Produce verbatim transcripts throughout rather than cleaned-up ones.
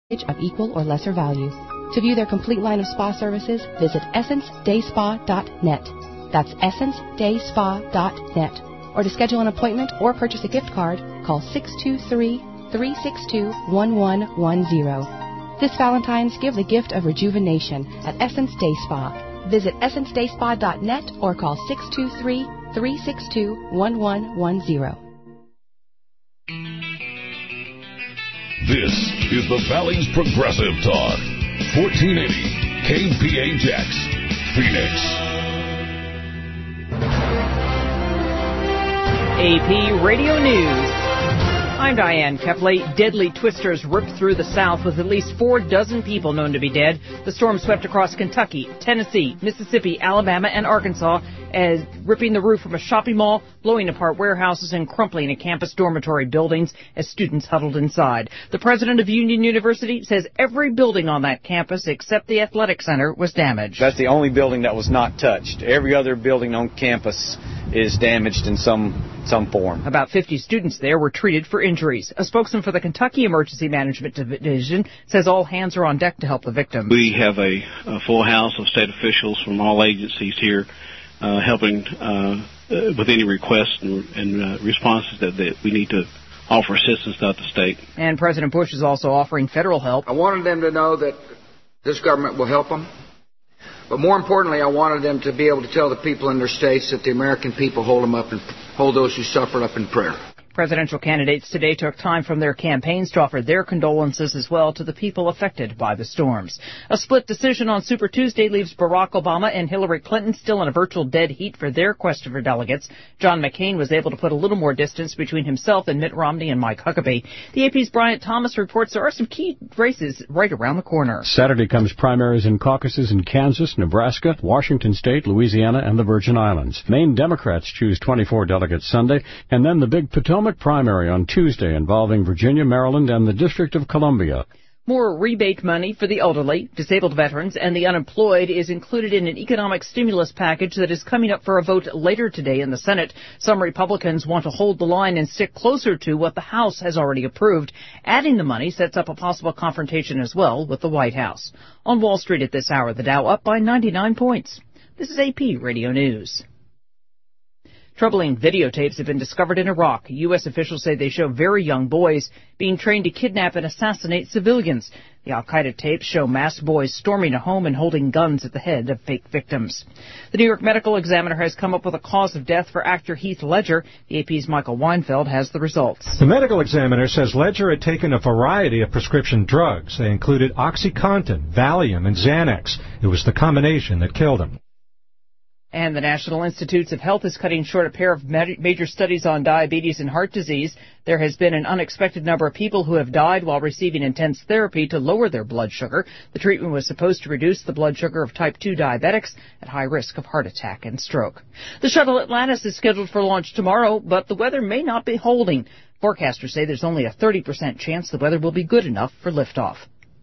of equal or lesser value. To view their complete line of spa services, visit essence day spa dot net. That's essence day spa dot net. Or to schedule an appointment or purchase a gift card, call six two three, three six two, one one one zero. This Valentine's, give the gift of rejuvenation at Essence Day Spa. Visit essence day spa dot net or call six two three, three six two, one one one zero. This is the Valley's Progressive Talk. fourteen eighty K P H X, Phoenix. A P Radio News. I'm Diane Kepley. Deadly twisters ripped through the South with at least four dozen people known to be dead. The storm swept across Kentucky, Tennessee, Mississippi, Alabama, and Arkansas, as ripping the roof from a shopping mall, blowing apart warehouses, and crumpling at campus dormitory buildings as students huddled inside. The president of Union University says every building on that campus except the athletic center was damaged. That's the only building that was not touched. Every other building on campus is damaged in some some form. About fifty students there were treated for injuries. A spokesman for the Kentucky Emergency Management Division says all hands are on deck to help the victims. We have a, a full house of state officials from all agencies here uh, helping uh, with any requests and, and uh, responses that, that we need to offer assistance throughout the state. And President Bush is also offering federal help. I wanted them to know that this government will help them. But more importantly, I wanted them to be able to tell the people in their states that the American people hold them up and hold those who suffered up in prayer. Presidential candidates today took time from their campaigns to offer their condolences as well to the people affected by the storms. A split decision on Super Tuesday leaves Barack Obama and Hillary Clinton still in a virtual dead heat for their quest for delegates. John McCain was able to put a little more distance between himself and Mitt Romney and Mike Huckabee. The A P's Bryant Thomas reports there are some key races right around the corner. Saturday comes primaries and caucuses in Kansas, Nebraska, Washington State, Louisiana, and the Virgin Islands. Maine Democrats choose twenty-four delegates Sunday, and then the big Potomac primary on Tuesday involving Virginia, Maryland, and the District of Columbia. More rebate money for the elderly, disabled veterans, and the unemployed is included in an economic stimulus package that is coming up for a vote later today in the Senate. Some Republicans want to hold the line and stick closer to what the House has already approved. Adding the money sets up a possible confrontation as well with the White House. On Wall Street at this hour, the Dow up by ninety-nine points. This is A P Radio News. Troubling videotapes have been discovered in Iraq. U S officials say they show very young boys being trained to kidnap and assassinate civilians. The al-Qaeda tapes show masked boys storming a home and holding guns at the head of fake victims. The New York Medical Examiner has come up with a cause of death for actor Heath Ledger. The A P's Michael Weinfeld has the results. The Medical Examiner says Ledger had taken a variety of prescription drugs. They included OxyContin, Valium, and Xanax. It was the combination that killed him. And the National Institutes of Health is cutting short a pair of major studies on diabetes and heart disease. There has been an unexpected number of people who have died while receiving intense therapy to lower their blood sugar. The treatment was supposed to reduce the blood sugar of type two diabetics at high risk of heart attack and stroke. The shuttle Atlantis is scheduled for launch tomorrow, but the weather may not be holding. Forecasters say there's only a thirty percent chance the weather will be good enough for liftoff.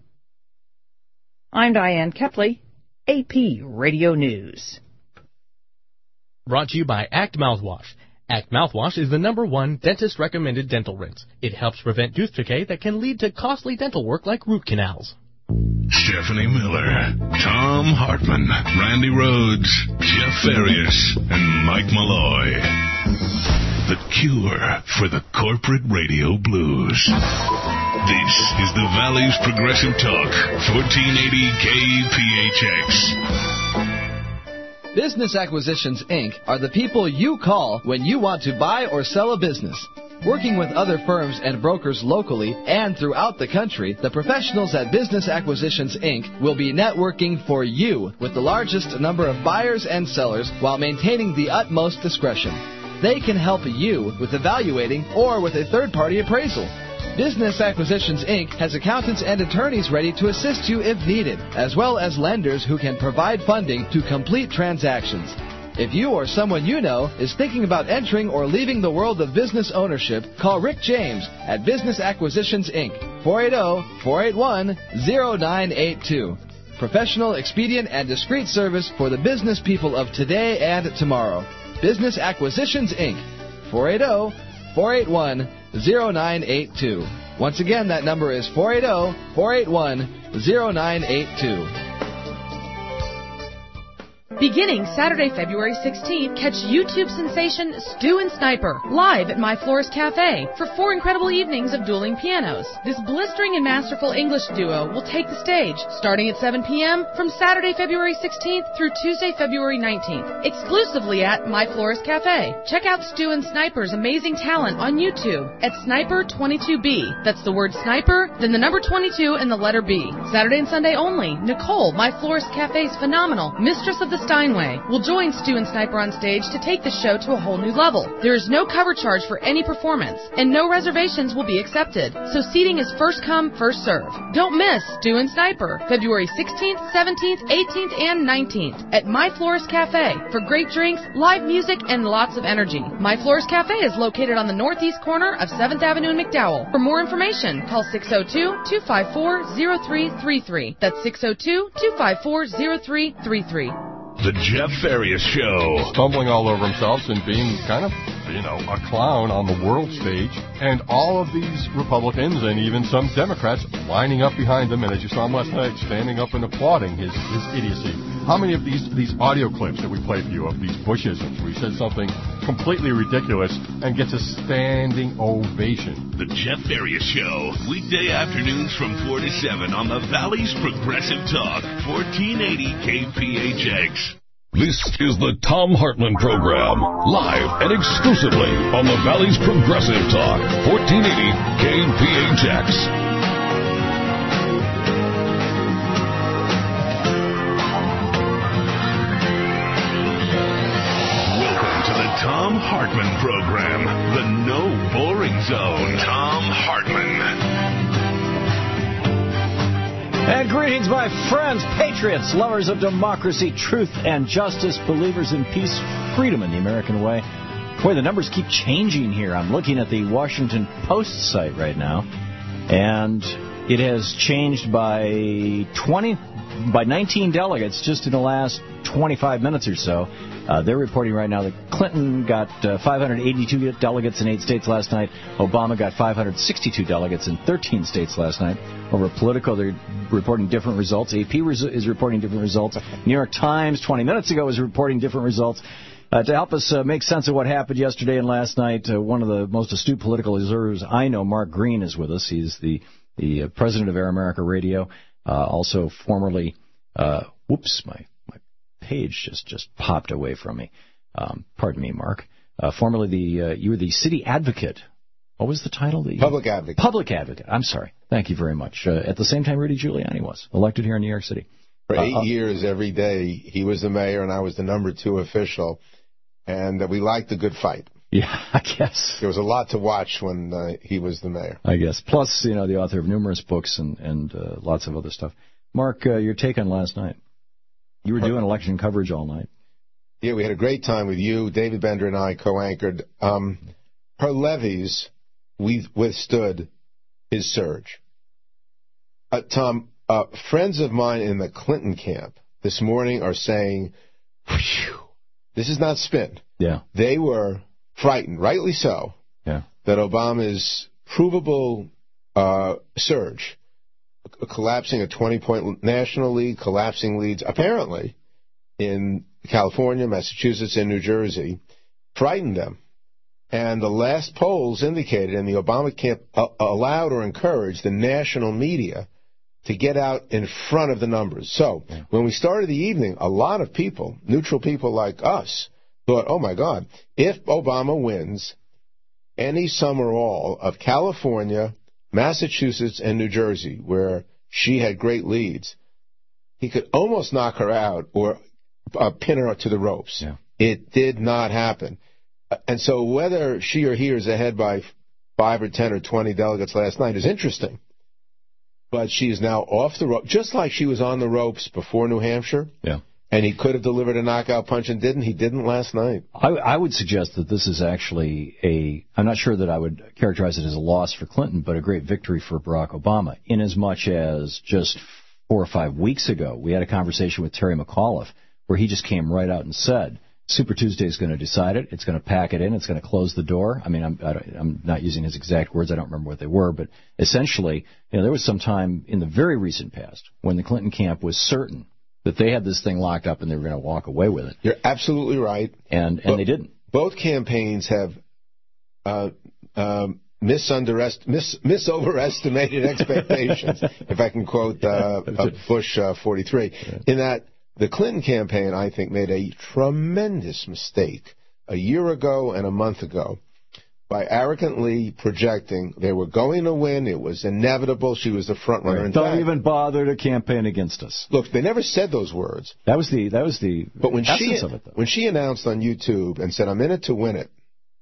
I'm Diane Kepley, A P Radio News. Brought to you by Act Mouthwash. Act Mouthwash is the number one dentist-recommended dental rinse. It helps prevent tooth decay that can lead to costly dental work like root canals. Stephanie Miller, Tom Hartman, Randy Rhodes, Jeff Farias, and Mike Malloy. The cure for the corporate radio blues. This is the Valley's Progressive Talk, fourteen eighty K P H X. Business Acquisitions, Incorporated are the people you call when you want to buy or sell a business. Working with other firms and brokers locally and throughout the country, the professionals at Business Acquisitions, Incorporated will be networking for you with the largest number of buyers and sellers while maintaining the utmost discretion. They can help you with evaluating or with a third-party appraisal. Business Acquisitions, Incorporated has accountants and attorneys ready to assist you if needed, as well as lenders who can provide funding to complete transactions. If you or someone you know is thinking about entering or leaving the world of business ownership, call Rick James at Business Acquisitions, Incorporated, four eight zero, four eight one, zero nine eight two. Professional, expedient, and discreet service for the business people of today and tomorrow. Business Acquisitions, Incorporated, four eight zero, four eight one, zero nine eight two. Once again, that number is four eight zero, four eight one, zero nine eight two. Beginning Saturday, February sixteenth, catch YouTube sensation Stu and Sniper live at My Florist Cafe for four incredible evenings of dueling pianos. This blistering and masterful English duo will take the stage starting at seven p.m. from Saturday, February sixteenth through Tuesday, February nineteenth, exclusively at My Florist Cafe. Check out Stu and Sniper's amazing talent on YouTube at Sniper twenty-two B. That's the word Sniper, then the number twenty-two and the letter B. Saturday and Sunday only, Nicole, My Florist Cafe's phenomenal mistress of the Steinway, will join Stu and Sniper on stage to take the show to a whole new level. There is no cover charge for any performance, and no reservations will be accepted, so seating is first come, first serve. Don't miss Stu and Sniper, February sixteenth, seventeenth, eighteenth, and nineteenth at My Florist Cafe for great drinks, live music, and lots of energy. My Florist Cafe is located on the northeast corner of seventh Avenue in McDowell. For more information, call six oh two, two five four, oh three three three. That's six oh two, two five four, oh three three three. The Jeff Farias Show. Stumbling all over himself and being kind of, you know, a clown on the world stage. And all of these Republicans and even some Democrats lining up behind him. And as you saw him last night, standing up and applauding his, his idiocy. How many of these, these audio clips that we played for you of these Bushisms where he said something completely ridiculous and gets a standing ovation? The Jeff Farias Show. Weekday afternoons from four to seven on the Valley's Progressive Talk. fourteen eighty K P H X. This is the Thom Hartmann Program, live and exclusively on the Valley's Progressive Talk, fourteen eighty K P H X. Welcome to the Thom Hartmann Program, the no boring zone. Thom Hartmann. And greetings, my friends, patriots, lovers of democracy, truth, and justice, believers in peace, freedom, and the American way. Boy, the numbers keep changing here. I'm looking at the Washington Post site right now, and it has changed by twenty, by nineteen delegates just in the last twenty-five minutes or so. Uh, they're reporting right now that Clinton got uh, five hundred eighty-two delegates in eight states last night. Obama got five hundred sixty-two delegates in thirteen states last night. Over Politico, they're reporting different results. A P res- is reporting different results. New York Times, twenty minutes ago, was reporting different results. Uh, to help us uh, make sense of what happened yesterday and last night, uh, one of the most astute political observers I know, Mark Green, is with us. He's the, the uh, president of Air America Radio, uh, also formerly, uh, whoops, my page just, just popped away from me. Um, pardon me, Mark. Uh, formerly, the uh, you were the city advocate. What was the title? The Public advocate. Public advocate. I'm sorry. Thank you very much. Uh, at the same time, Rudy Giuliani was elected here in New York City. For eight uh, years, every day, he was the mayor and I was the number two official. And uh, we liked a good fight. Yeah, I guess. There was a lot to watch when uh, he was the mayor. I guess. Plus, you know, the author of numerous books and, and uh, lots of other stuff. Mark, uh, your take on last night. You were doing election coverage all night. Yeah, we had a great time with you. David Bender and I co-anchored. Um, her levies, we withstood his surge. Uh, Tom, uh, friends of mine in the Clinton camp this morning are saying, phew, this is not spin. Yeah. They were frightened, rightly so, yeah, that Obama's provable uh, surge, collapsing a twenty-point national lead, collapsing leads, apparently, in California, Massachusetts, and New Jersey, frightened them. And the last polls indicated, and the Obama camp uh, allowed or encouraged the national media to get out in front of the numbers. So yeah. when we started the evening, a lot of people, neutral people like us, thought, oh, my God, if Obama wins any, some, or all of California, Massachusetts, and New Jersey, where she had great leads, he could almost knock her out or uh, pin her to the ropes. Yeah. It did not happen. And so whether she or he is ahead by five or ten or twenty delegates last night is interesting. But she is now off the rope, just like she was on the ropes before New Hampshire. Yeah. And he could have delivered a knockout punch and didn't. He didn't last night. I, I would suggest that this is actually a, I'm not sure that I would characterize it as a loss for Clinton, but a great victory for Barack Obama, in as much as just four or five weeks ago, we had a conversation with Terry McAuliffe where he just came right out and said Super Tuesday is going to decide it. It's going to pack it in. It's going to close the door. I mean, I'm, I don't, I'm not using his exact words. I don't remember what they were. But essentially, you know, there was some time in the very recent past when the Clinton camp was certain that they had this thing locked up and they were going to walk away with it. You're absolutely right. And, and but they didn't. Both campaigns have uh, um, misunderest, mis, misoverestimated expectations, if I can quote uh, Bush uh, forty-three, in that the Clinton campaign, I think, made a tremendous mistake a year ago and a month ago by arrogantly projecting they were going to win. It was inevitable. She was the front runner. Right. Don't fact, even bother to campaign against us. Look, they never said those words. That was the that was the but when essence she, of it, though. When she announced on YouTube and said, "I'm in it to win it,"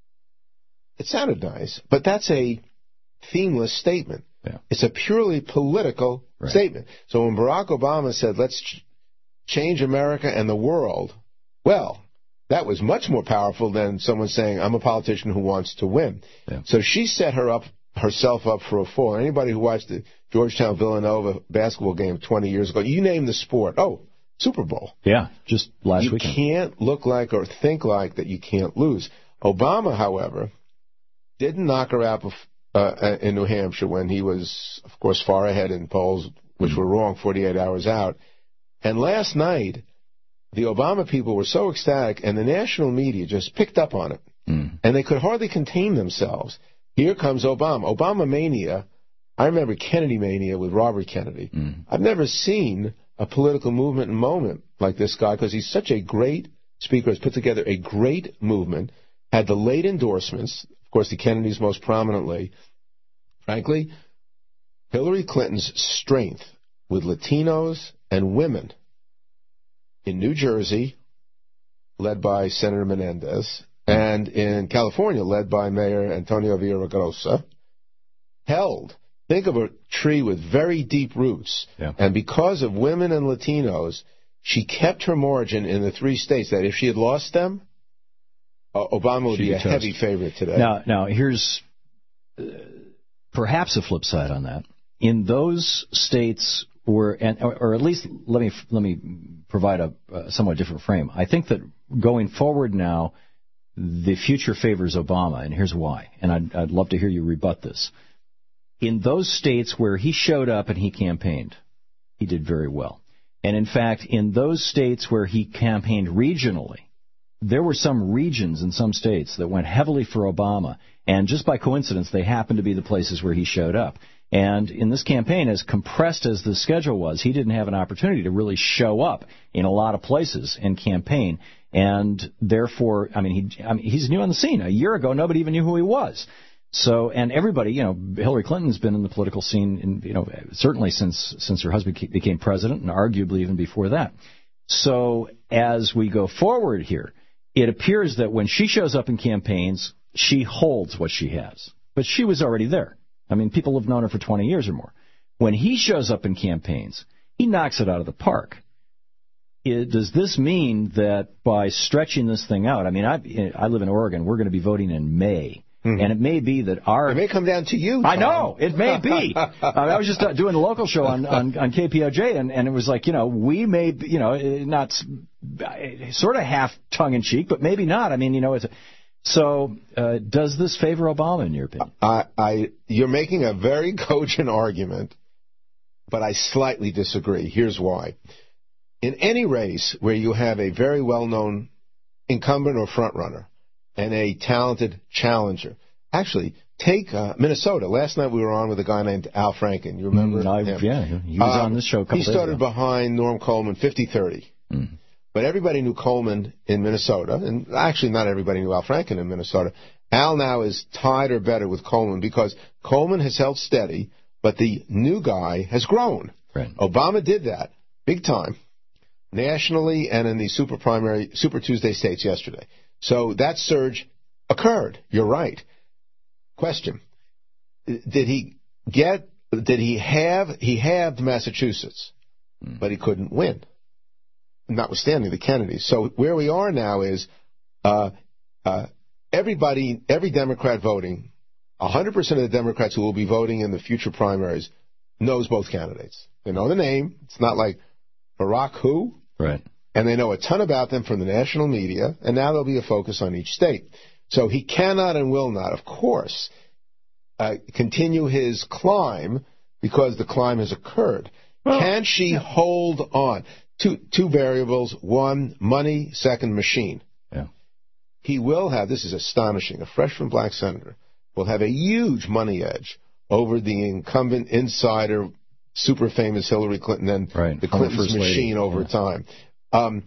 it sounded nice, but that's a themeless statement. Yeah. It's a purely political right. statement. So when Barack Obama said, "Let's ch- change America and the world," well, that was much more powerful than someone saying, "I'm a politician who wants to win." Yeah. So she set her up herself up for a fall. Anybody who watched the Georgetown Villanova basketball game twenty years ago, you name the sport. Oh, Super Bowl. Yeah, just last you weekend. You can't look like or think like that you can't lose. Obama, however, didn't knock her out uh, in New Hampshire when he was, of course, far ahead in polls, which mm-hmm. were wrong forty-eight hours out. And last night, the Obama people were so ecstatic, and the national media just picked up on it. Mm. And they could hardly contain themselves. Here comes Obama. Obama mania. I remember Kennedy mania with Robert Kennedy. Mm. I've never seen a political movement and moment like this guy because he's such a great speaker, has put together a great movement, had the late endorsements, of course, the Kennedys most prominently. Frankly, Hillary Clinton's strength with Latinos and women in New Jersey, led by Senator Menendez, and in California, led by Mayor Antonio Villaraigosa, held. Think of a tree with very deep roots. Yeah. And because of women and Latinos, she kept her margin in the three states that if she had lost them, uh, Obama would She'd be a toast. heavy favorite today. Now, now here's uh, perhaps a flip side on that. In those states where, and, or, or at least let me let me provide a, a somewhat different frame. I think that going forward now, the future favors Obama, and here's why. And I'd, I'd love to hear you rebut this. In those states where he showed up and he campaigned, he did very well. And in fact, in those states where he campaigned regionally, there were some regions in some states that went heavily for Obama, and just by coincidence, they happened to be the places where he showed up. And in this campaign, as compressed as the schedule was, he didn't have an opportunity to really show up in a lot of places and campaign. And therefore, I mean, he, I mean, he's new on the scene. A year ago, nobody even knew who he was. So, and everybody, you know, Hillary Clinton's been in the political scene, in, you know, certainly since since her husband became president, and arguably even before that. So, as we go forward here, it appears that when she shows up in campaigns, she holds what she has. But she was already there. I mean, people have known her for twenty years or more. When he shows up in campaigns, he knocks it out of the park. It, does this mean that by stretching this thing out, I mean, I, I live in Oregon, we're going to be voting in May. Mm-hmm. And it may be that our... It may come down to you, Tom. I know. It may be. uh, I was just uh, doing a local show on, on, on K P O J, and, and it was like, you know, we may, be, you know, not sort of half tongue-in-cheek, but maybe not. I mean, you know, it's... A, so uh, does this favor Obama, in your opinion? I, I, you're making a very cogent argument, but I slightly disagree. Here's why. In any race where you have a very well-known incumbent or frontrunner, and a talented challenger. Actually, take uh, Minnesota. Last night we were on with a guy named Al Franken. You remember mm, I, him? Yeah, he was um, on this show a couple He days started ago. behind Norm Coleman fifty thirty. Mm. But everybody knew Coleman in Minnesota, and actually not everybody knew Al Franken in Minnesota. Al now is tied or better with Coleman because Coleman has held steady, but the new guy has grown. Right. Obama did that big time, nationally and in the super primary, Super Tuesday states yesterday. So that surge occurred. You're right. Question. Did he get, did he have, he halved Massachusetts, mm. but he couldn't win, notwithstanding the Kennedys. So where we are now is uh, uh, everybody, every Democrat voting, one hundred percent of the Democrats who will be voting in the future primaries knows both candidates. They know the name. It's not like Barack who? Right. and they know a ton about them from the national media, and now there'll be a focus on each state. So he cannot and will not, of course, uh, continue his climb because the climb has occurred. Well, Can she yeah. hold on? Two, two variables. One, money. Second, machine. Yeah. He will have, this is astonishing, a freshman black senator will have a huge money edge over the incumbent insider, super famous Hillary Clinton and right. the Clintons machine lady. over yeah. time. Um,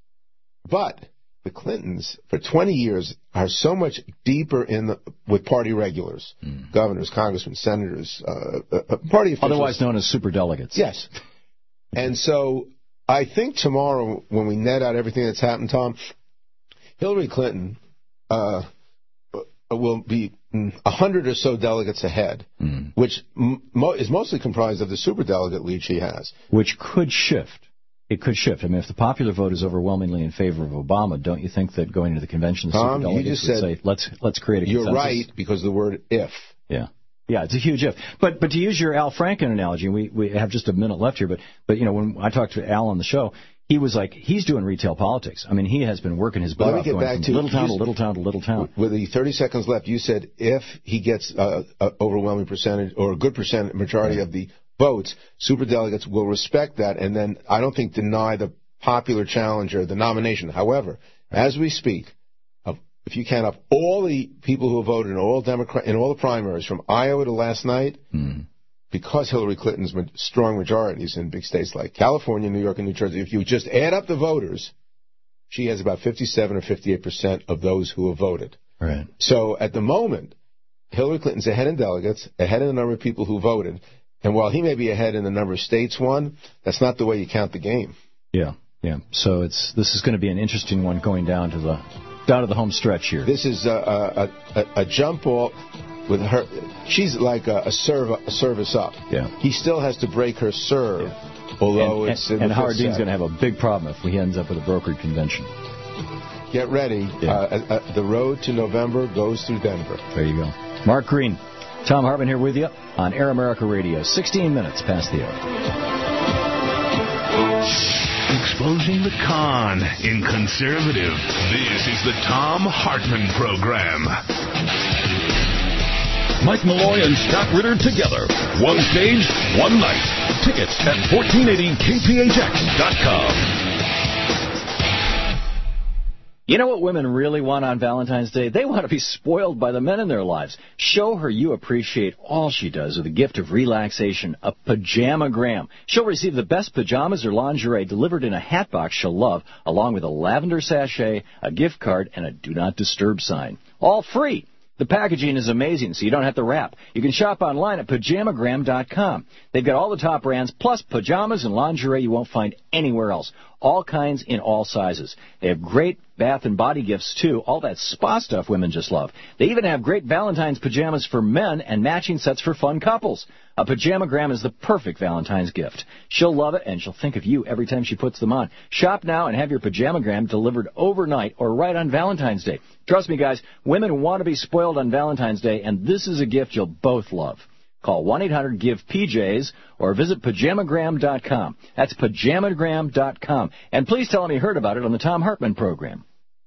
but the Clintons, for twenty years, are so much deeper in the, with party regulars, mm. governors, congressmen, senators, uh, uh, party officials. Otherwise known as superdelegates. Yes. And so I think tomorrow, when we net out everything that's happened, Tom, Hillary Clinton uh, will be a hundred or so delegates ahead, mm. which mo- is mostly comprised of the superdelegate lead she has. Which could shift. It could shift. I mean, if the popular vote is overwhelmingly in favor of Obama, don't you think that going to the convention, the Tom, superdelegates you just would said, say, let's let's create a you're consensus? You're right, because of the word if. Yeah. Yeah, it's a huge if. But but to use your Al Franken analogy, we we have just a minute left here, but but you know, when I talked to Al on the show, he was like, he's doing retail politics. I mean, he has been working his butt off going from to, little town to little town to little town. With the thirty seconds left, you said if he gets uh, an overwhelming percentage or a good percent majority yeah. of the votes, superdelegates will respect that and then I don't think deny the popular challenger the nomination. However, as we speak, if you count up all the people who voted in all Democrat in all the primaries from Iowa to last night, mm. because Hillary Clinton's strong majorities in big states like California, New York, and New Jersey, if you just add up the voters, she has about fifty-seven or fifty-eight percent of those who have voted. Right. So at the moment, Hillary Clinton's ahead in delegates, ahead in the number of people who voted, and while he may be ahead in the number of states won, that's not the way you count the game. Yeah, yeah. So it's this is going to be an interesting one going down to the down to the home stretch here. This is a, a, a, a jump ball with her. She's like a, a, serve, a service up. Yeah. He still has to break her serve, yeah. although and, it's and, in and the Howard Dean's set. going to have a big problem if he ends up with a brokered convention. Get ready. Yeah. Uh, uh, the road to November goes through Denver. There you go. Mark Green, Tom Hartman here with you on Air America Radio. sixteen minutes past the hour. Exposing the con in conservative. This is the Tom Hartman Program. Mike Malloy and Scott Ritter together. One stage, one night. Tickets at fourteen eighty K P H X dot com. You know what women really want on Valentine's Day? They want to be spoiled by the men in their lives. Show her you appreciate all she does with a gift of relaxation, a pajamagram. She'll receive the best pajamas or lingerie delivered in a hat box she'll love, along with a lavender sachet, a gift card, and a do not disturb sign. All free. The packaging is amazing, so you don't have to wrap. You can shop online at pajamagram dot com. They've got all the top brands, plus pajamas and lingerie you won't find anywhere else. All kinds in all sizes. They have great bath and body gifts, too. All that spa stuff women just love. They even have great Valentine's pajamas for men and matching sets for fun couples. A pajamagram is the perfect Valentine's gift. She'll love it, and she'll think of you every time she puts them on. Shop now and have your pajamagram delivered overnight or right on Valentine's Day. Trust me, guys, women want to be spoiled on Valentine's Day, and this is a gift you'll both love. Call one eight hundred give P Js or visit pajamagram dot com. That's pajamagram dot com. And please tell them you heard about it on the Tom Hartman Program.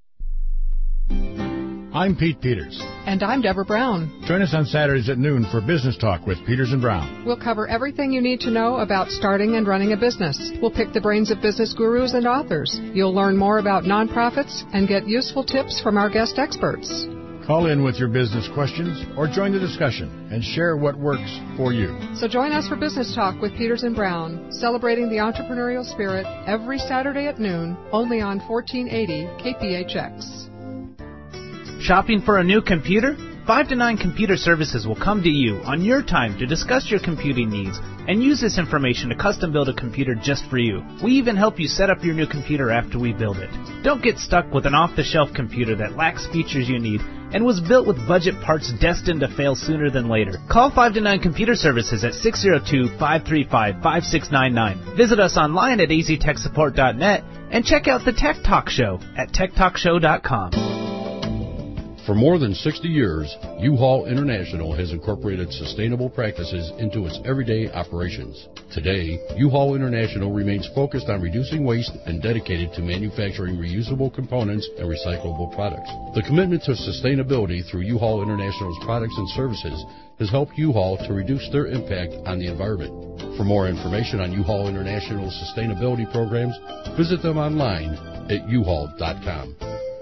I'm Pete Peters. And I'm Deborah Brown. Join us on Saturdays at noon for Business Talk with Peters and Brown. We'll cover everything you need to know about starting and running a business. We'll pick the brains of business gurus and authors. You'll learn more about nonprofits and get useful tips from our guest experts. Call in with your business questions or join the discussion and share what works for you. So join us for Business Talk with Peters and Brown, celebrating the entrepreneurial spirit every Saturday at noon, only on fourteen eighty K P H X. Shopping for a new computer? five to nine Computer Services will come to you on your time to discuss your computing needs and use this information to custom build a computer just for you. We even help you set up your new computer after we build it. Don't get stuck with an off-the-shelf computer that lacks features you need and was built with budget parts destined to fail sooner than later. Call five to nine Computer Services at six oh two, five three five, five six nine nine. Visit us online at a z tech support dot net and check out the Tech Talk Show at tech talk show dot com. For more than sixty years, U-Haul International has incorporated sustainable practices into its everyday operations. Today, U-Haul International remains focused on reducing waste and dedicated to manufacturing reusable components and recyclable products. The commitment to sustainability through U-Haul International's products and services has helped U-Haul to reduce their impact on the environment. For more information on U-Haul International's sustainability programs, visit them online at u haul dot com.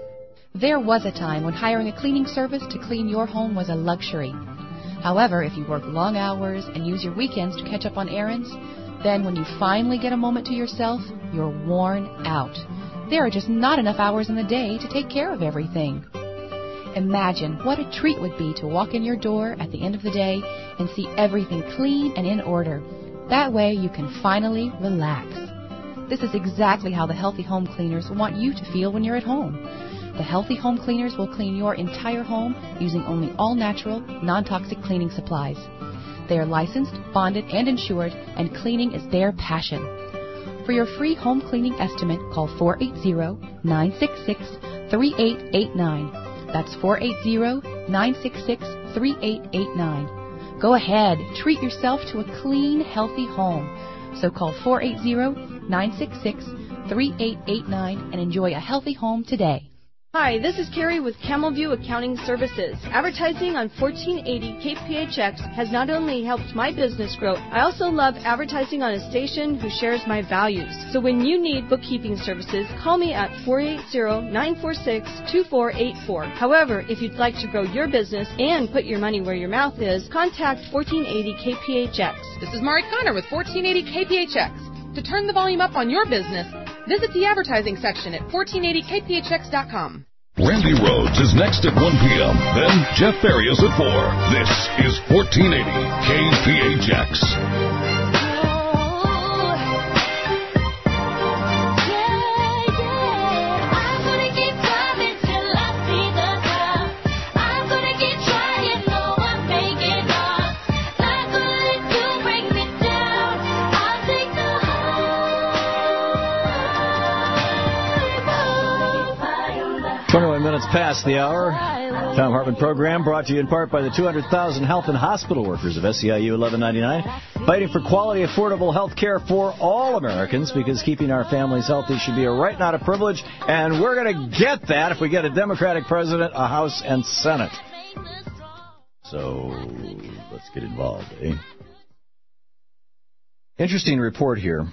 There was a time when hiring a cleaning service to clean your home was a luxury. However, if you work long hours and use your weekends to catch up on errands, then when you finally get a moment to yourself, you're worn out. There are just not enough hours in the day to take care of everything. Imagine what a treat would be to walk in your door at the end of the day and see everything clean and in order. That way you can finally relax. This is exactly how the Healthy Home Cleaners want you to feel when you're at home. The Healthy Home Cleaners will clean your entire home using only all-natural, non-toxic cleaning supplies. They are licensed, bonded, and insured, and cleaning is their passion. For your free home cleaning estimate, call four eight zero, nine six six, three eight eight nine. That's four eight zero, nine six six, three eight eight nine. Go ahead, treat yourself to a clean, healthy home. So call four eight zero, nine six six, three eight eight nine and enjoy a healthy home today. Hi, this is Carrie with Camelview Accounting Services. Advertising on fourteen eighty K P H X has not only helped my business grow, I also love advertising on a station who shares my values. So when you need bookkeeping services, call me at four eight zero, nine four six, two four eight four. However, if you'd like to grow your business and put your money where your mouth is, contact fourteen eighty K P H X. This is Mari Connor with fourteen eighty K P H X. To turn the volume up on your business, visit the advertising section at fourteen eighty K P H X dot com. Randy Rhodes is next at one p.m. Then Jeff Farias at four. This is fourteen eighty K P H X. twenty-one minutes past the hour. Tom Hartman program brought to you in part by the two hundred thousand health and hospital workers of S E I U eleven ninety-nine, fighting for quality, affordable health care for all Americans, because keeping our families healthy should be a right, not a privilege, and we're going to get that if we get a Democratic president, a House, and Senate. So let's get involved, eh? Interesting report here.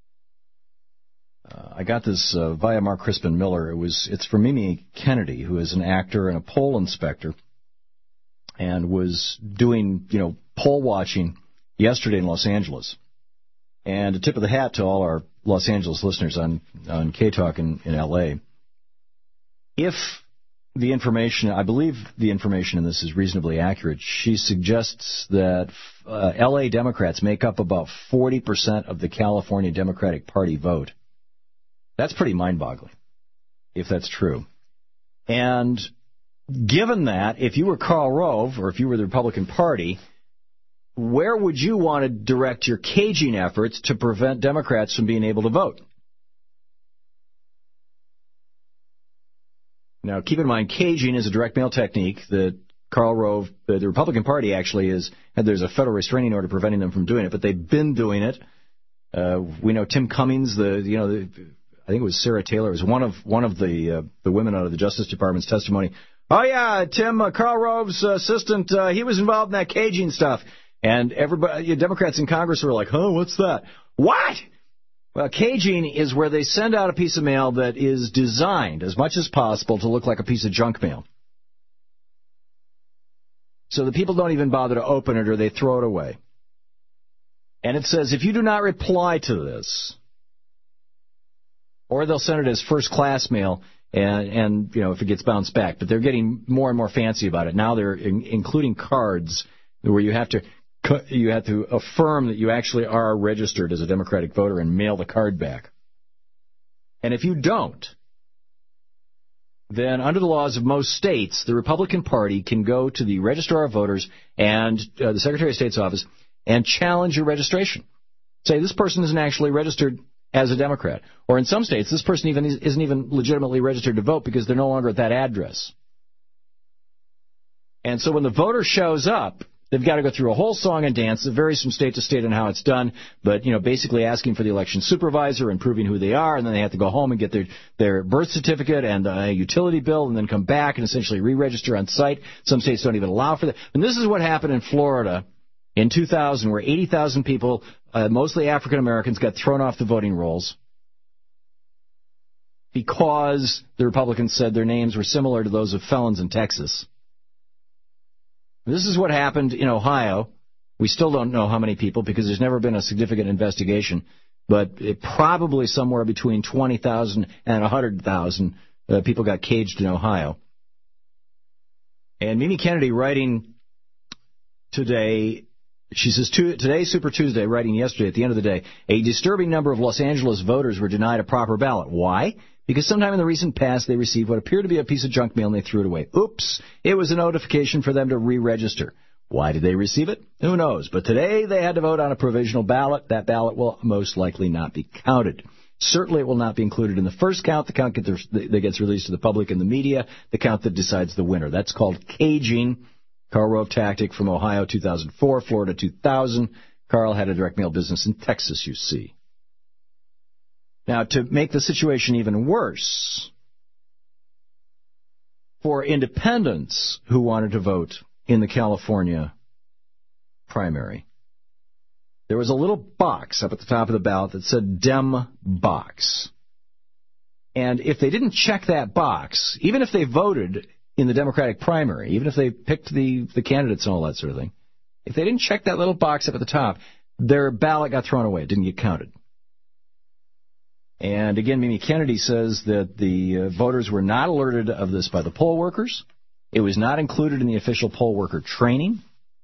Uh, I got this uh, via Mark Crispin Miller. It was it's from Mimi Kennedy, who is an actor and a poll inspector, and was doing you know poll watching yesterday in Los Angeles. And a tip of the hat to all our Los Angeles listeners on on K Talk in, in L A. If the information, I believe the information in this is reasonably accurate, she suggests that uh, L A Democrats make up about forty percent of the California Democratic Party vote. That's pretty mind-boggling, if that's true. And given that, if you were Karl Rove, or if you were the Republican Party, where would you want to direct your caging efforts to prevent Democrats from being able to vote? Now, keep in mind, caging is a direct mail technique that Karl Rove, the Republican Party actually is, and there's a federal restraining order preventing them from doing it, but they've been doing it. Uh, we know Tim Cummings, the you know the I think it was Sarah Taylor, was one of one of the uh, the women out of the Justice Department's testimony. Oh yeah, Tim, uh, Karl Rove's uh, assistant, uh, he was involved in that caging stuff, and everybody, Democrats in Congress were like, "Huh, what's that?" What? Well, caging is where they send out a piece of mail that is designed as much as possible to look like a piece of junk mail, so the people don't even bother to open it or they throw it away. And it says, if you do not reply to this, or they'll send it as first-class mail, and, and, you know, if it gets bounced back. But they're getting more and more fancy about it. Now they're in, including cards where you have to you have to affirm that you actually are registered as a Democratic voter and mail the card back. And if you don't, then under the laws of most states, the Republican Party can go to the Registrar of Voters and uh, the Secretary of State's office and challenge your registration. Say, this person isn't actually registered as a Democrat. Or in some states, this person even isn't even legitimately registered to vote because they're no longer at that address. And so when the voter shows up, they've got to go through a whole song and dance. It varies from state to state on how it's done, but, you know, basically asking for the election supervisor and proving who they are, and then they have to go home and get their, their birth certificate and a utility bill and then come back and essentially re-register on site. Some states don't even allow for that. And this is what happened in Florida in two thousand, where eighty thousand people, uh, mostly African Americans, got thrown off the voting rolls because the Republicans said their names were similar to those of felons in Texas. This is what happened in Ohio. We still don't know how many people because there's never been a significant investigation, but it probably somewhere between twenty thousand and one hundred thousand uh, people got caged in Ohio. And Mimi Kennedy, writing today, she says, today, Super Tuesday, writing yesterday at the end of the day, a disturbing number of Los Angeles voters were denied a proper ballot. Why? Because sometime in the recent past, they received what appeared to be a piece of junk mail and they threw it away. Oops, it was a notification for them to re-register. Why did they receive it? Who knows? But today they had to vote on a provisional ballot. That ballot will most likely not be counted. Certainly it will not be included in the first count, the count that gets released to the public and the media, the count that decides the winner. That's called caging. Karl Rove tactic from Ohio two thousand four, Florida two thousand. Karl had a direct mail business in Texas, you see. Now, to make the situation even worse, for independents who wanted to vote in the California primary, there was a little box up at the top of the ballot that said Dem Box. And if they didn't check that box, even if they voted in the Democratic primary, even if they picked the, the candidates and all that sort of thing, if they didn't check that little box up at the top, their ballot got thrown away. It didn't get counted. And again, Mimi Kennedy says that the uh, voters were not alerted of this by the poll workers. It was not included in the official poll worker training.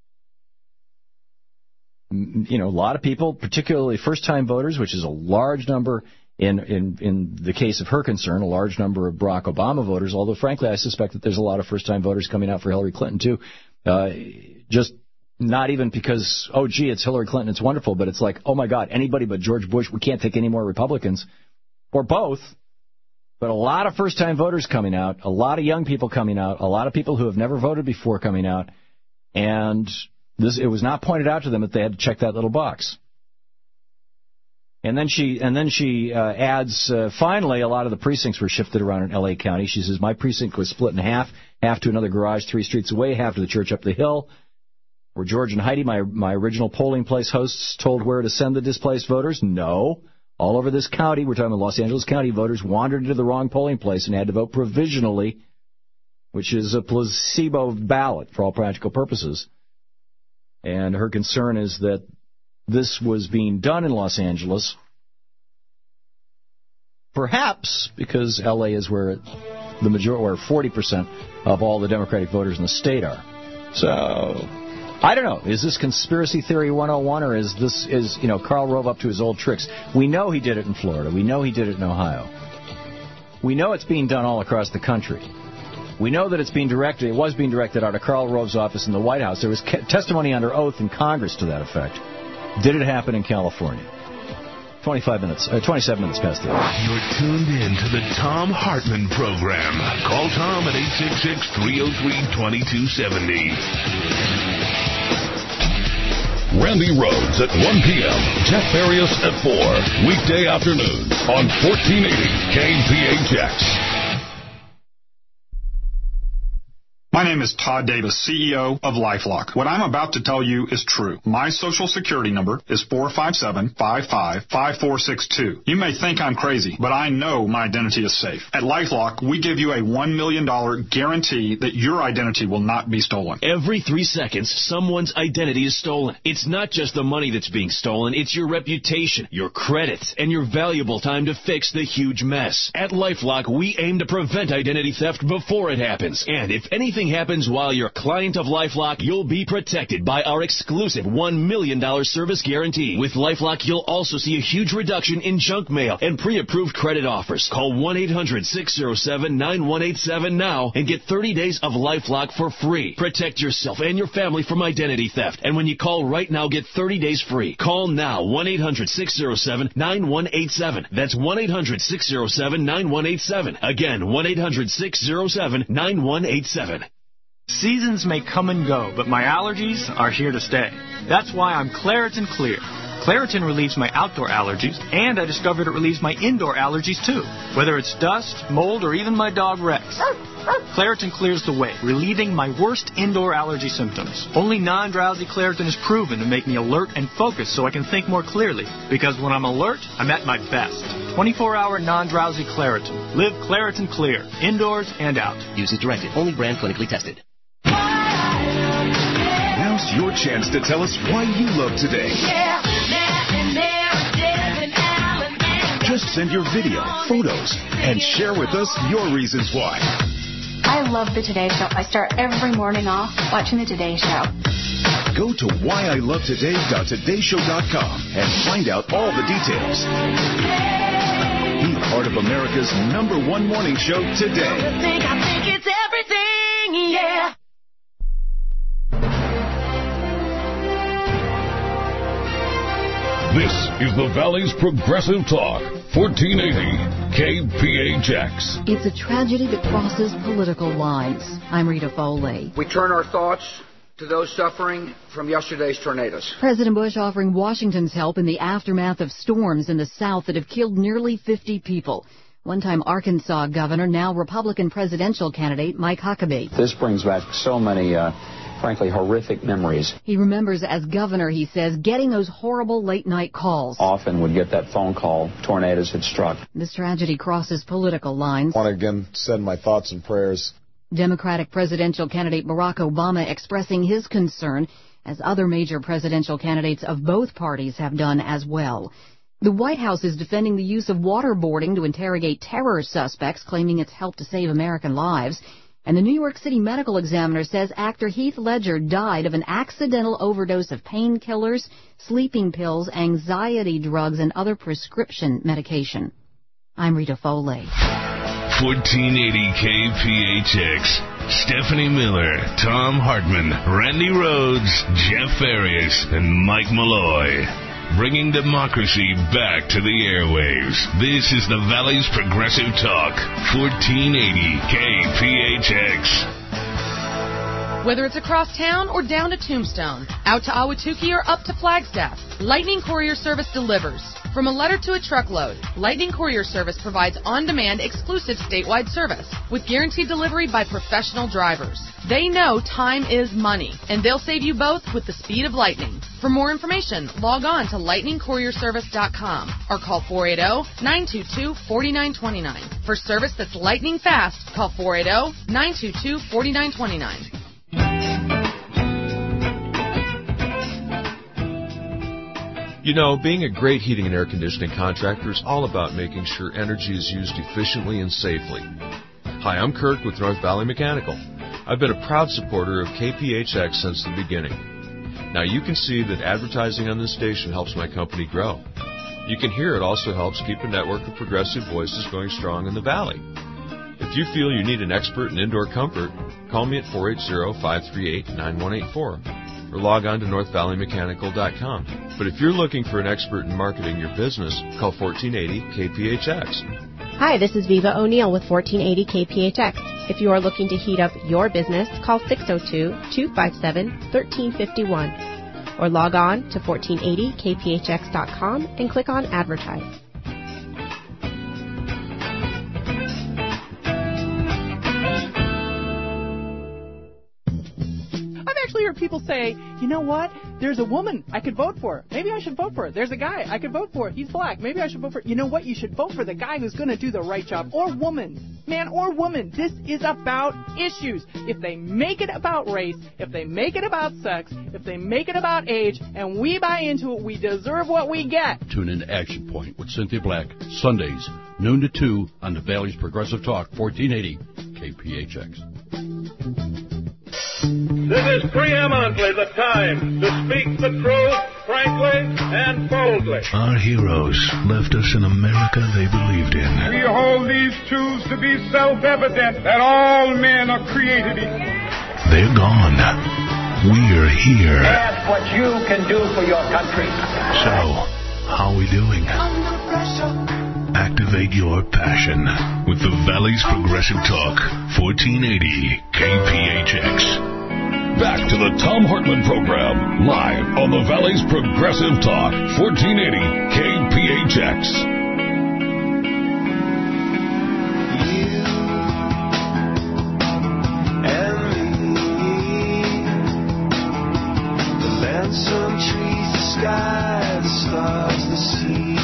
You know, a lot of people, particularly first-time voters, which is a large number in, in, in the case of her concern, a large number of Barack Obama voters, although, frankly, I suspect that there's a lot of first-time voters coming out for Hillary Clinton, too. Uh, just not even because, oh, gee, it's Hillary Clinton, it's wonderful, but it's like, oh, my God, anybody but George Bush, we can't take any more Republicans. Or both, but a lot of first-time voters coming out, a lot of young people coming out, a lot of people who have never voted before coming out, and this it was not pointed out to them that they had to check that little box. And then she and then she uh, adds, uh, finally, a lot of the precincts were shifted around in L A County. She says, my precinct was split in half, half to another garage three streets away, half to the church up the hill, where George and Heidi, my, my original polling place hosts, told where to send the displaced voters. No. All over this county, we're talking about Los Angeles County, voters wandered into the wrong polling place and had to vote provisionally, which is a placebo ballot for all practical purposes. And her concern is that this was being done in Los Angeles, perhaps because L A is where the majority, or forty percent of all the Democratic voters in the state are. So I don't know. Is this conspiracy theory one oh one, or is this, is, you know, Karl Rove up to his old tricks? We know he did it in Florida. We know he did it in Ohio. We know it's being done all across the country. We know that it's being directed, it was being directed out of Karl Rove's office in the White House. There was testimony under oath in Congress to that effect. Did it happen in California? twenty-five minutes, uh, twenty-seven minutes past the hour. You're tuned in to the Tom Hartman program. Call Tom at eight six six, three oh three, two two seven oh. Randy Rhodes at one p.m. Jeff Farias at four. Weekday afternoons on fourteen eighty K P H X. My name is Todd Davis, C E O of LifeLock. What I'm about to tell you is true. My social security number is four five seven, five five, five four six two. You may think I'm crazy, but I know my identity is safe. At LifeLock, we give you a one million dollars guarantee that your identity will not be stolen. Every three seconds, someone's identity is stolen. It's not just the money that's being stolen, it's your reputation, your credit, and your valuable time to fix the huge mess. At LifeLock, we aim to prevent identity theft before it happens. And if anything happens while you're a client of LifeLock, you'll be protected by our exclusive one million dollars service guarantee. With LifeLock, you'll also see a huge reduction in junk mail and pre-approved credit offers. Call one eight hundred, six oh seven, nine one eight seven now and get thirty days of LifeLock for free. Protect yourself and your family from identity theft. And when you call right now, get thirty days free. Call now, one eight hundred, six oh seven, nine one eight seven. That's one eight hundred, six oh seven, nine one eight seven. Again, one eight hundred, six oh seven, nine one eight seven. Seasons may come and go, but my allergies are here to stay. That's why I'm Claritin Clear. Claritin relieves my outdoor allergies, and I discovered it relieves my indoor allergies too, whether it's dust, mold, or even my dog Rex. Claritin clears the way, relieving my worst indoor allergy symptoms. Only non-drowsy Claritin is proven to make me alert and focused so I can think more clearly, because when I'm alert, I'm at my best. twenty-four hour non-drowsy Claritin. Live Claritin Clear, indoors and out. Usage directed. Only brand clinically tested. Now's your chance to tell us why you love today. Just send your video, photos, and share with us your reasons why. I love the Today Show. I start every morning off watching the Today Show. Go to why I love today dot today show dot com and find out all the details. Be part of America's number one morning show today. I think, I think it's everything, yeah. This is the Valley's Progressive Talk, fourteen eighty K P H X. It's a tragedy that crosses political lines. I'm Rita Foley. We turn our thoughts to those suffering from yesterday's tornadoes. President Bush offering Washington's help in the aftermath of storms in the South that have killed nearly fifty people. One-time Arkansas governor, now Republican presidential candidate Mike Huckabee. This brings back so many uh frankly, horrific memories. He remembers as governor, he says, getting those horrible late-night calls. Often would get that phone call, tornadoes had struck. This tragedy crosses political lines. I want to again send my thoughts and prayers. Democratic presidential candidate Barack Obama expressing his concern, as other major presidential candidates of both parties have done as well. The White House is defending the use of waterboarding to interrogate terror suspects, claiming it's helped to save American lives. And the New York City Medical Examiner says actor Heath Ledger died of an accidental overdose of painkillers, sleeping pills, anxiety drugs, and other prescription medication. I'm Rita Foley. fourteen eighty K P H X. Stephanie Miller, Tom Hartman, Randy Rhodes, Jeff Arias, and Mike Malloy. Bringing democracy back to the airwaves. This is the Valley's Progressive Talk, fourteen eighty K P H X. Whether it's across town or down to Tombstone, out to Ahwatukee or up to Flagstaff, Lightning Courier Service delivers. From a letter to a truckload, Lightning Courier Service provides on-demand exclusive statewide service with guaranteed delivery by professional drivers. They know time is money, and they'll save you both with the speed of lightning. For more information, log on to lightning courier service dot com or call four eight zero, nine two two, four nine two nine. For service that's lightning fast, call four eight zero, nine two two, four nine two nine. You know, being a great heating and air conditioning contractor is all about making sure energy is used efficiently and safely. Hi, I'm Kirk with North Valley Mechanical. I've been a proud supporter of K P H X since the beginning. Now you can see that advertising on this station helps my company grow. You can hear it also helps keep a network of progressive voices going strong in the Valley. If you feel you need an expert in indoor comfort, call me at four eight zero, five three eight, nine one eight four or log on to north valley mechanical dot com. But if you're looking for an expert in marketing your business, call fourteen eighty K P H X. Hi, this is Viva O'Neill with fourteen eighty K P H X. If you are looking to heat up your business, call six oh two, two five seven, one three five one or log on to fourteen eighty K P H X dot com and click on Advertise. Hear people say, you know what, there's a woman I could vote for, maybe I should vote for her. There's a guy I could vote for, he's black, maybe I should vote for. You know what, you should vote for the guy who's going to do the right job, or woman, man or woman. This is about issues. If they make it about race, if they make it about sex, if they make it about age, and we buy into it, we deserve what we get. Tune in to Action Point with Cynthia Black, Sundays, noon to two on the Valley's Progressive Talk, fourteen eighty K P H X. This is preeminently the time to speak the truth frankly and boldly. Our heroes left us an America they believed in. We hold these truths to be self-evident that all men are created equal. They're gone. We're here. Ask what you can do for your country. So, how are we doing? Activate your passion with the Valley's Progressive Talk, fourteen eighty K P H X. Back to the Tom Hartman Program, live on the Valley's Progressive Talk, fourteen eighty K P H X. Some trees, the sky, the stars, the sea.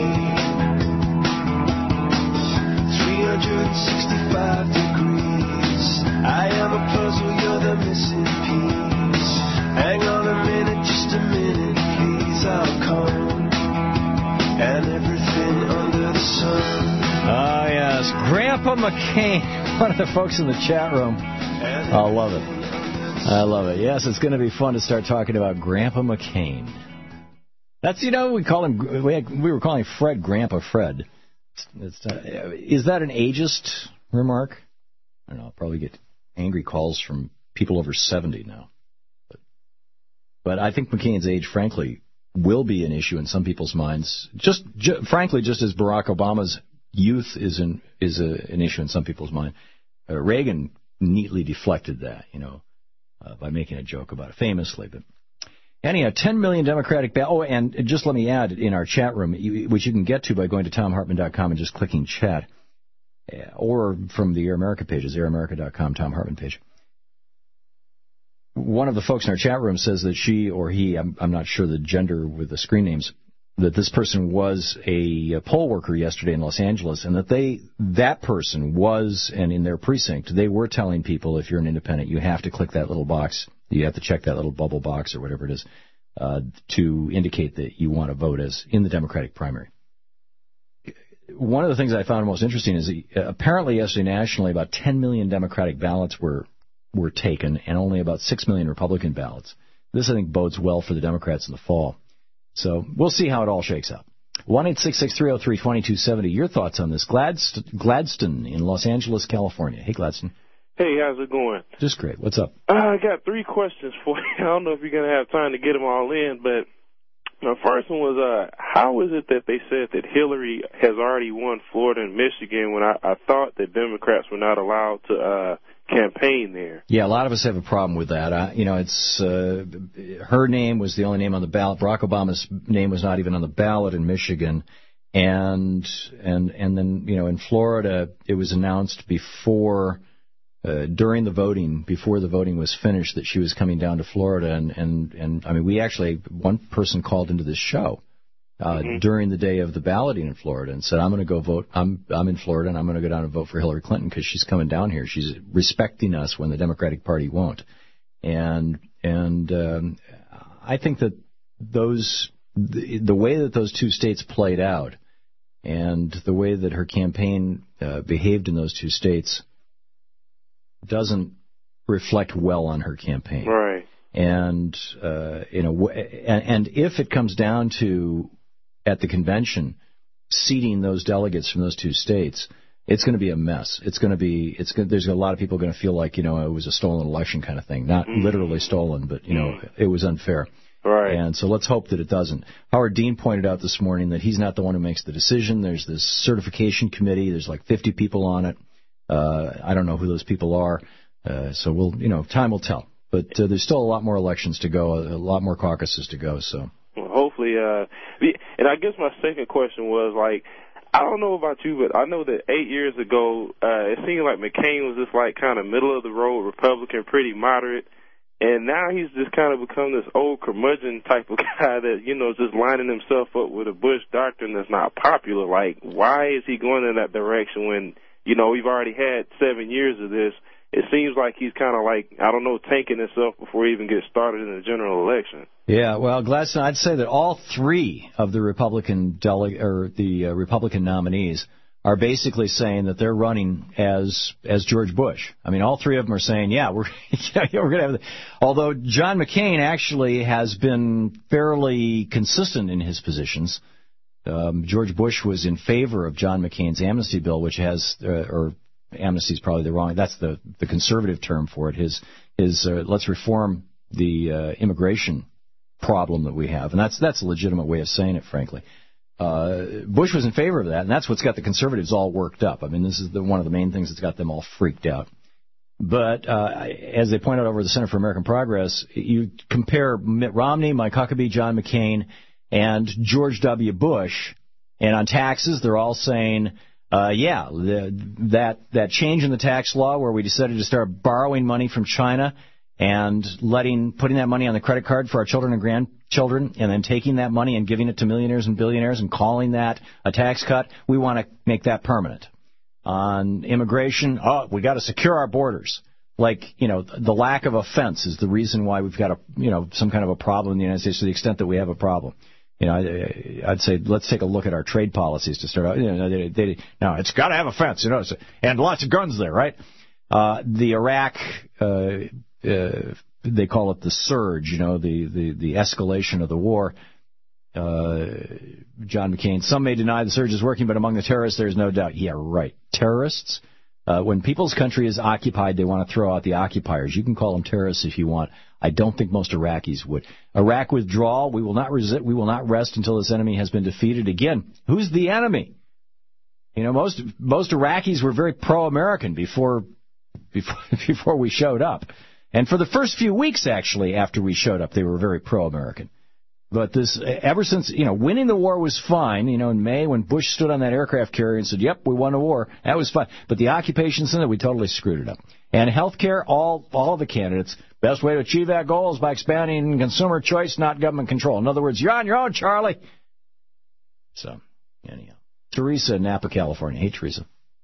three hundred sixty-five degrees. I am a puzzle, you're the missing piece. Hang on a minute, just a minute, please. I'll come. And everything under the sun. Ah, uh, yes. Grandpa McCain, one of the folks in the chat room. I love it. I love it. Yes, it's going to be fun to start talking about Grandpa McCain. That's, you know, we call him, we, had, we were calling Fred Grandpa Fred. It's, it's, uh, is that an ageist remark? I don't know. I'll probably get angry calls from people over seventy now. But, but I think McCain's age, frankly, will be an issue in some people's minds. Just, ju- frankly, just as Barack Obama's youth is an, is a, an issue in some people's mind. Uh, Reagan neatly deflected that, you know. Uh, by making a joke about it famously. But anyhow, ten million Democratic ballots. Oh, and just let me add, in our chat room, you, which you can get to by going to tom hartman dot com and just clicking chat, uh, or from the Air America pages, air america dot com, Tom Hartman page. One of the folks in our chat room says that she or he, I'm, I'm not sure the gender with the screen names, that this person was a, a poll worker yesterday in Los Angeles, and that they, that person was, and in their precinct, they were telling people, if you're an independent, you have to click that little box, you have to check that little bubble box or whatever it is, uh, to indicate that you want to vote as in the Democratic primary. One of the things I found most interesting is that apparently yesterday nationally about ten million Democratic ballots were were taken, and only about six million Republican ballots. This, I think, bodes well for the Democrats in the fall. So we'll see how it all shakes out. one eight six six, three oh three, two two seven oh. Your thoughts on this. Gladst- Gladstone in Los Angeles, California. Hey, Gladstone. Hey, how's it going? Just great. What's up? Uh, I got three questions for you. I don't know if you're going to have time to get them all in, but my first one was, uh, how is it that they said that Hillary has already won Florida and Michigan when I, I thought that Democrats were not allowed to uh, campaign there? Yeah, a lot of us have a problem with that. Uh, you know, it's uh, her name was the only name on the ballot. Barack Obama's name was not even on the ballot in Michigan, and and and then you know in Florida it was announced before, uh, during the voting, before the voting was finished, that she was coming down to Florida, and and and I mean we actually one person called into this show. Uh, mm-hmm. During the day of the balloting in Florida, and said, I'm going to go vote. I'm I'm in Florida, and I'm going to go down and vote for Hillary Clinton because she's coming down here. She's respecting us when the Democratic Party won't. And and um, I think that those the, the way that those two states played out, and the way that her campaign uh, behaved in those two states, doesn't reflect well on her campaign. Right. And uh, you know, and, and if it comes down to at the convention, seating those delegates from those two states, it's going to be a mess. It's going to be, it's going, there's a lot of people going to feel like, you know, it was a stolen election kind of thing. Not mm. literally stolen, but, you know, it was unfair. Right. And so let's hope that it doesn't. Howard Dean pointed out this morning that he's not the one who makes the decision. There's this certification committee. There's like fifty people on it. Uh, I don't know who those people are. Uh, so we'll, you know, time will tell. But uh, there's still a lot more elections to go, a lot more caucuses to go, so. Well, hopefully, uh, and I guess my second question was, like, I don't know about you, but I know that eight years ago, uh, it seemed like McCain was just, like, kind of middle-of-the-road Republican, pretty moderate, and now he's just kind of become this old curmudgeon type of guy that, you know, just lining himself up with a Bush doctrine that's not popular. Like, why is he going in that direction when, you know, we've already had seven years of this? It seems like he's kind of like, I don't know, tanking himself before he even gets started in the general election. Yeah, well, Gladstone, I'd say that all three of the Republican deleg- or the uh, Republican nominees are basically saying that they're running as as George Bush. I mean, all three of them are saying, yeah, we're yeah, we're going to have. The, although John McCain actually has been fairly consistent in his positions. Um, George Bush was in favor of John McCain's amnesty bill, which has uh, or. Amnesty is probably the wrong. That's the, the conservative term for it. His his uh, let's reform the uh, immigration problem that we have, and that's that's a legitimate way of saying it, frankly. Uh, Bush was in favor of that, and that's what's got the conservatives all worked up. I mean, this is the, one of the main things that's got them all freaked out. But uh, as they point out over the Center for American Progress, you compare Mitt Romney, Mike Huckabee, John McCain, and George W. Bush, and on taxes, they're all saying, uh, yeah, the, that that change in the tax law where we decided to start borrowing money from China and letting putting that money on the credit card for our children and grandchildren, and then taking that money and giving it to millionaires and billionaires and calling that a tax cut, we want to make that permanent. On immigration, oh, we got to secure our borders. Like, you know, the lack of a fence is the reason why we've got a, you know, some kind of a problem in the United States, to the extent that we have a problem. You know, I, I'd say let's take a look at our trade policies to start out. You know, they, they, now it's got to have a fence, you know, and lots of guns there, right? Uh, the Iraq, uh, uh, they call it the surge, you know, the, the, the escalation of the war. Uh, John McCain, some may deny the surge is working, but among the terrorists, there's no doubt. Yeah, right. Terrorists? Uh, when people's country is occupied, they want to throw out the occupiers. You can call them terrorists if you want. I don't think most Iraqis would. Iraq withdrawal, we will not resist, we will not rest until this enemy has been defeated. Again, who's the enemy? You know, most most Iraqis were very pro-American before before before we showed up. And for the first few weeks, actually, after we showed up, they were very pro-American. But this, ever since, you know, winning the war was fine. You know, in May when Bush stood on that aircraft carrier and said, yep, we won a war, that was fine. But the occupation center, we totally screwed it up. And health care, all, all of the candidates, best way to achieve that goal is by expanding consumer choice, not government control. In other words, you're on your own, Charlie. So, anyhow. Teresa in Napa, California. Hey, Teresa.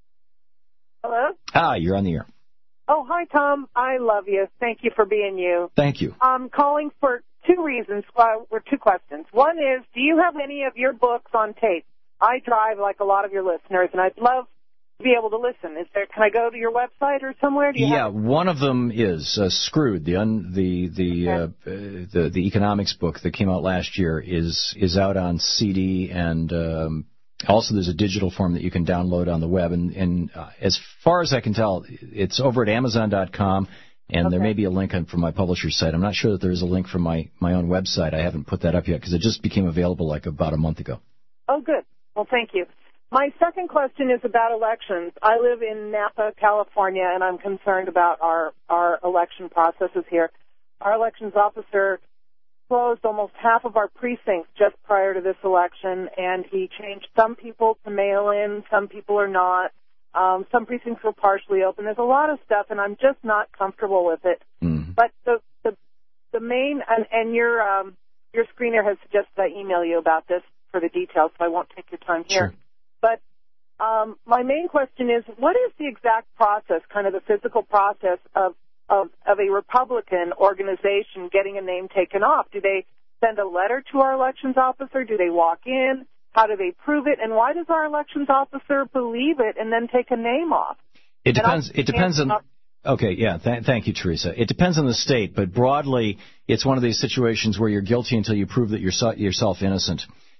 Hello? Ah, you're on the air. Oh, hi, Tom. I love you. Thank you for being you. Thank you. I'm calling for two reasons, well, or two questions. One is, do you have any of your books on tape? I drive like a lot of your listeners, and I'd love to be able to listen. Is there? Can I go to your website or somewhere? Do you yeah, have one of them is uh, Screwed, the un, the the, okay. uh, the the economics book that came out last year is is out on C D, and um, also there's a digital form that you can download on the web. And, and uh, as far as I can tell, it's over at Amazon dot com. And okay. there may be a link on, from my publisher's site. I'm not sure that there is a link from my, my own website. I haven't put that up yet because it just became available like about a month ago. Oh, good. Well, thank you. My second question is about elections. I live in Napa, California, and I'm concerned about our, our election processes here. Our elections officer closed almost half of our precincts just prior to this election, and he changed some people to mail-in, some people are not. Um, some precincts were partially open. There's a lot of stuff, and I'm just not comfortable with it. Mm. But the the the main and, and your um, your screener has suggested I email you about this for the details, so I won't take your time here. Sure. But um, my main question is, what is the exact process, kind of the physical process of of of a Republican organization getting a name taken off? Do they send a letter to our elections officer? Do they walk in? How do they prove it? And why does our elections officer believe it and then take a name off? It depends. It depends on. Okay, yeah. Th- thank you, Teresa. It depends on the state, but broadly, it's one of these situations where you're guilty until you prove that you're so- yourself innocent.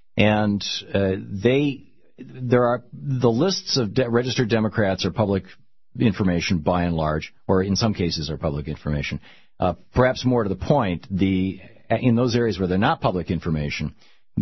And uh, they, there are the lists of de- registered Democrats are public information by and large, or in some cases are public information. Uh, perhaps more to the point, the in those areas where they're not public information,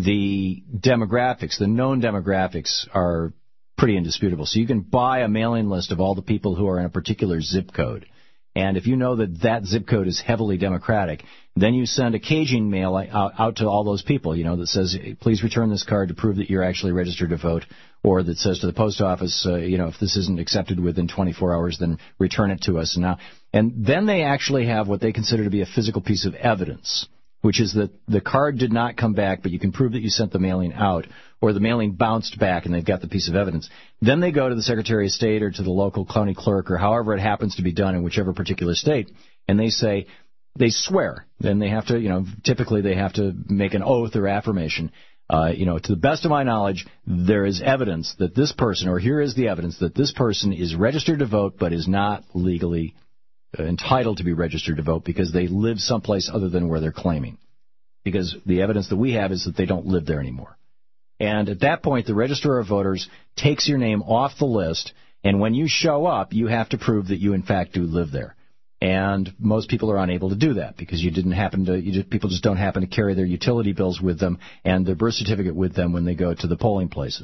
the demographics, the known demographics are pretty indisputable. So you can buy a mailing list of all the people who are in a particular zip code. And if you know that that zip code is heavily Democratic, then you send a caging mail out, out to all those people, you know, that says, please return this card to prove that you're actually registered to vote, or that says to the post office, uh, you know, if this isn't accepted within twenty-four hours, then return it to us. Now, and then they actually have what they consider to be a physical piece of evidence, which is that the card did not come back, but you can prove that you sent the mailing out, or the mailing bounced back and they've got the piece of evidence. Then they go to the Secretary of State or to the local county clerk or however it happens to be done in whichever particular state, and they say, they swear. Then they have to, you know, typically they have to make an oath or affirmation. Uh, you know, to the best of my knowledge, there is evidence that this person, or here is the evidence that this person is registered to vote but is not legally entitled to be registered to vote because they live someplace other than where they're claiming. Because the evidence that we have is that they don't live there anymore. And at that point, the Registrar of Voters takes your name off the list, and when you show up, you have to prove that you in fact do live there. And most people are unable to do that because you didn't happen to, you just, people just don't happen to carry their utility bills with them and their birth certificate with them when they go to the polling places.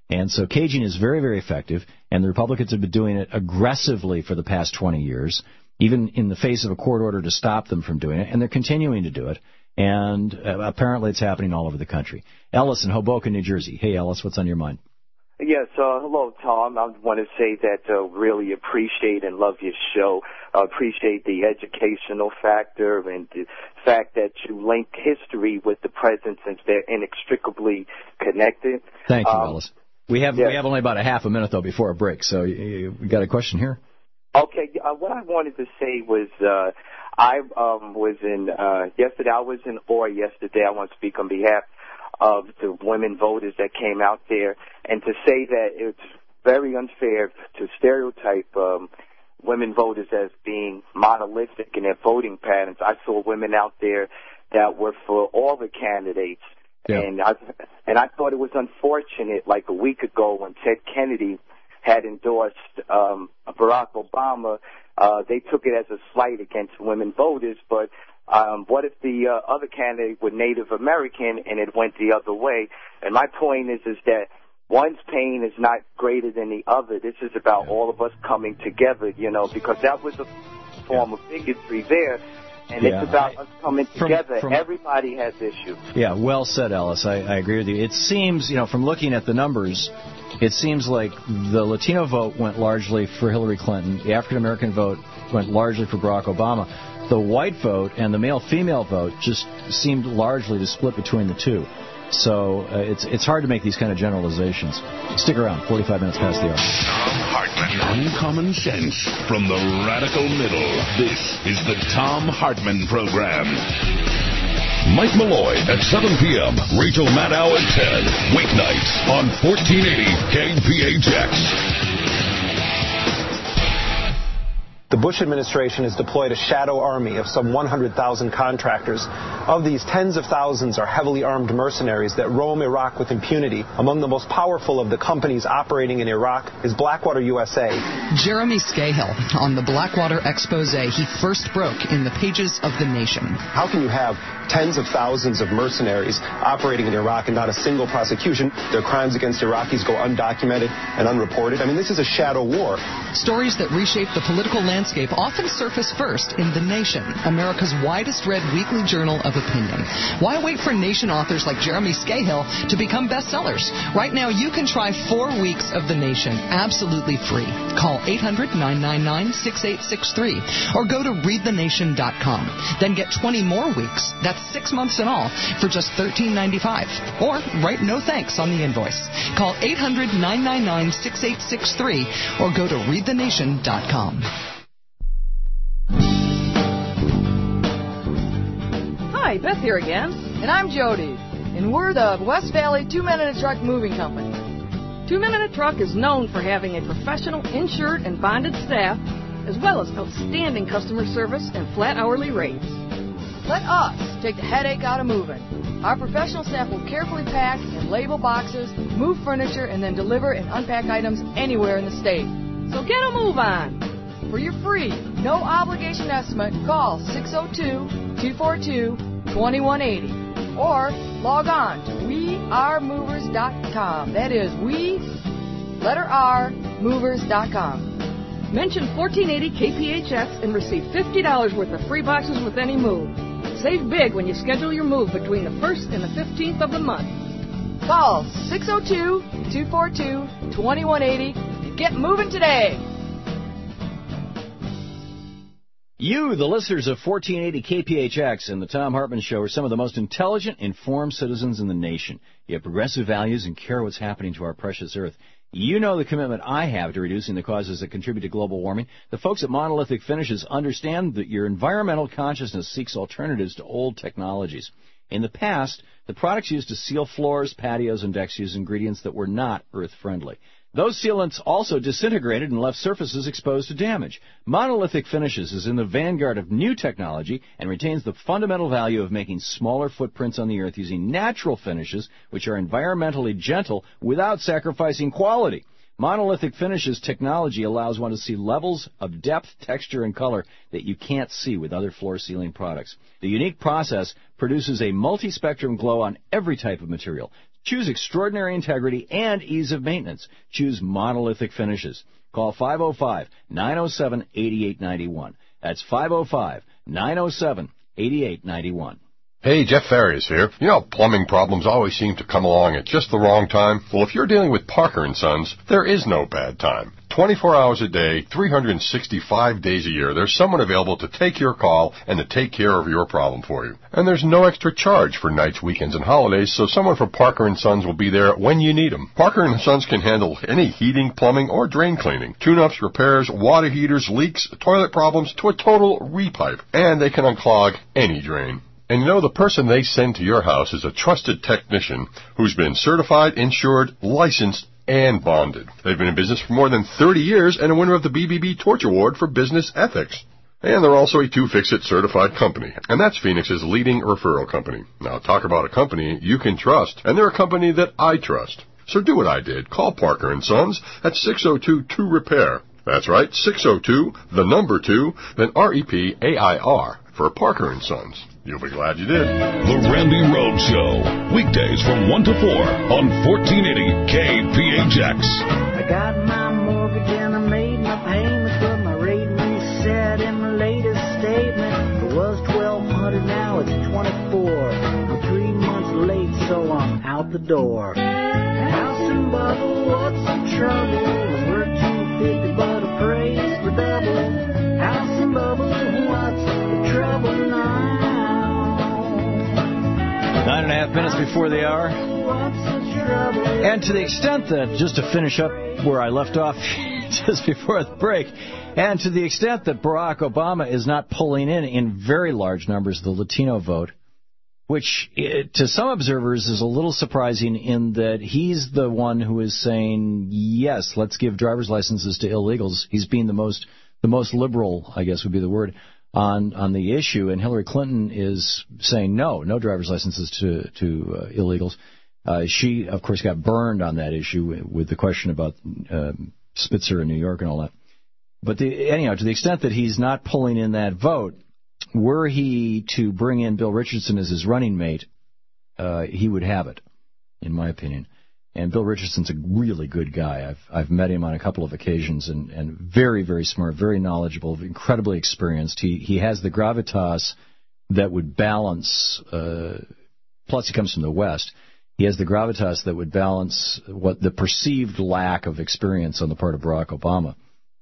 And so caging is very, very effective, and the Republicans have been doing it aggressively for the past twenty years, even in the face of a court order to stop them from doing it, and they're continuing to do it. And uh, apparently it's happening all over the country. Ellis in Hoboken, New Jersey. Hey, Ellis, what's on your mind? Yes, uh, hello, Tom. I want to say that uh, really appreciate and love your show. Uh, appreciate the educational factor and the fact that you link history with the present since they're inextricably connected. Thank you, um, Ellis. We have yes. we have only about a half a minute, though, before a break, so you, you, we got a question here? Okay, uh, what I wanted to say was uh, I um, was in, uh, yesterday, I was in awe yesterday. I want to speak on behalf of the women voters that came out there, and to say that it's very unfair to stereotype um, women voters as being monolithic in their voting patterns. I saw women out there that were for all the candidates, yeah. and I and I thought it was unfortunate, like a week ago when Ted Kennedy had endorsed um, Barack Obama, uh, they took it as a slight against women voters, but Um, what if the uh, other candidate were Native American and it went the other way? And my point is, is that one's pain is not greater than the other. This is about all of us coming together, you know, because that was a form of bigotry there. And yeah. it's about us coming together. From, from, Everybody has issues. Yeah, well said, Ellis. I, I agree with you. It seems, you know, from looking at the numbers, it seems like the Latino vote went largely for Hillary Clinton. The African-American vote went largely for Barack Obama. The white vote and the male-female vote just seemed largely to split between the two. So uh, it's it's hard to make these kind of generalizations. Stick around, forty-five minutes past the hour. Tom Hartman. Uncommon sense from the radical middle. This is the Tom Hartman Program. Mike Malloy at seven p.m. Rachel Maddow at ten. Weeknights on fourteen eighty K P H X. The Bush administration has deployed a shadow army of some one hundred thousand contractors. Of these, tens of thousands are heavily armed mercenaries that roam Iraq with impunity. Among the most powerful of the companies operating in Iraq is Blackwater U S A. Jeremy Scahill on the Blackwater expose he first broke in the pages of The Nation. How can you have tens of thousands of mercenaries operating in Iraq and not a single prosecution? Their crimes against Iraqis go undocumented and unreported. I mean, this is a shadow war. Stories that reshape the political landscape often surface first in The Nation, America's widest read weekly journal of opinion. Why wait for Nation authors like Jeremy Scahill to become bestsellers? Right now, you can try four weeks of The Nation absolutely free. Call eight hundred, nine nine nine, six eight six three or go to read the nation dot com. Then get twenty more weeks. That's six months in all for just thirteen ninety-five. Or write no thanks on the invoice. Call eight hundred, nine nine nine, six eight six three or go to read the nation dot com. Hi, Beth here again. And I'm Jody. And we're the West Valley Two Men and a Truck Moving Company. Two Men and a Truck is known for having a professional insured and bonded staff, as well as outstanding customer service and flat hourly rates. Let us take the headache out of moving. Our professional staff will carefully pack and label boxes, move furniture, and then deliver and unpack items anywhere in the state. So get a move on. For your free, no obligation estimate, call six oh two, two four two, two one eight oh or log on to we are movers dot com. That is we, letter R, movers dot com. Mention fourteen eighty K P H X and receive fifty dollars worth of free boxes with any move. Save big when you schedule your move between the first and the fifteenth of the month. Call six oh two, two four two, two one eight oh and get moving today. You, the listeners of fourteen eighty K P H X and the Tom Hartman Show, are some of the most intelligent, informed citizens in the nation. You have progressive values and care what's happening to our precious earth. You know the commitment I have to reducing the causes that contribute to global warming. The folks at Monolithic Finishes understand that your environmental consciousness seeks alternatives to old technologies. In the past, the products used to seal floors, patios, and decks used ingredients that were not earth-friendly. Those sealants also disintegrated and left surfaces exposed to damage. Monolithic Finishes is in the vanguard of new technology and retains the fundamental value of making smaller footprints on the earth using natural finishes, which are environmentally gentle without sacrificing quality. Monolithic Finishes technology allows one to see levels of depth, texture, and color that you can't see with other floor sealing products. The unique process produces a multi-spectrum glow on every type of material. Choose extraordinary integrity and ease of maintenance. Choose monolithic finishes. Call five oh five, nine oh seven, eight eight nine one. That's five oh five, nine oh seven, eight eight nine one. Hey, Jeff Farias here. You know, plumbing problems always seem to come along at just the wrong time. Well, if you're dealing with Parker and Sons, there is no bad time. twenty-four hours a day, three hundred sixty-five days a year, there's someone available to take your call and to take care of your problem for you. And there's no extra charge for nights, weekends, and holidays, so someone from Parker and Sons will be there when you need them. Parker and Sons can handle any heating, plumbing, or drain cleaning, tune-ups, repairs, water heaters, leaks, toilet problems, to a total repipe. And they can unclog any drain. And you know, the person they send to your house is a trusted technician who's been certified, insured, licensed, and bonded. They've been in business for more than thirty years and a winner of the B B B Torch Award for Business Ethics. And they're also a two-fix-it certified company, and that's Phoenix's leading referral company. Now, talk about a company you can trust, and they're a company that I trust. So do what I did. Call Parker and Sons at six oh two, two repair. That's right, six oh two, the number two, then R E P A I R for Parker and Sons. You'll be glad you did. The Randy Rhodes Show, weekdays from one to four on fourteen eighty K P H X. I got my mortgage and I made my payments, but my rate reset in my latest statement. It was twelve hundred, now it's twenty-four. I'm three months late, so I'm out the door. House and bubble, what's the trouble? It was worth two fifty, but I praise for double. House and bubble, what's the trouble now? Nine and a half minutes before the hour. And to the extent that, just to finish up where I left off just before the break, and to the extent that Barack Obama is not pulling in in very large numbers the Latino vote, which to some observers is a little surprising in that he's the one who is saying, yes, let's give driver's licenses to illegals. He's being the most, the most liberal, I guess would be the word, on on the issue, and Hillary Clinton is saying no, no driver's licenses to to uh, illegals. Uh, she, of course, got burned on that issue with the question about uh, Spitzer in New York and all that. But the, anyhow, to the extent that he's not pulling in that vote, were he to bring in Bill Richardson as his running mate, uh, he would have it, in my opinion. And Bill Richardson's a really good guy. I've I've met him on a couple of occasions, and, and very, very smart, very knowledgeable, incredibly experienced. He he has the gravitas that would balance, uh, plus he comes from the West, he has the gravitas that would balance what the perceived lack of experience on the part of Barack Obama.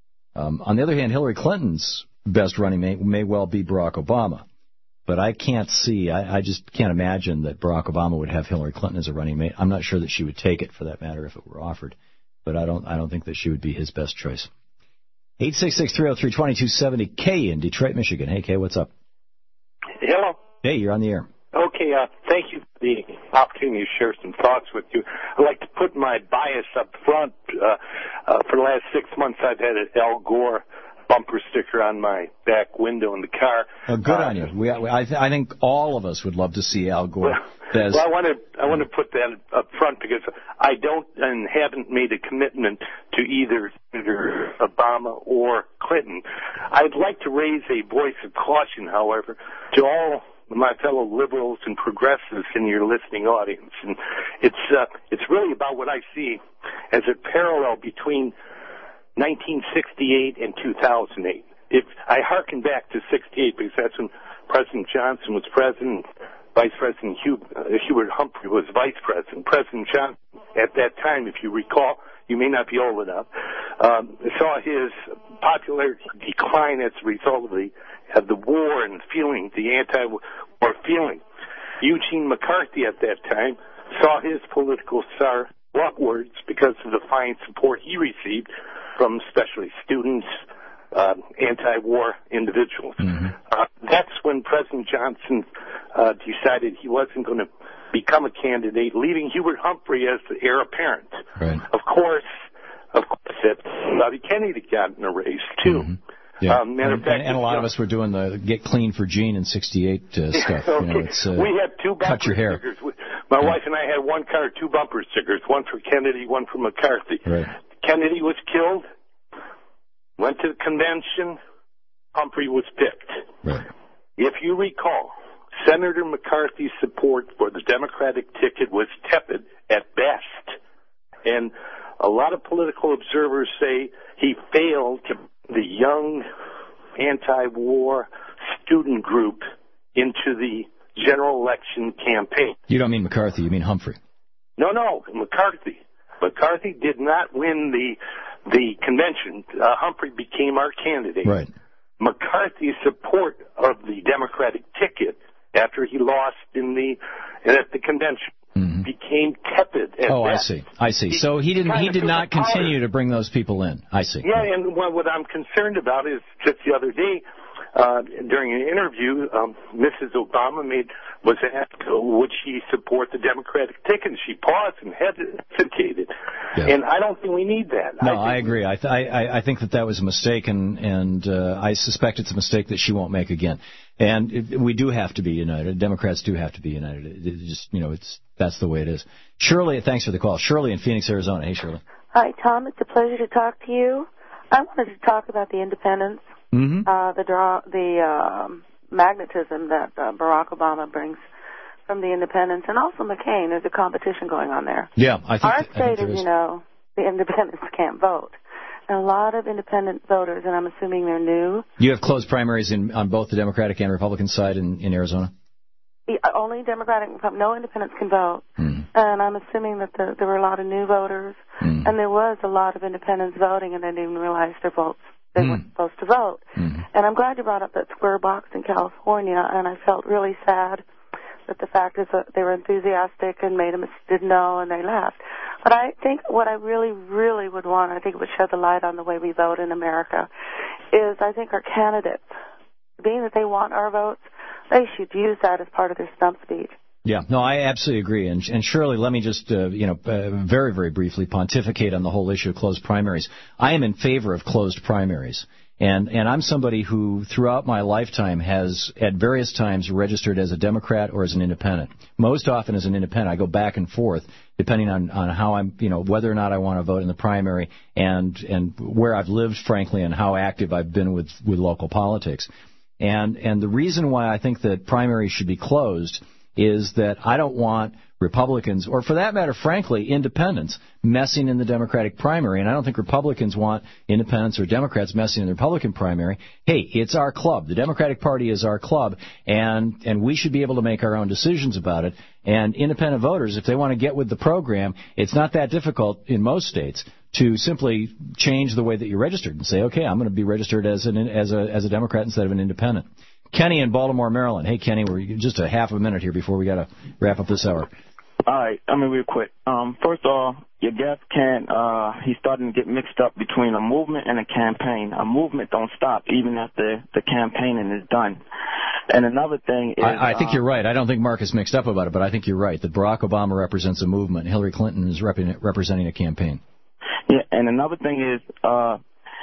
Um, on the other hand, Hillary Clinton's best running mate may well be Barack Obama. But I can't see, I, I just can't imagine that Barack Obama would have Hillary Clinton as a running mate. I'm not sure that she would take it, for that matter, if it were offered. But I don't I don't think that she would be his best choice. eight six six, three oh three, two two seven oh, Kay in Detroit, Michigan. Hey, Kay, what's up? Hello. Hey, you're on the air. Okay, uh, thank you for the opportunity to share some thoughts with you. I'd like to put my bias up front. Uh, uh, for the last six months, I've had an Al Gore bumper sticker on my back window in the car. Oh, good uh, on you. We, I, th- I think all of us would love to see Al Gore. Well, well, I want to I want to put that up front because I don't and haven't made a commitment to either Senator Obama or Clinton. I'd like to raise a voice of caution, however, to all my fellow liberals and progressives in your listening audience, and it's uh, it's really about what I see as a parallel between nineteen sixty-eight and two thousand eight. If I hearken back to sixty-eight because that's when President Johnson was president, Vice President Hugh, uh, Hubert Humphrey was vice president. President Johnson, at that time, if you recall, you may not be old enough, um, saw his popularity decline as a result of the, of the war and feeling, the anti-war feeling. Eugene McCarthy at that time saw his political star upwards because of the fine support he received from especially students, uh, anti-war individuals. Mm-hmm. Uh, that's when President Johnson uh, decided he wasn't going to become a candidate, leaving Hubert Humphrey as the heir apparent. Right. Of course, of course, that Bobby Kennedy got in a race too. Mm-hmm. Yeah. Um, matter and, of fact, and, and a lot of us were doing the get clean for Gene in sixty-eight uh, stuff. Okay. You know, it's, uh, we had two bumper cut your hair. stickers. My yeah. wife and I had one car, two bumper stickers, one for Kennedy, one for McCarthy. Right. Kennedy was killed, went to the convention, Humphrey was picked. Right. If you recall, Senator McCarthy's support for the Democratic ticket was tepid at best. And a lot of political observers say he failed to bring the young anti-war student group into the general election campaign. You don't mean McCarthy, you mean Humphrey. No, no, McCarthy. McCarthy did not win the the convention. Uh, Humphrey became our candidate. Right. McCarthy's support of the Democratic ticket after he lost in the at the convention mm-hmm. became tepid. At oh, best. I see. I see. So he didn't. He did not continue to bring those people in. I see. Yeah, and what, what I'm concerned about is just the other day uh, during an interview, um, Missus Obama made was asked uh, would she support the Democratic ticket, and she paused and hesitated. Yeah. And I don't think we need that. No, I, I agree. I, th- I I think that that was a mistake, and and uh, I suspect it's a mistake that she won't make again. And it, we do have to be united. Democrats do have to be united. It, it just you know, it's that's the way it is. Shirley, thanks for the call. Shirley in Phoenix, Arizona. Hey, Shirley. Hi, Tom. It's a pleasure to talk to you. I wanted to talk about the independence, mm-hmm. uh, the draw, the um, magnetism that uh, Barack Obama brings from the independents, and also McCain. There's a competition going on there. Yeah, I think. Our th- state, I think as you know, the independents can't vote. And a lot of independent voters, and I'm assuming they're new. You have closed primaries in, on both the Democratic and Republican side in, in Arizona? The, uh, only Democratic, no independents can vote. Mm. And I'm assuming that the, there were a lot of new voters, mm. and there was a lot of independents voting, and they didn't even realize their votes. They mm. weren't supposed to vote. Mm. And I'm glad you brought up that square box in California, and I felt really sad that the fact is that they were enthusiastic and made a mis- didn't know, and they left. But I think what I really, really would want, I think it would shed the light on the way we vote in America, is I think our candidates, being that they want our votes, they should use that as part of their stump speech. Yeah, no, I absolutely agree. And, and Shirley, let me just, uh, you know, uh, very, very briefly pontificate on the whole issue of closed primaries. I am in favor of closed primaries. And, and I'm somebody who, throughout my lifetime, has at various times registered as a Democrat or as an independent. Most often as an independent. I go back and forth depending on, on how I'm, you know, whether or not I want to vote in the primary and, and where I've lived, frankly, and how active I've been with, with local politics. And, and the reason why I think that primaries should be closed is that I don't want Republicans, or for that matter, frankly, independents, messing in the Democratic primary. And I don't think Republicans want independents or Democrats messing in the Republican primary. Hey, it's our club. The Democratic Party is our club, and, and we should be able to make our own decisions about it. And independent voters, if they want to get with the program, it's not that difficult in most states to simply change the way that you're registered and say, okay, I'm going to be registered as an as a as a Democrat instead of an independent. Kenny in Baltimore, Maryland. Hey, Kenny, we're just a half a minute here before we got to wrap up this hour. All right, I mean, real quick. Um, first of all, your guest can't, uh, he's starting to get mixed up between a movement and a campaign. A movement don't stop even after the campaigning is done. And another thing is... I, I think uh, you're right. I don't think Mark is mixed up about it, but I think you're right, that Barack Obama represents a movement. Hillary Clinton is rep- representing a campaign. Yeah, and another thing is... Uh,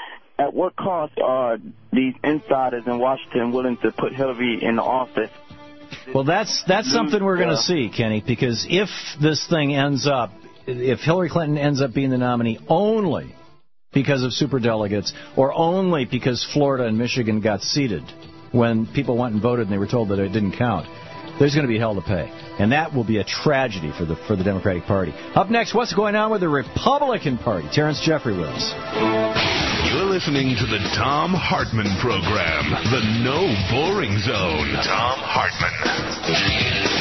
At what cost are these insiders in Washington willing to put Hillary in the office? Well, that's that's something we're going to see, Kenny, because if this thing ends up, if Hillary Clinton ends up being the nominee only because of superdelegates or only because Florida and Michigan got seated when people went and voted and they were told that it didn't count, there's going to be hell to pay. And that will be a tragedy for the for the Democratic Party. Up next, what's going on with the Republican Party? Terrence Jeffrey with us. You're listening to the Thom Hartmann Program, the No Boring Zone. Thom Hartmann.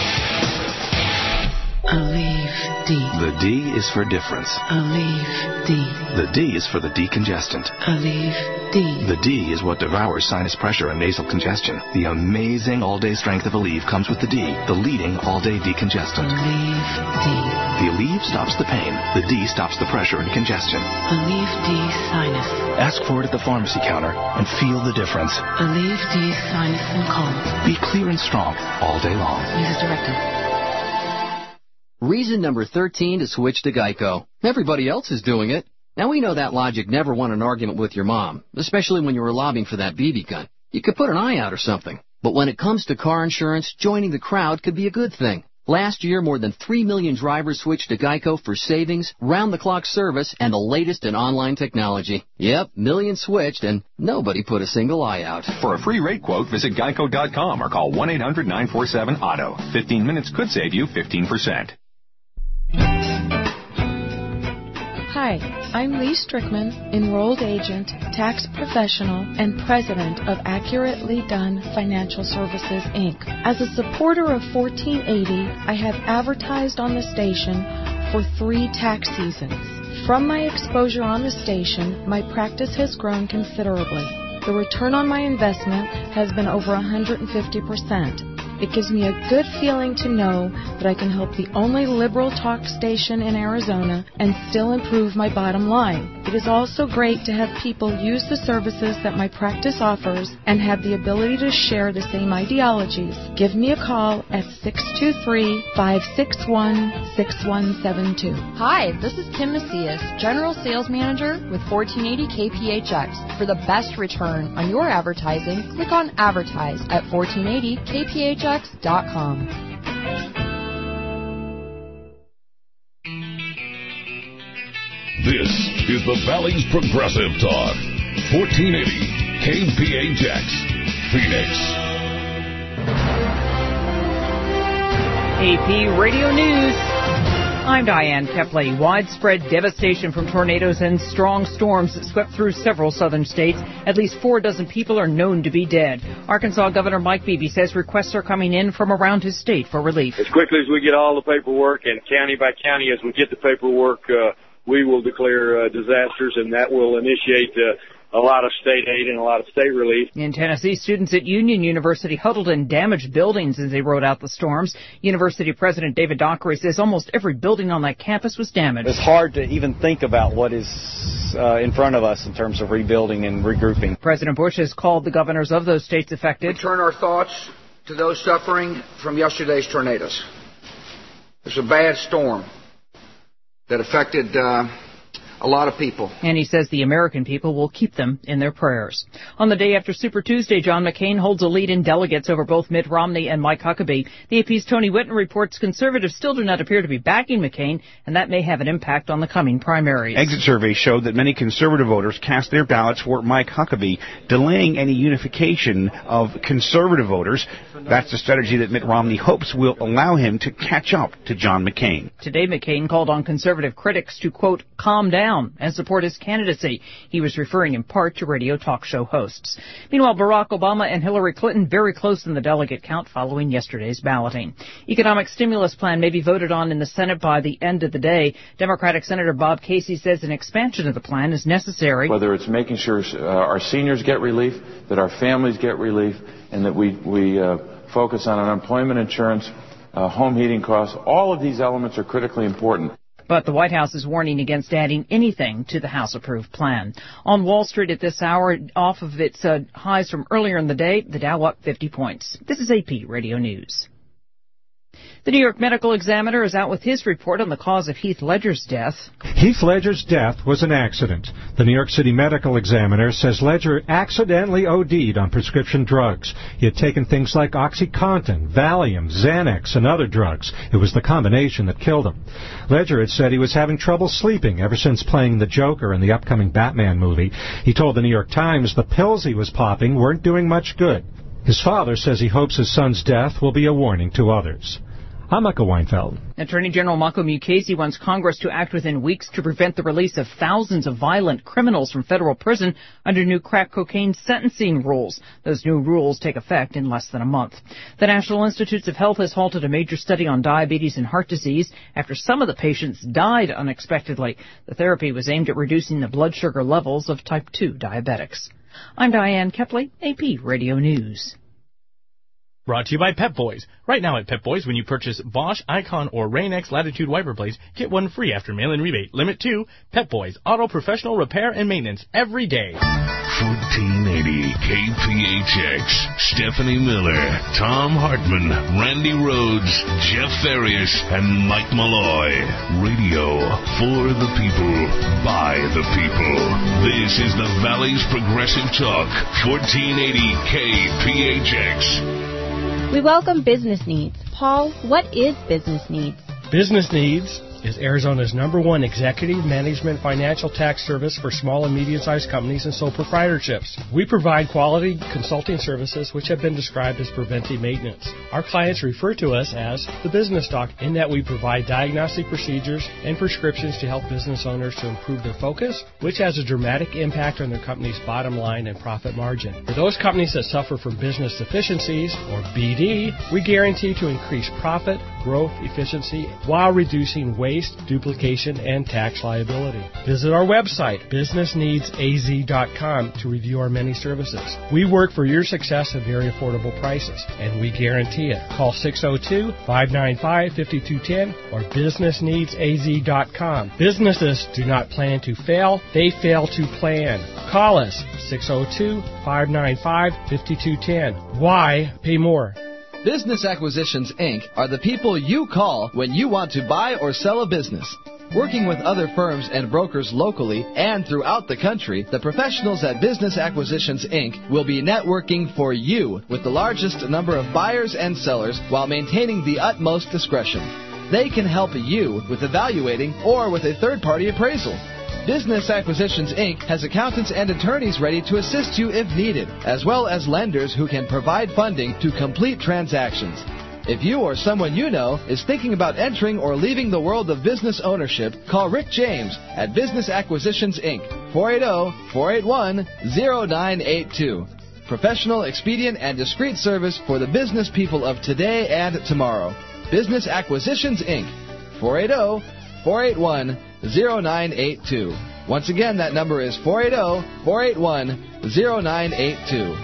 Aleve D. The D is for difference. Aleve D. The D is for the decongestant. Aleve D. The D is what devours sinus pressure and nasal congestion. The amazing all-day strength of Aleve comes with the D, the leading all-day decongestant. Aleve D. The Aleve stops the pain. The D stops the pressure and congestion. Aleve D Sinus. Ask for it at the pharmacy counter and feel the difference. Aleve D Sinus and Calm. Be clear and strong all day long. Use as directed. Reason number thirteen to switch to Geico. Everybody else is doing it. Now, we know that logic never won an argument with your mom, especially when you were lobbying for that B B gun. You could put an eye out or something. But when it comes to car insurance, joining the crowd could be a good thing. Last year, more than three million drivers switched to Geico for savings, round-the-clock service, and the latest in online technology. Yep, millions switched, and nobody put a single eye out. For a free rate quote, visit geico dot com or call one eight hundred nine four seven auto. fifteen minutes could save you fifteen percent. Hi, I'm Lee Strickman, enrolled agent, tax professional, and president of Accurately Done Financial Services, Incorporated. As a supporter of fourteen eighty, I have advertised on the station for three tax seasons. From my exposure on the station, my practice has grown considerably. The return on my investment has been over one hundred fifty percent. It gives me a good feeling to know that I can help the only liberal talk station in Arizona and still improve my bottom line. It is also great to have people use the services that my practice offers and have the ability to share the same ideologies. Give me a call at six two three, five six one, six one seven two. Hi, this is Kim Macias, General Sales Manager with fourteen eighty K P H X. For the best return on your advertising, click on Advertise at fourteen eighty K P H X dot com. This is the Valley's Progressive Talk. fourteen eighty K P H X, Phoenix. A P Radio News. I'm Diane Kepley. Widespread devastation from tornadoes and strong storms that swept through several southern states. At least four dozen people are known to be dead. Arkansas Governor Mike Beebe says requests are coming in from around his state for relief. As quickly as we get all the paperwork, and county by county as we get the paperwork, uh, we will declare uh, disasters, and that will initiate uh, a lot of state aid and a lot of state relief. In Tennessee, students at Union University huddled in damaged buildings as they rode out the storms. University President David Dockery says almost every building on that campus was damaged. It's hard to even think about what is uh, in front of us in terms of rebuilding and regrouping. President Bush has called the governors of those states affected. We turn our thoughts to those suffering from yesterday's tornadoes. It's a bad storm that affected uh, a lot of people. And he says the American people will keep them in their prayers. On the day after Super Tuesday, John McCain holds a lead in delegates over both Mitt Romney and Mike Huckabee. The A P's Tony Whitten reports conservatives still do not appear to be backing McCain, and that may have an impact on the coming primaries. Exit surveys showed that many conservative voters cast their ballots for Mike Huckabee, delaying any unification of conservative voters. That's the strategy that Mitt Romney hopes will allow him to catch up to John McCain. Today, McCain called on conservative critics to, quote, calm down and support his candidacy. He was referring in part to radio talk show hosts. Meanwhile, Barack Obama and Hillary Clinton very close in the delegate count following yesterday's balloting. Economic stimulus plan may be voted on in the Senate by the end of the day. Democratic Senator Bob Casey says an expansion of the plan is necessary. Whether it's making sure uh, our seniors get relief, that our families get relief, and that we, we uh, focus on unemployment insurance, uh, home heating costs, all of these elements are critically important. But the White House is warning against adding anything to the House-approved plan. On Wall Street at this hour, off of its uh, highs from earlier in the day, the Dow up fifty points. This is A P Radio News. The New York Medical Examiner is out with his report on the cause of Heath Ledger's death. Heath Ledger's death was an accident. The New York City Medical Examiner says Ledger accidentally O D'd on prescription drugs. He had taken things like OxyContin, Valium, Xanax, and other drugs. It was the combination that killed him. Ledger had said he was having trouble sleeping ever since playing the Joker in the upcoming Batman movie. He told the New York Times the pills he was popping weren't doing much good. His father says he hopes his son's death will be a warning to others. I'm Michael Weinfeld. Attorney General Marco Mukasey wants Congress to act within weeks to prevent the release of thousands of violent criminals from federal prison under new crack cocaine sentencing rules. Those new rules take effect in less than a month. The National Institutes of Health has halted a major study on diabetes and heart disease after some of the patients died unexpectedly. The therapy was aimed at reducing the blood sugar levels of type two diabetics. I'm Diane Kepley, A P Radio News. Brought to you by Pep Boys. Right now at Pep Boys, when you purchase Bosch, Icon, or Rain-X Latitude wiper blades, get one free after mail-in rebate. Limit two. Pep Boys, auto professional repair and maintenance every day. fourteen eighty K P H X. Stephanie Miller, Tom Hartman, Randy Rhodes, Jeff Farias, and Mike Malloy. Radio for the people, by the people. This is the Valley's Progressive Talk, fourteen eighty K P H X. We welcome business needs, Paul, what is Business Needs? Business Needs is Arizona's number one executive management financial tax service for small and medium-sized companies and sole proprietorships. We provide quality consulting services which have been described as preventive maintenance. Our clients refer to us as the business doc in that we provide diagnostic procedures and prescriptions to help business owners to improve their focus, which has a dramatic impact on their company's bottom line and profit margin. For those companies that suffer from business deficiencies, or B D, we guarantee to increase profit, growth, efficiency, while reducing waste, duplication, and tax liability. Visit our website, business needs a z dot com, to review our many services. We work for your success at very affordable prices, and we guarantee it. Call six oh two, five nine five, five two one oh or business needs a z dot com. Businesses do not plan to fail, they fail to plan. Call us, six oh two, five nine five, five two one oh. Why pay more? Business Acquisitions, Incorporated are the people you call when you want to buy or sell a business. Working with other firms and brokers locally and throughout the country, the professionals at Business Acquisitions, Incorporated will be networking for you with the largest number of buyers and sellers while maintaining the utmost discretion. They can help you with evaluating or with a third-party appraisal. Business Acquisitions, Incorporated has accountants and attorneys ready to assist you if needed, as well as lenders who can provide funding to complete transactions. If you or someone you know is thinking about entering or leaving the world of business ownership, call Rick James at Business Acquisitions, Incorporated, four eight zero, four eight one, zero nine eight two. Professional, expedient, and discreet service for the business people of today and tomorrow. Business Acquisitions, Incorporated, four eight zero, four eight one, zero nine eight two. Once again, that number is four eight zero, four eight one, zero nine eight two.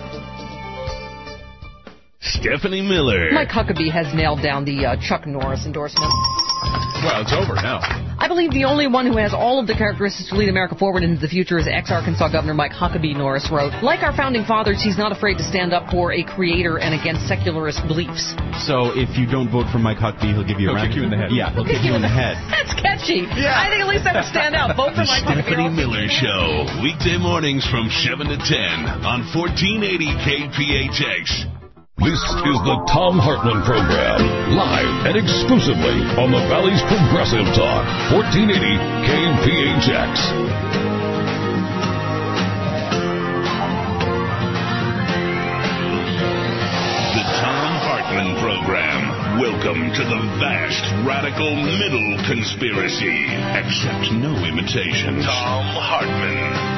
Stephanie Miller. Mike Huckabee has nailed down the uh, Chuck Norris endorsement. Well, it's over now. I believe the only one who has all of the characteristics to lead America forward into the future is ex-Arkansas Governor Mike Huckabee, Norris wrote. Like our founding fathers, he's not afraid to stand up for a creator and against secularist beliefs. So if you don't vote for Mike Huckabee, he'll give you he'll a round. He'll kick you in the head. Yeah, he'll kick you in the head. That's catchy. Yeah. I think at least that would stand out. Vote for The Mike Stephanie Huckabee. Miller Show, weekday mornings from seven to ten on fourteen eighty K P H X. This is the Thom Hartmann Program, live and exclusively on the Valley's Progressive Talk, fourteen eighty K P H X. The Thom Hartmann Program. Welcome to the vast, radical middle conspiracy. Accept no imitation. Thom Hartmann.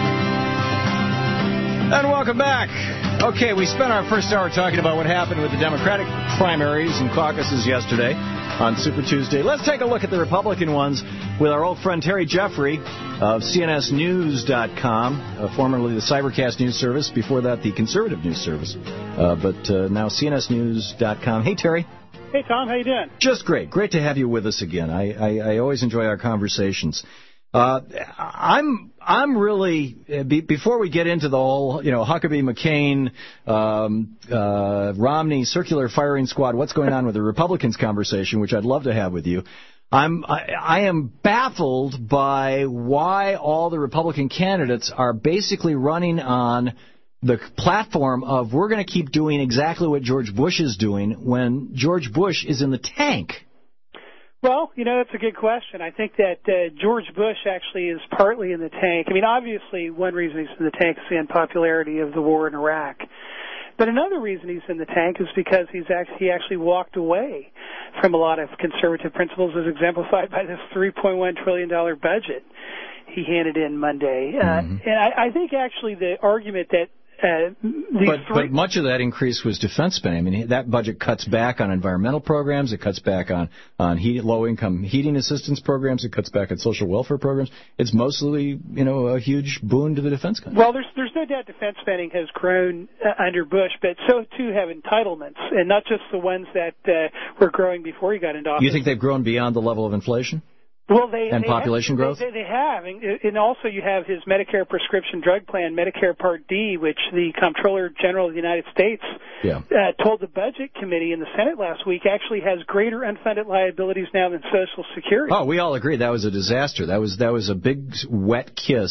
And welcome back. Okay, we spent our first hour talking about what happened with the Democratic primaries and caucuses yesterday on Super Tuesday. Let's take a look at the Republican ones with our old friend Terry Jeffrey of C N S News dot com, uh, formerly the Cybercast News Service, before that the Conservative News Service, uh, but uh, now C N S News dot com. Hey, Terry. Hey, Tom. How you doing? Just great. Great to have you with us again. I, I, I always enjoy our conversations. Uh, I'm I'm really be, before we get into the whole you know Huckabee, McCain, um, uh, Romney circular firing squad, what's going on with the Republicans conversation, which I'd love to have with you. I'm I, I am baffled by why all the Republican candidates are basically running on the platform of we're going to keep doing exactly what George Bush is doing when George Bush is in the tank. Well, you know, that's a good question. I think that uh, George Bush actually is partly in the tank. I mean, obviously, one reason he's in the tank is the unpopularity of the war in Iraq. But another reason he's in the tank is because he's actually, he actually walked away from a lot of conservative principles as exemplified by this three point one trillion dollars budget he handed in Monday. Mm-hmm. Uh, and I, I think actually the argument that Uh, but, but much of that increase was defense spending. I mean, that budget cuts back on environmental programs. It cuts back on, on heat, low-income heating assistance programs. It cuts back on social welfare programs. It's mostly, you know, a huge boon to the defense country. Well, there's there's no doubt defense spending has grown uh, under Bush, but so, too, have entitlements, and not just the ones that uh, were growing before he got into office. You think they've grown beyond the level of inflation? Well, they and they population have, growth. They, they have, and, and also you have his Medicare prescription drug plan, Medicare Part D, which the Comptroller General of the United States yeah. uh, told the Budget Committee in the Senate last week actually has greater unfunded liabilities now than Social Security. Oh, we all agree that was a disaster. That was that was a big wet kiss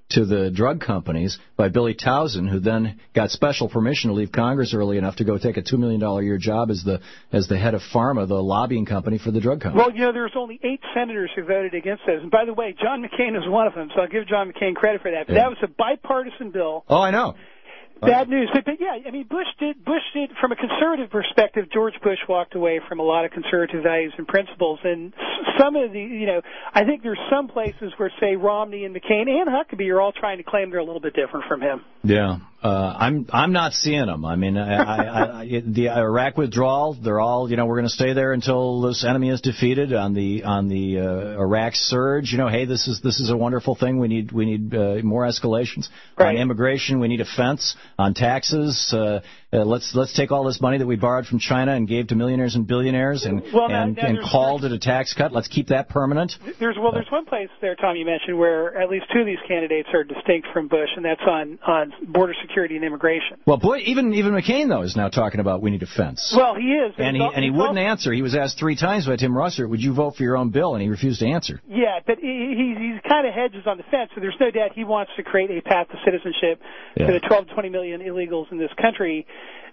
to the drug companies by Billy Towson, who then got special permission to leave Congress early enough to go take a two million dollars a year job as the as the head of Pharma, the lobbying company for the drug company. Well, you know, there's only eight senators who voted against those. And by the way, John McCain was one of them, so I'll give John McCain credit for that. But Yeah. that was a bipartisan bill. Oh, I know. Bad news. But, but yeah, I mean, Bush did, Bush did, from a conservative perspective, George Bush walked away from a lot of conservative values and principles. And some of the, you know, I think there's some places where, say, Romney and McCain and Huckabee are all trying to claim they're a little bit different from him. Yeah. Uh, I'm I'm not seeing them. I mean, I, I, I, the Iraq withdrawal, they're all, you know, we're going to stay there until this enemy is defeated. On the on the uh, Iraq surge, you know, hey, this is this is a wonderful thing. We need we need uh, more escalations. Right. On immigration, we need a fence. On taxes, uh, uh, let's let's take all this money that we borrowed from China and gave to millionaires and billionaires and Well, now- and, now and there's- called it a tax cut. Let's keep that permanent. There's well, there's one place there, Tom, you mentioned where at least two of these candidates are distinct from Bush, and that's on on border security and immigration. Well, boy, even even McCain though is now talking about we need a fence. Well, he is, And he and he wouldn't answer. He was asked three times by Tim Russert, "Would you vote for your own bill?" And he refused to answer. Yeah, but he he, he kind of hedges on the fence. So there's no doubt he wants to create a path to citizenship Yeah. for the twelve to twenty million illegals in this country.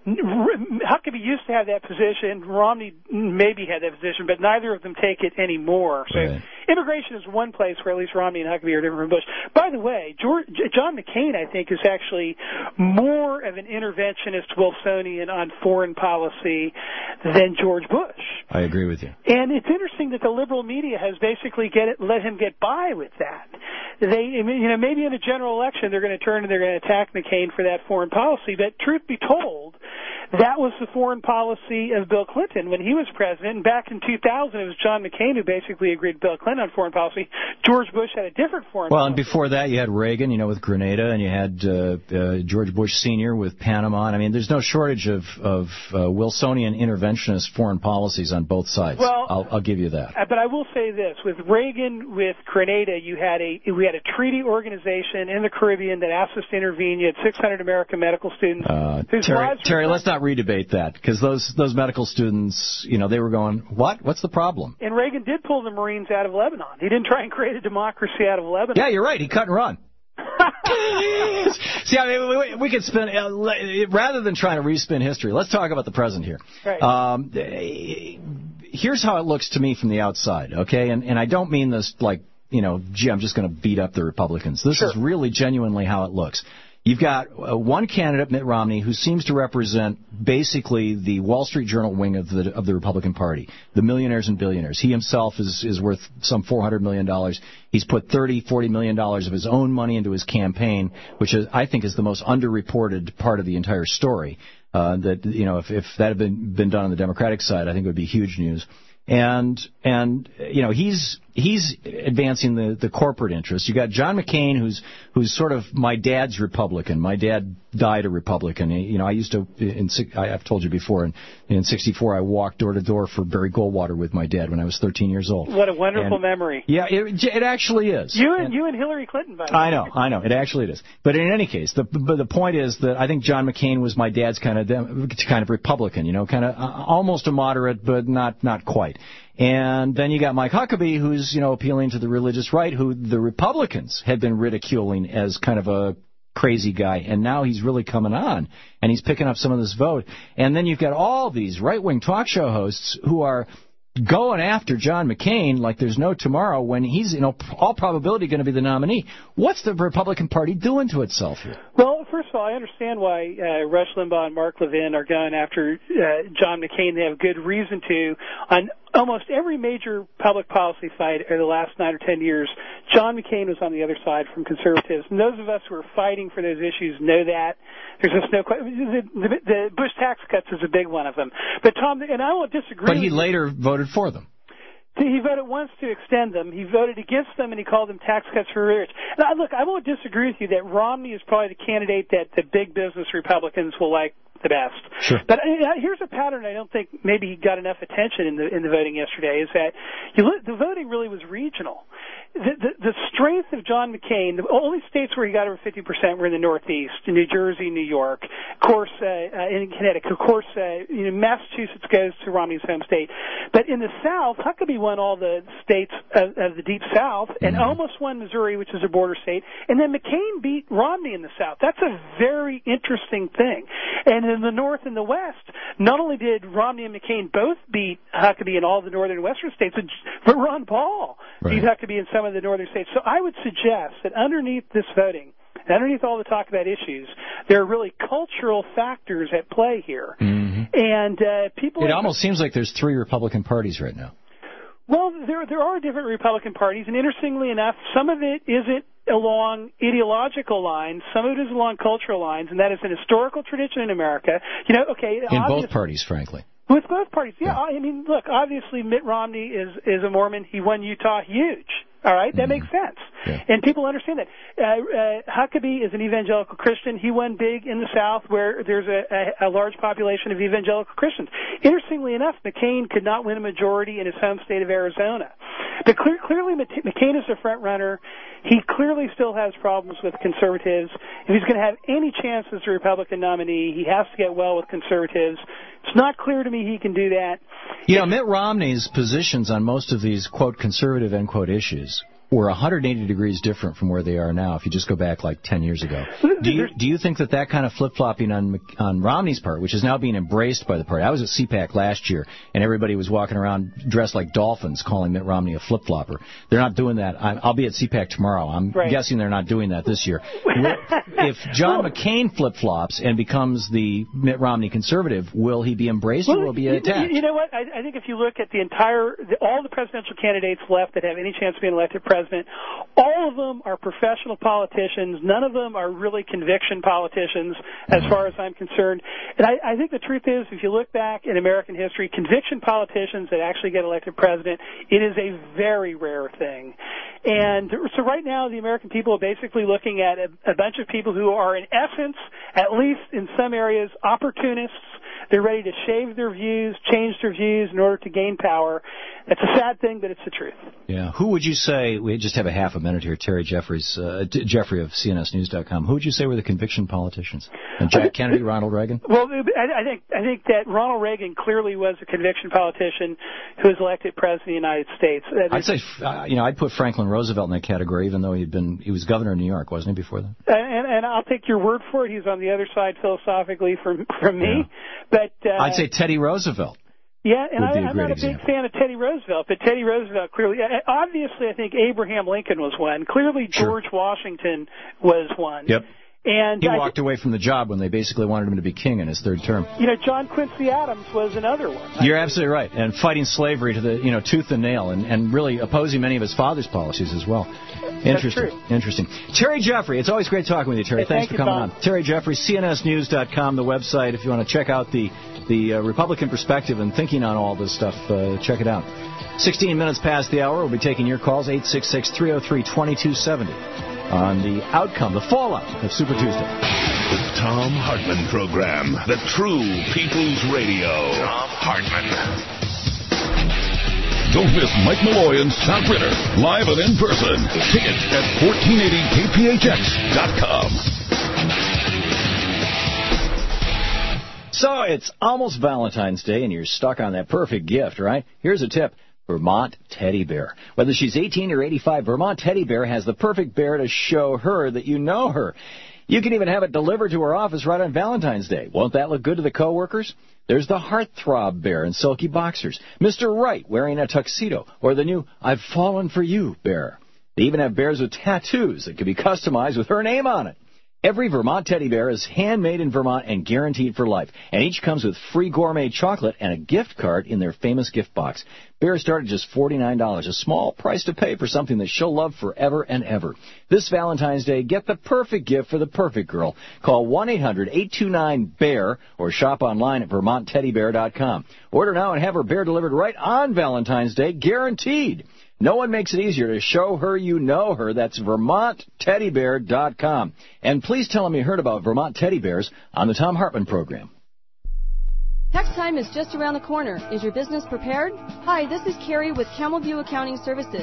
Huckabee used to have that position. Romney maybe had that position, but neither of them take it anymore. So Right. immigration is one place where at least Romney and Huckabee are different from Bush. By the way, George, John McCain, I think, is actually more of an interventionist Wilsonian on foreign policy than George Bush. I agree with you. And it's interesting that the liberal media has basically get it, let him get by with that. They, I mean, you know, maybe in a general election they're going to turn and they're going to attack McCain for that foreign policy. But truth be told, that was the foreign policy of Bill Clinton when he was president. And back in two thousand, it was John McCain who basically agreed with Bill Clinton on foreign policy. George Bush had a different foreign Well, policy. and before that, you had Reagan, you know, with Grenada, and you had uh, uh, George Bush Senior with Panama. And, I mean, there's no shortage of, of uh, Wilsonian interventionist foreign policies on both sides. Well, I'll, I'll give you that. Uh, But I will say this: with Reagan, with Grenada, you had a we had a treaty organization in the Caribbean that asked us to intervene. You had six hundred American medical students. Uh, whose Terry, lives were- Terry, let's not redebate that, because those those medical students, you know, they were going, what? What's the problem? And Reagan did pull the Marines out of Lebanon. He didn't try and create a democracy out of Lebanon. Yeah, you're right. He cut and run. See, I mean, we, we could spend, uh, rather than trying to respin history, let's talk about the present here. Right. Um, here's how it looks to me from the outside, okay? And, and I don't mean this like, you know, gee, I'm just going to beat up the Republicans. This Sure. is really genuinely how it looks. You've got uh, one candidate, Mitt Romney, who seems to represent basically the Wall Street Journal wing of the of the Republican Party, the millionaires and billionaires. He himself is is worth some four hundred million dollars. He's put thirty, forty million dollars of his own money into his campaign, which is, I think, is the most underreported part of the entire story. Uh, that, you know, if if that had been been done on the Democratic side, I think it would be huge news. And and you know, he's he's advancing the, the corporate interests. You got John McCain, who's who's sort of my dad's Republican. My dad died a Republican. You know, I used to in I've told you before. In in sixty-four, I walked door to door for Barry Goldwater with my dad when I was thirteen years old. What a wonderful And, memory. Yeah, it it actually is. You and, and you and Hillary Clinton, by the way. I know, I know. It actually it is. But in any case, the but the point is that I think John McCain was my dad's kind of dem, kind of Republican. You know, kind of uh, almost a moderate, but not not quite. And then you got Mike Huckabee, who's, you know, appealing to the religious right, who the Republicans had been ridiculing as kind of a crazy guy, and now he's really coming on, and he's picking up some of this vote. And then you've got all these right-wing talk show hosts who are going after John McCain like there's no tomorrow when he's, you know, all probability going to be the nominee. What's the Republican Party doing to itself here? Well, first of all, I understand why uh, Rush Limbaugh and Mark Levin are going after uh, John McCain. They have good reason to. On almost every major public policy fight over the last nine or ten years, John McCain was on the other side from conservatives. And those of us who are fighting for those issues know that. There's just no question. The, the, the Bush tax cuts is a big one of them. But, Tom, and I won't disagree But he with later voted for them. He voted once to extend them. He voted against them, and he called them tax cuts for rich. Now, look, I won't disagree with you that Romney is probably the candidate that the big business Republicans will like the best. Sure. But uh, here's a pattern I don't think maybe got enough attention in the in the voting yesterday, is that you look, the voting really was regional. the, the, the strength of John McCain, the only states where he got over fifty percent were in the Northeast, in New Jersey, New York, of course, uh, uh, in Connecticut, of course, uh, you know, Massachusetts goes to Romney's home state. But in the South, Huckabee won all the states of, of the Deep South and mm-hmm. almost won Missouri, which is a border state. And then McCain beat Romney in the South. That's a very interesting thing. And in the North and the West, not only did Romney and McCain both beat Huckabee in all the northern and western states, but Ron Paul right. beat Huckabee in some of the northern states. So I would suggest that underneath this voting, and underneath all the talk about issues, there are really cultural factors at play here. Mm-hmm. And uh, people... It almost seems like there's three Republican parties right now. Well, there there are different Republican parties, and interestingly enough, some of it isn't along ideological lines, some of it is along cultural lines, and that is an historical tradition in America. You know, okay... In both parties, frankly. With both parties, yeah. yeah. I mean, look, obviously Mitt Romney is, is a Mormon. He won Utah huge. All right, that mm-hmm. makes sense. Yeah. And people understand that. Uh, uh, Huckabee is an evangelical Christian. He won big in the South where there's a, a, a large population of evangelical Christians. Interestingly enough, McCain could not win a majority in his home state of Arizona. But clear, clearly McCain is the front runner. He clearly still has problems with conservatives. If he's going to have any chance as a Republican nominee, he has to get well with conservatives. It's not clear to me he can do that. You know, Mitt Romney's positions on most of these, quote, conservative, end quote, issues were one hundred eighty degrees different from where they are now if you just go back like ten years ago. Do you, do you think that that kind of flip-flopping on on Romney's part, which is now being embraced by the party? I was at C PAC last year, and everybody was walking around dressed like dolphins calling Mitt Romney a flip-flopper. They're not doing that. I'll be at C PAC tomorrow. I'm right. guessing they're not doing that this year. If John McCain flip-flops and becomes the Mitt Romney conservative, will he be embraced well, or will he be attacked? You know what? I, I think if you look at the entire, the, all the presidential candidates left that have any chance of being elected president, all of them are professional politicians. None of them are really conviction politicians, as far as I'm concerned. And I, I think the truth is, if you look back in American history, conviction politicians that actually get elected president, it is a very rare thing. And so right now, the American people are basically looking at a, a bunch of people who are, in essence, at least in some areas, opportunists. They're ready to shave their views, change their views in order to gain power. It's a sad thing, but it's the truth. Yeah. Who would you say, we just have a half a minute here, Terry Jeffries, uh, Jeffrey of C N S News dot com. Who would you say were the conviction politicians? And Jack Kennedy, Ronald Reagan? Well, I think I think that Ronald Reagan clearly was a conviction politician who was elected president of the United States. I'd say, uh, you know, I'd put Franklin Roosevelt in that category, even though he'd been, he was governor of New York, wasn't he, before that? And, and I'll take your word for it. He's on the other side philosophically from, from me. Yeah. But uh, I'd say Teddy Roosevelt. Yeah, and I, I'm not a example. big fan of Teddy Roosevelt, but Teddy Roosevelt clearly, obviously I think Abraham Lincoln was one. Clearly George sure. Washington was one. Yep. And he I, walked away from the job when they basically wanted him to be king in his third term. You know, John Quincy Adams was another one. You're absolutely right. And fighting slavery to the, you know, tooth and nail, and, and really opposing many of his father's policies as well. Interesting. That's true. Interesting. Terry Jeffrey, it's always great talking with you, Terry. Hey, Thanks thank for coming you, on. Terry Jeffrey, C N S News dot com, the website. If you want to check out the, the uh, Republican perspective and thinking on all this stuff, uh, check it out. sixteen minutes past the hour. We'll be taking your calls, eight six six, three oh three, two two seven oh. On the outcome, the fallout of Super Tuesday. The Thom Hartmann Program, the true people's radio. Thom Hartmann. Don't miss Mike Malloy and Scott Ritter, live and in person. Tickets at fourteen eighty K P H X dot com. So it's almost Valentine's Day, and you're stuck on that perfect gift, right? Here's a tip. Vermont Teddy Bear. Whether she's eighteen or eighty-five, Vermont Teddy Bear has the perfect bear to show her that you know her. You can even have it delivered to her office right on Valentine's Day. Won't that look good to the coworkers? There's the Heartthrob Bear in silky boxers, Mister Right wearing a tuxedo, or the new I've Fallen for You bear. They even have bears with tattoos that can be customized with her name on it. Every Vermont Teddy Bear is handmade in Vermont and guaranteed for life, and each comes with free gourmet chocolate and a gift card in their famous gift box. Bears start at just forty-nine dollars, a small price to pay for something that she'll love forever and ever. This Valentine's Day, get the perfect gift for the perfect girl. Call one eight hundred, eight two nine, bear or shop online at vermont teddy bear dot com. Order now and have her bear delivered right on Valentine's Day, guaranteed. No one makes it easier to show her you know her. That's vermont teddy bear dot com. And please tell them you heard about Vermont Teddy Bears on the Thom Hartmann Program. Tax time is just around the corner. Is your business prepared? Hi, this is Carrie with Camel View Accounting Services.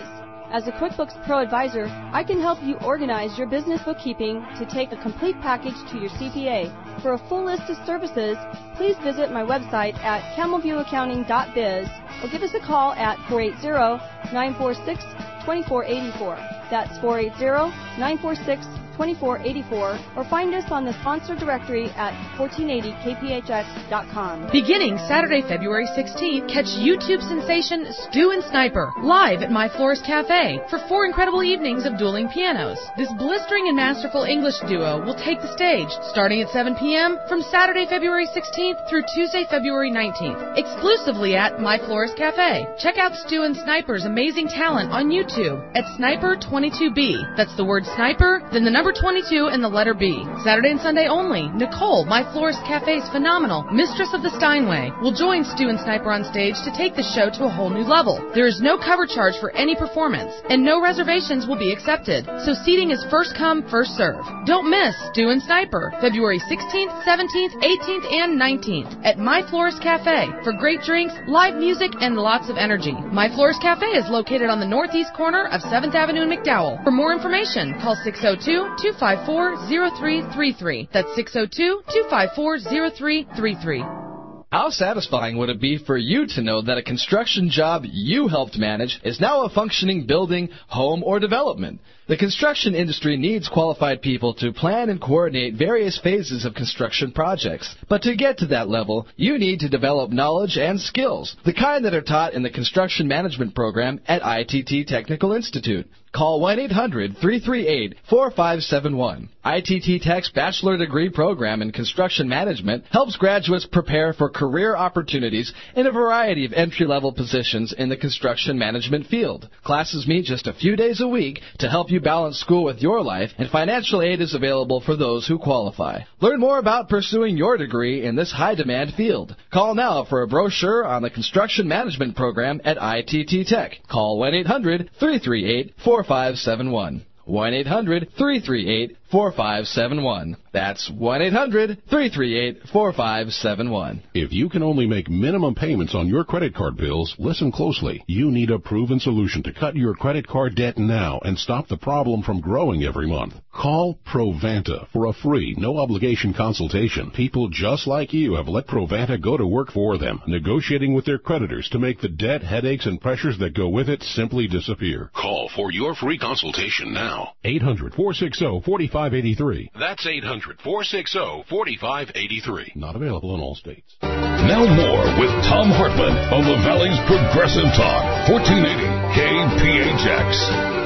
As a QuickBooks Pro advisor, I can help you organize your business bookkeeping to take a complete package to your C P A. For a full list of services, please visit my website at camel view accounting dot biz or give us a call at four eight zero, nine four six, two four eight four. That's four eight zero, nine four six, two four eight four, or find us on the sponsor directory at fourteen eighty K P H X dot com. Beginning Saturday, February sixteenth, catch YouTube sensation Stu and Sniper live at My Florist Cafe for four incredible evenings of dueling pianos. This blistering and masterful English duo will take the stage starting at seven p.m. from Saturday, February sixteenth through Tuesday, February nineteenth, exclusively at My Florist Cafe. Check out Stu and Sniper's amazing talent on YouTube at Sniper twenty-two B. That's the word Sniper, then the number twenty-two and the letter B. Saturday and Sunday only. Nicole, My Florist Cafe's phenomenal mistress of the Steinway, will join Stu and Sniper on stage to take the show to a whole new level. There is no cover charge for any performance, and no reservations will be accepted, so seating is first come, first serve. Don't miss Stu and Sniper, February sixteenth, seventeenth, eighteenth, and nineteenth at My Florist Cafe for great drinks, live music, and lots of energy. My Florist Cafe is located on the northeast corner of seventh Avenue in McDowell. For more information, call six oh two, two five four, oh three three three. That's six oh two, two five four, oh three three three. How satisfying would it be for you to know that a construction job you helped manage is now a functioning building, home, or development? The construction industry needs qualified people to plan and coordinate various phases of construction projects. But to get to that level, you need to develop knowledge and skills, the kind that are taught in the Construction Management Program at I T T Technical Institute. Call one eight hundred, three three eight, four five seven one. I T T Tech's bachelor degree program in construction management helps graduates prepare for career opportunities in a variety of entry-level positions in the construction management field. Classes meet just a few days a week to help you balance school with your life, and financial aid is available for those who qualify. Learn more about pursuing your degree in this high-demand field. Call now for a brochure on the construction management program at I T T Tech. Call one eight hundred, three three eight, four five seven one. one eight hundred, three three eight, four five seven one. That's one eight hundred, three three eight, four five seven one. If you can only make minimum payments on your credit card bills, listen closely. You need a proven solution to cut your credit card debt now and stop the problem from growing every month. Call Provanta for a free, no-obligation consultation. People just like you have let Provanta go to work for them, negotiating with their creditors to make the debt, headaches, and pressures that go with it simply disappear. Call for your free consultation now. eight hundred, four six zero, four five eight three. That's eight hundred, four six zero, four five eight three. Not available in all states. Now more with Tom Hartman on the Valley's Progressive Talk, fourteen eighty K P H X.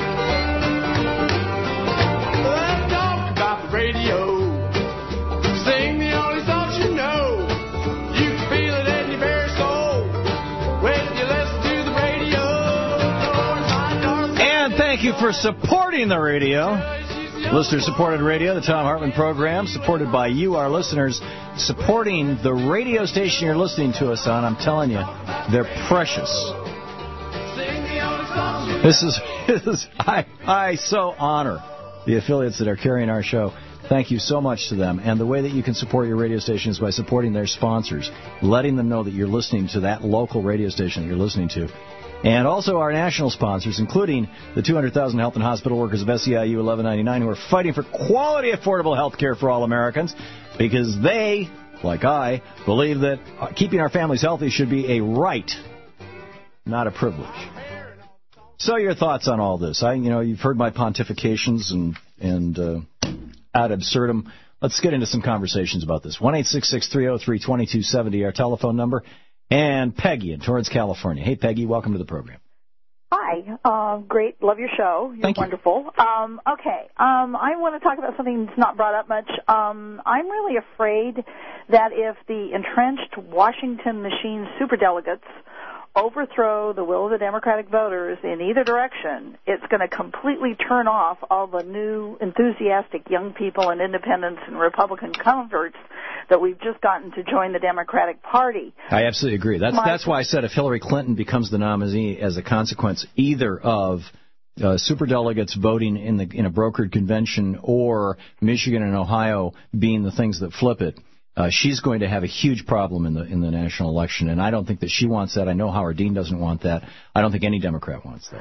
Let's talk about the radio. Sing the only songs you know. You can feel it in your very soul when you listen to the radio. And thank you for supporting the radio. Listener-supported radio, the Tom Hartman program, supported by you, our listeners, supporting the radio station you're listening to us on. I'm telling you, they're precious. This is, this is I, I so honor the affiliates that are carrying our show. Thank you so much to them. And the way that you can support your radio station is by supporting their sponsors, letting them know that you're listening to that local radio station that you're listening to. And also our national sponsors, including the two hundred thousand health and hospital workers of S E I U eleven ninety-nine, who are fighting for quality, affordable health care for all Americans, because they, like I, believe that keeping our families healthy should be a right, not a privilege. So your thoughts on all this? I, you know, you've heard my pontifications and and uh, ad absurdum. Let's get into some conversations about this. one eight six six, three oh three, two two seven oh, our telephone number. And Peggy in Torrance, California. Hey, Peggy, welcome to the program. Hi. Uh, great. Love your show. You're Thank wonderful. You. Um, okay. Um, I want to talk about something that's not brought up much. Um, I'm really afraid that if the entrenched Washington machine superdelegates overthrow the will of the Democratic voters in either direction, it's going to completely turn off all the new enthusiastic young people and independents and Republican converts that we've just gotten to join the Democratic Party. I absolutely agree. That's My, that's why I said if Hillary Clinton becomes the nominee as a consequence either of uh, superdelegates voting in the in a brokered convention or Michigan and Ohio being the things that flip it, Uh, she's going to have a huge problem in the in the national election, and I don't think that she wants that. I know Howard Dean doesn't want that. I don't think any Democrat wants that.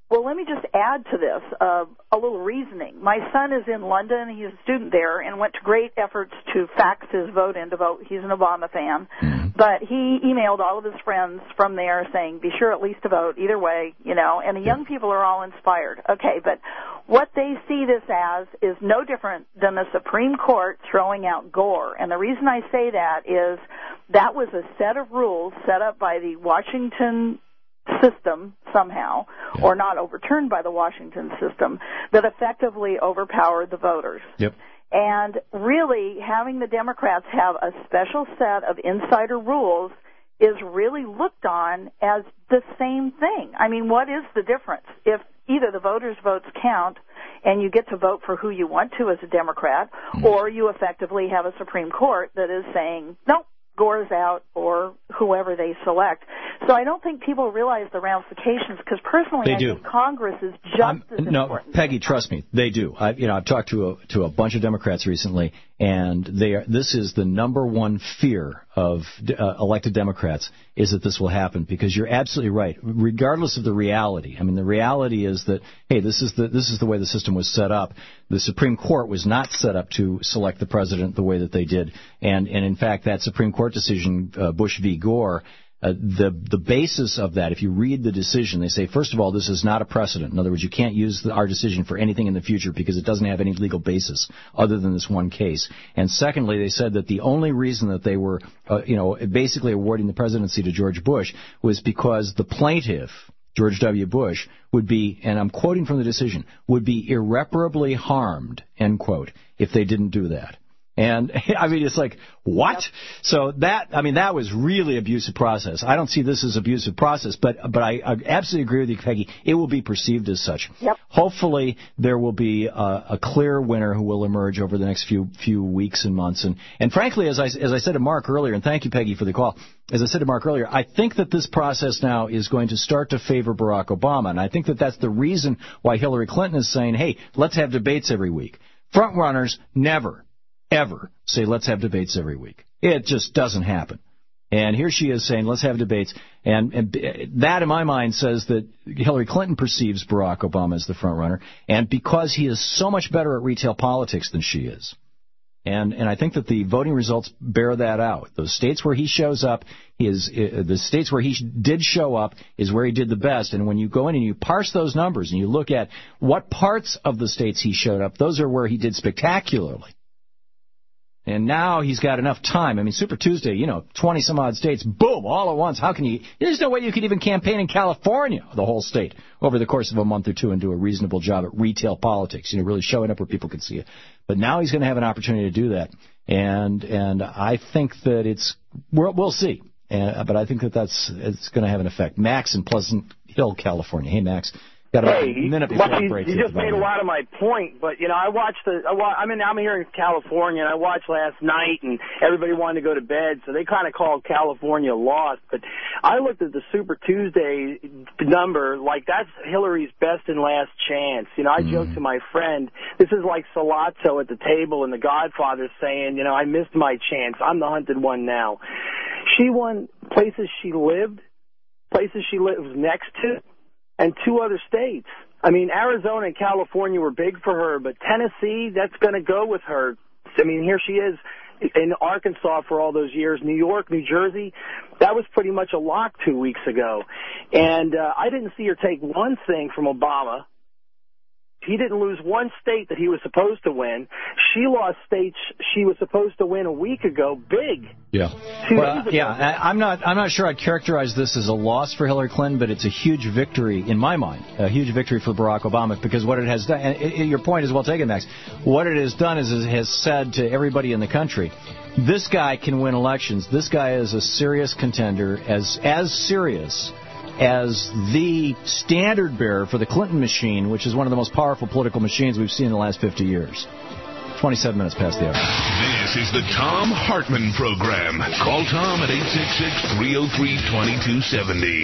Well, let me just add to this uh, a little reasoning. My son is in London. He's a student there and went to great efforts to fax his vote in to vote. He's an Obama fan. Mm-hmm. But he emailed all of his friends from there saying, be sure at least to vote either way, you know, and the young people are all inspired. Okay, but what they see this as is no different than the Supreme Court throwing out Gore. And the reason I say that is that was a set of rules set up by the Washington system somehow, or not overturned by the Washington system, that effectively overpowered the voters. Yep. And really, having the Democrats have a special set of insider rules is really looked on as the same thing. I mean, what is the difference? If either the voters' votes count and you get to vote for who you want to as a Democrat, mm. or you effectively have a Supreme Court that is saying, nope, Gore's out, or whoever they select. So I don't think people realize the ramifications, because personally they I do. think Congress is just um, as no, important. Peggy, trust me, they do. I, you know, I've talked to a, to a bunch of Democrats recently, and they are, this is the number one fear of uh, elected Democrats, is that this will happen, because you're absolutely right. Regardless of the reality, I mean, the reality is that, hey, this is the this is the way the system was set up. The Supreme Court was not set up to select the president the way that they did, and and in fact, that Supreme Court decision, uh, Bush v. Gore, Uh, the the basis of that, if you read the decision, they say, first of all, this is not a precedent. In other words, you can't use the, our decision for anything in the future because it doesn't have any legal basis other than this one case. And secondly, they said that the only reason that they were, uh, you know, basically awarding the presidency to George Bush was because the plaintiff, George W. Bush, would be, and I'm quoting from the decision, would be irreparably harmed, end quote, if they didn't do that. And, I mean, it's like, what? Yep. So that, I mean, that was really abusive process. I don't see this as abusive process, but but I, I absolutely agree with you, Peggy. It will be perceived as such. Yep. Hopefully, there will be a, a clear winner who will emerge over the next few few weeks and months. And, and frankly, as I, as I said to Mark earlier, and thank you, Peggy, for the call, as I said to Mark earlier, I think that this process now is going to start to favor Barack Obama. And I think that that's the reason why Hillary Clinton is saying, hey, let's have debates every week. Front runners never ever say, let's have debates every week. It just doesn't happen. And here she is saying, let's have debates. And, and that, in my mind, says that Hillary Clinton perceives Barack Obama as the front runner. And because he is so much better at retail politics than she is. And, and I think that the voting results bear that out. Those states where he shows up, he is, uh, the states where he did show up is where he did the best. And when you go in and you parse those numbers and you look at what parts of the states he showed up, those are where he did spectacularly. And now he's got enough time. I mean, Super Tuesday, you know, twenty-some-odd states, boom, all at once. How can you – there's no way you could even campaign in California, the whole state, over the course of a month or two and do a reasonable job at retail politics, you know, really showing up where people can see it. But now he's going to have an opportunity to do that. And and I think that it's – we'll, we'll see. Uh, but I think that that's it's going to have an effect. Max in Pleasant Hill, California. Hey, Max. Got about hey, a minute before well, the break. You just made a lot of my point, but you know, I watched the. I wa- I'm in. I'm here in California, and I watched last night, and everybody wanted to go to bed, so they kind of called California lost. But I looked at the Super Tuesday number, like that's Hillary's best and last chance. You know, I mm. joked to my friend, this is like Salazzo at the table and The Godfather saying, you know, I missed my chance. I'm the hunted one now. She won places she lived, places she lived next to, and two other states. I mean, Arizona and California were big for her, but Tennessee, that's going to go with her. I mean, here she is in Arkansas for all those years. New York, New Jersey, that was pretty much a lock two weeks ago. And uh, I didn't see her take one thing from Obama. He didn't lose one state that he was supposed to win. She lost states she was supposed to win a week ago, big. Yeah. Well, yeah, I, I'm not I'm not sure I'd characterize this as a loss for Hillary Clinton, but it's a huge victory, in my mind, a huge victory for Barack Obama, because what it has done, and it, your point is well taken, Max, what it has done is it has said to everybody in the country, this guy can win elections. This guy is a serious contender, as as serious as the standard bearer for the Clinton machine, which is one of the most powerful political machines we've seen in the last fifty years. twenty-seven minutes past the hour. This is the Thom Hartmann Program. Call Tom at eight six six, three oh three, two two seven oh.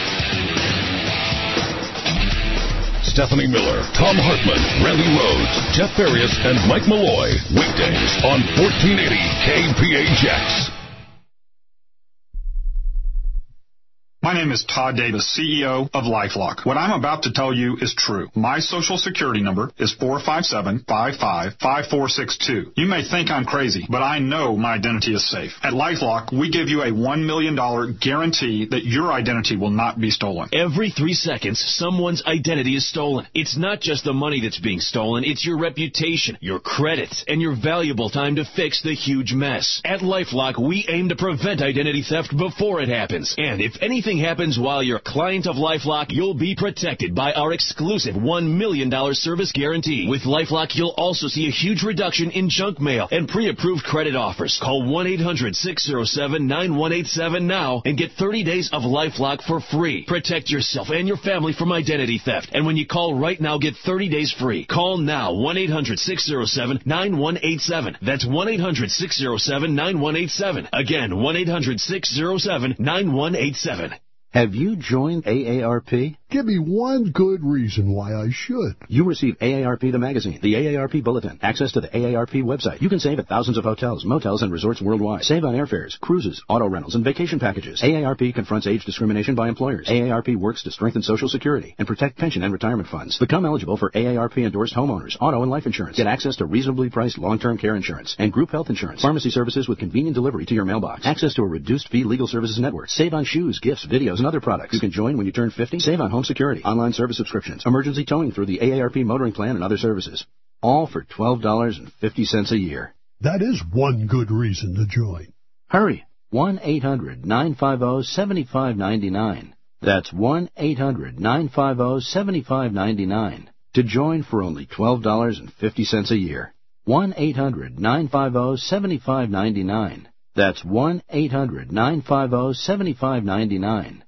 Stephanie Miller, Thom Hartmann, Randy Rhodes, Jeff Farias, and Mike Malloy. Weekdays on fourteen eighty K P H X. My name is Todd Davis, C E O of LifeLock. What I'm about to tell you is true. My social security number is four five seven, five five, five four six two. You may think I'm crazy, but I know my identity is safe. At LifeLock, we give you a one million dollars guarantee that your identity will not be stolen. Every three seconds, someone's identity is stolen. It's not just the money that's being stolen, it's your reputation, your credits, and your valuable time to fix the huge mess. At LifeLock, we aim to prevent identity theft before it happens. And if anything happens while you're a client of LifeLock, you'll be protected by our exclusive one million dollars service guarantee. With LifeLock, you'll also see a huge reduction in junk mail and pre-approved credit offers. Call one eight hundred, six oh seven, nine one eight seven now and get thirty days of LifeLock for free. Protect yourself and your family from identity theft. And when you call right now, get thirty days free. Call now, one eight hundred, six oh seven, nine one eight seven. That's one eight hundred, six oh seven, nine one eight seven. Again, one eight hundred, six oh seven, nine one eight seven. Have you joined A A R P? Give me one good reason why I should. You receive A A R P the magazine, the A A R P bulletin, access to the A A R P website. You can save at thousands of hotels, motels, and resorts worldwide. Save on airfares, cruises, auto rentals, and vacation packages. A A R P confronts age discrimination by employers. A A R P works to strengthen Social Security and protect pension and retirement funds. Become eligible for A A R P-endorsed homeowners, auto and life insurance. Get access to reasonably priced long-term care insurance and group health insurance. Pharmacy services with convenient delivery to your mailbox. Access to a reduced-fee legal services network. Save on shoes, gifts, videos, and other products. You can join when you turn fifty. Save on home security, online service subscriptions, emergency towing through the A A R P motoring plan, and other services. All for twelve dollars and fifty cents a year. That is one good reason to join. Hurry. one eight hundred, nine five zero, seven five nine nine. That's one eight hundred, nine five zero, seven five nine nine. To join for only twelve dollars and fifty cents a year. one eight hundred, nine five zero, seven five nine nine. That's one eight hundred, nine five zero, seven five nine nine.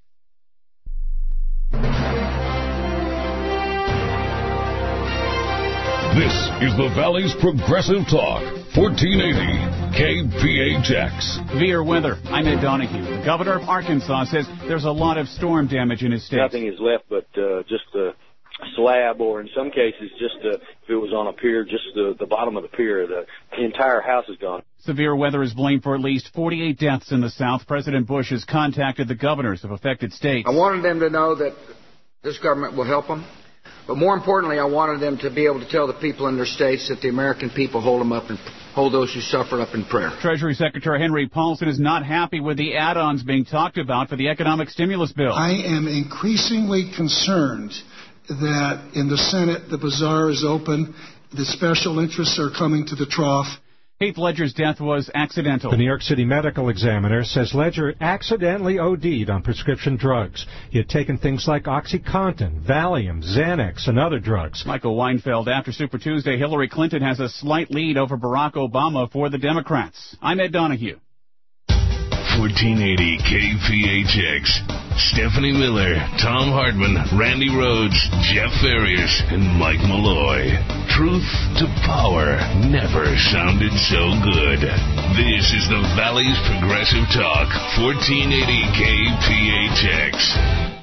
This is the Valley's Progressive Talk, fourteen eighty K P H X. Severe weather. I'm Ed Donahue. The governor of Arkansas says there's a lot of storm damage in his state. Nothing is left but uh, just a slab, or in some cases, just uh, if it was on a pier, just the, the bottom of the pier. The, the entire house is gone. Severe weather is blamed for at least forty-eight deaths in the South. President Bush has contacted the governors of affected states. I wanted them to know that this government will help them. But more importantly, I wanted them to be able to tell the people in their states that the American people hold them up and hold those who suffer up in prayer. Treasury Secretary Henry Paulson is not happy with the add-ons being talked about for the economic stimulus bill. I am increasingly concerned that in the Senate the bazaar is open, the special interests are coming to the trough. Heath Ledger's death was accidental. The New York City Medical Examiner says Ledger accidentally O D'd on prescription drugs. He had taken things like OxyContin, Valium, Xanax, and other drugs. Michael Weinfeld, after Super Tuesday, Hillary Clinton has a slight lead over Barack Obama for the Democrats. I'm Ed Donahue. fourteen eighty K P H X. Stephanie Miller, Tom Hartman, Randy Rhodes, Jeff Farias, and Mike Malloy. Truth to power never sounded so good. This is the Valley's Progressive Talk, fourteen eighty K P H X.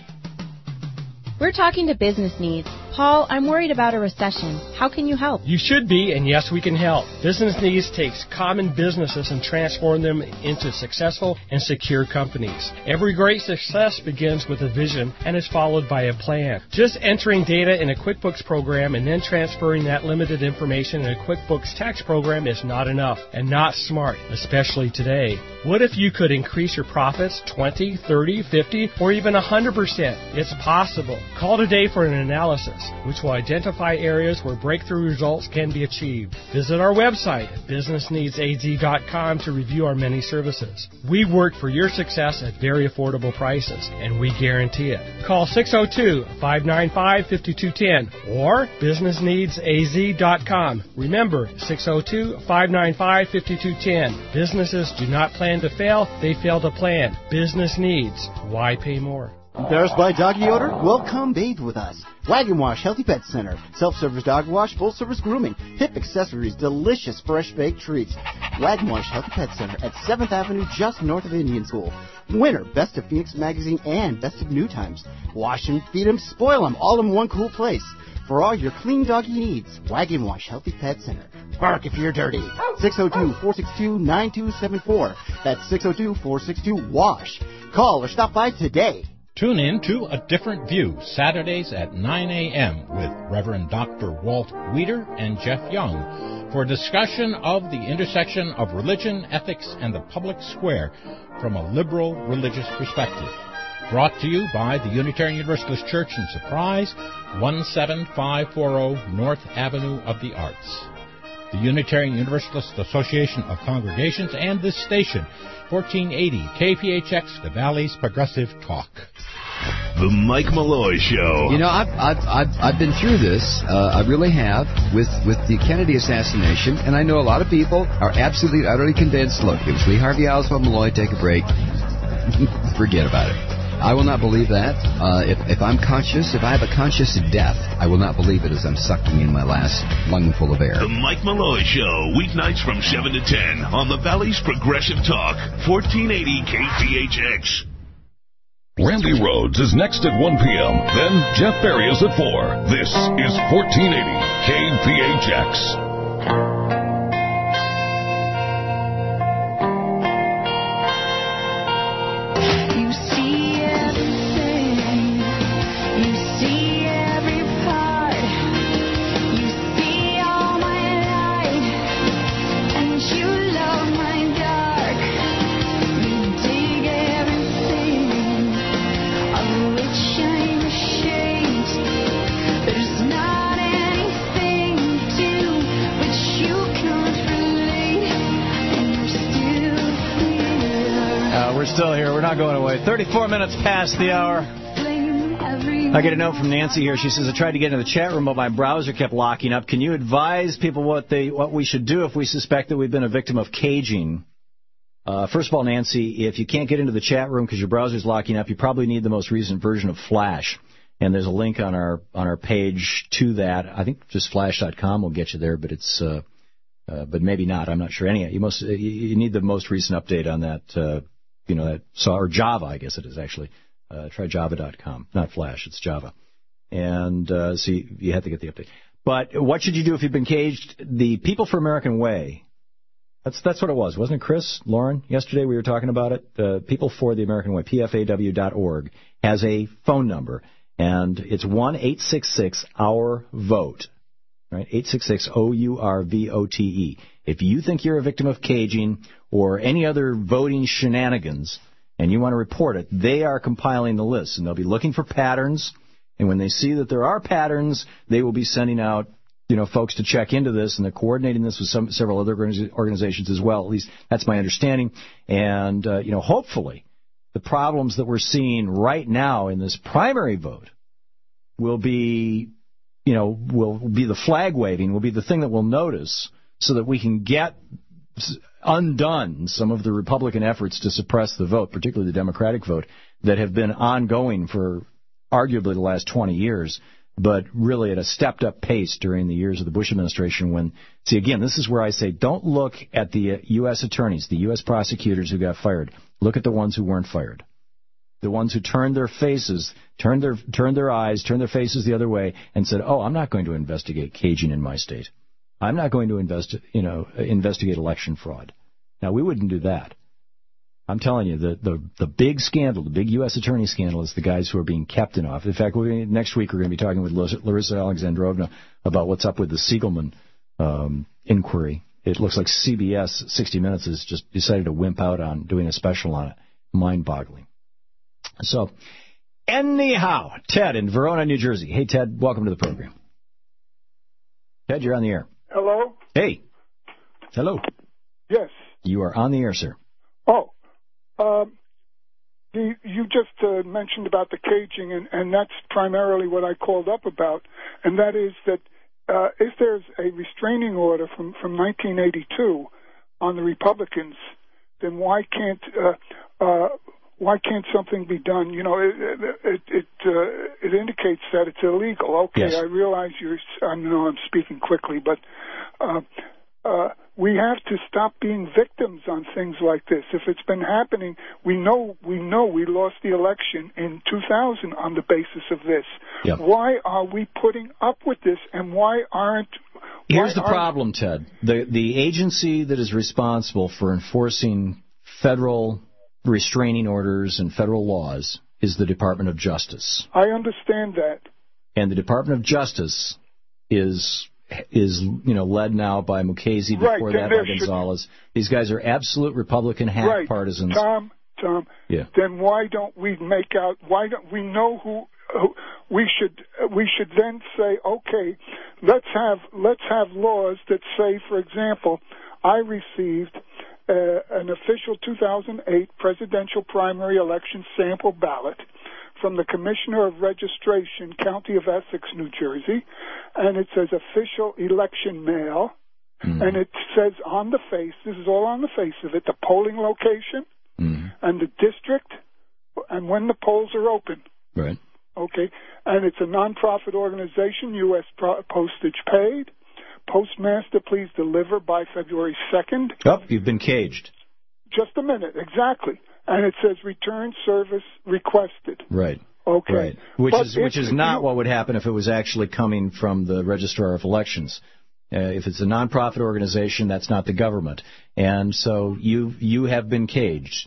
We're talking to business needs. Paul, I'm worried about a recession. How can you help? You should be, and yes, we can help. Business Needs takes common businesses and transform them into successful and secure companies. Every great success begins with a vision and is followed by a plan. Just entering data in a QuickBooks program and then transferring that limited information in a QuickBooks tax program is not enough and not smart, especially today. What if you could increase your profits twenty, thirty, fifty, or even one hundred percent? It's possible. Call today for an analysis, which will identify areas where breakthrough results can be achieved. Visit our website at business needs a z dot com to review our many services. We work for your success at very affordable prices, and we guarantee it. Call six oh two, five nine five, five two one oh or business needs a z dot com. Remember, six oh two, five nine five, five two one oh. Businesses do not plan to fail, they fail to plan. Business needs. Why pay more? Embarrassed by doggy odor? Well, come bathe with us. Wagon Wash Healthy Pet Center. Self-service dog wash, full-service grooming, hip accessories, delicious fresh-baked treats. Wagon Wash Healthy Pet Center at seventh Avenue, just north of Indian School. Winner, Best of Phoenix Magazine and Best of New Times. Wash them, feed them, spoil them, all in one cool place. For all your clean doggy needs, Wagon Wash Healthy Pet Center. Bark if you're dirty. six oh two, four six two, nine two seven four. That's six oh two, four six two, WASH. Call or stop by today. Tune in to A Different View, Saturdays at nine a.m. with Reverend Doctor Walt Weider and Jeff Young for a discussion of the intersection of religion, ethics, and the public square from a liberal religious perspective. Brought to you by the Unitarian Universalist Church in Surprise, one seven five four zero North Avenue of the Arts. The Unitarian Universalist Association of Congregations and this station, fourteen eighty K P H X, the Valley's Progressive Talk. The Mike Malloy Show. You know, I've I've I've, I've been through this. Uh, I really have with with the Kennedy assassination, and I know a lot of people are absolutely utterly convinced. Look, it was Lee Harvey Oswald, Malloy. Take a break. Forget about it. I will not believe that. Uh, if, if I'm conscious, if I have a conscious death, I will not believe it as I'm sucking in my last lungful of air. The Mike Malloy Show, weeknights from seven to ten on the Valley's Progressive Talk, fourteen eighty K P H X. Randy Rhodes is next at one p.m., then Jeff Farias at four. This is fourteen eighty K P H X. We're still here. We're not going away. thirty-four minutes past the hour. I get a note from Nancy here. She says, I tried to get into the chat room, but my browser kept locking up. Can you advise people what they what we should do if we suspect that we've been a victim of caging? Uh, first of all, Nancy, if you can't get into the chat room because your browser's locking up, you probably need the most recent version of Flash. And there's a link on our on our page to that. I think just flash dot com will get you there, but it's uh, uh, but maybe not. I'm not sure. Any you most you, you need the most recent update on that. Uh, You know, that so or Java, I guess it is actually. Uh, try java dot com, not Flash, it's Java. And uh, so you, you have to get the update. But what should you do if you've been caged? The People for American Way, that's that's what it was, wasn't it, Chris, Lauren? Yesterday we were talking about it. Uh, People for the American Way, P F A W dot org, has a phone number, and it's one eight six six our vote, right? eight six six O U R V O T E. If you think you're a victim of caging or any other voting shenanigans and you want to report it, they are compiling the list, and they'll be looking for patterns. And when they see that there are patterns, they will be sending out, you know, folks to check into this, and they're coordinating this with some several other organizations as well. At least that's my understanding. And, uh, you know, hopefully the problems that we're seeing right now in this primary vote will be, you know, will be the flag waving, will be the thing that we'll notice, so that we can get undone some of the Republican efforts to suppress the vote, particularly the Democratic vote, that have been ongoing for arguably the last twenty years, but really at a stepped-up pace during the years of the Bush administration when, see, again, this is where I say don't look at the U S attorneys, the U S prosecutors who got fired. Look at the ones who weren't fired. The ones who turned their faces, turned their, turned their eyes, turned their faces the other way and said, oh, I'm not going to investigate caging in my state. I'm not going to invest, you know, investigate election fraud. Now, we wouldn't do that. I'm telling you, the, the, the big scandal, the big U S attorney scandal is the guys who are being kept in office. In fact, we're, next week we're going to be talking with Larissa Alexandrovna about what's up with the Siegelman um, inquiry. It looks like C B S, sixty minutes, has just decided to wimp out on doing a special on it. Mind-boggling. So, anyhow, Ted in Verona, New Jersey. Hey, Ted, welcome to the program. Ted, you're on the air. Hello? Hey. Hello. Yes. You are on the air, sir. Oh. Um, the, you just uh, mentioned about the caging, and, and that's primarily what I called up about, and that is that uh, if there's a restraining order from, from nineteen eighty-two on the Republicans, then why can't uh, uh, why can't something be done? You know, it it it, uh, it indicates that it's illegal. Okay, yes. I realize you're. I know I'm speaking quickly, but uh, uh, we have to stop being victims on things like this. If it's been happening, we know we know we lost the election in two thousand on the basis of this. Yep. Why are we putting up with this, and why aren't? Here's why the aren't, problem, Ted. The the agency that is responsible for enforcing federal restraining orders and federal laws is the Department of Justice. I understand that. And the Department of Justice is is you know led now by Mukasey, before right, that by Gonzalez. These guys are absolute Republican hack right. partisans. Tom, Tom. Yeah. Then why don't we make out? Why don't we know who? who we should we should then say, okay, let's have let's have laws that say, for example, I received uh, an official two thousand eight presidential primary election sample ballot from the Commissioner of Registration, County of Essex, New Jersey, and it says official election mail, mm-hmm. and it says on the face, this is all on the face of it, the polling location mm-hmm. and the district, and when the polls are open. Right. Okay, and it's a nonprofit organization, U S pro- postage paid. Postmaster, please deliver by February second. Oh, you've been caged. Just a minute, exactly. And it says return service requested. Right. Okay. Right. Which but is which if, is not you, what would happen if it was actually coming from the Registrar of Elections. Uh, if it's a nonprofit organization, that's not the government. And so you you have been caged.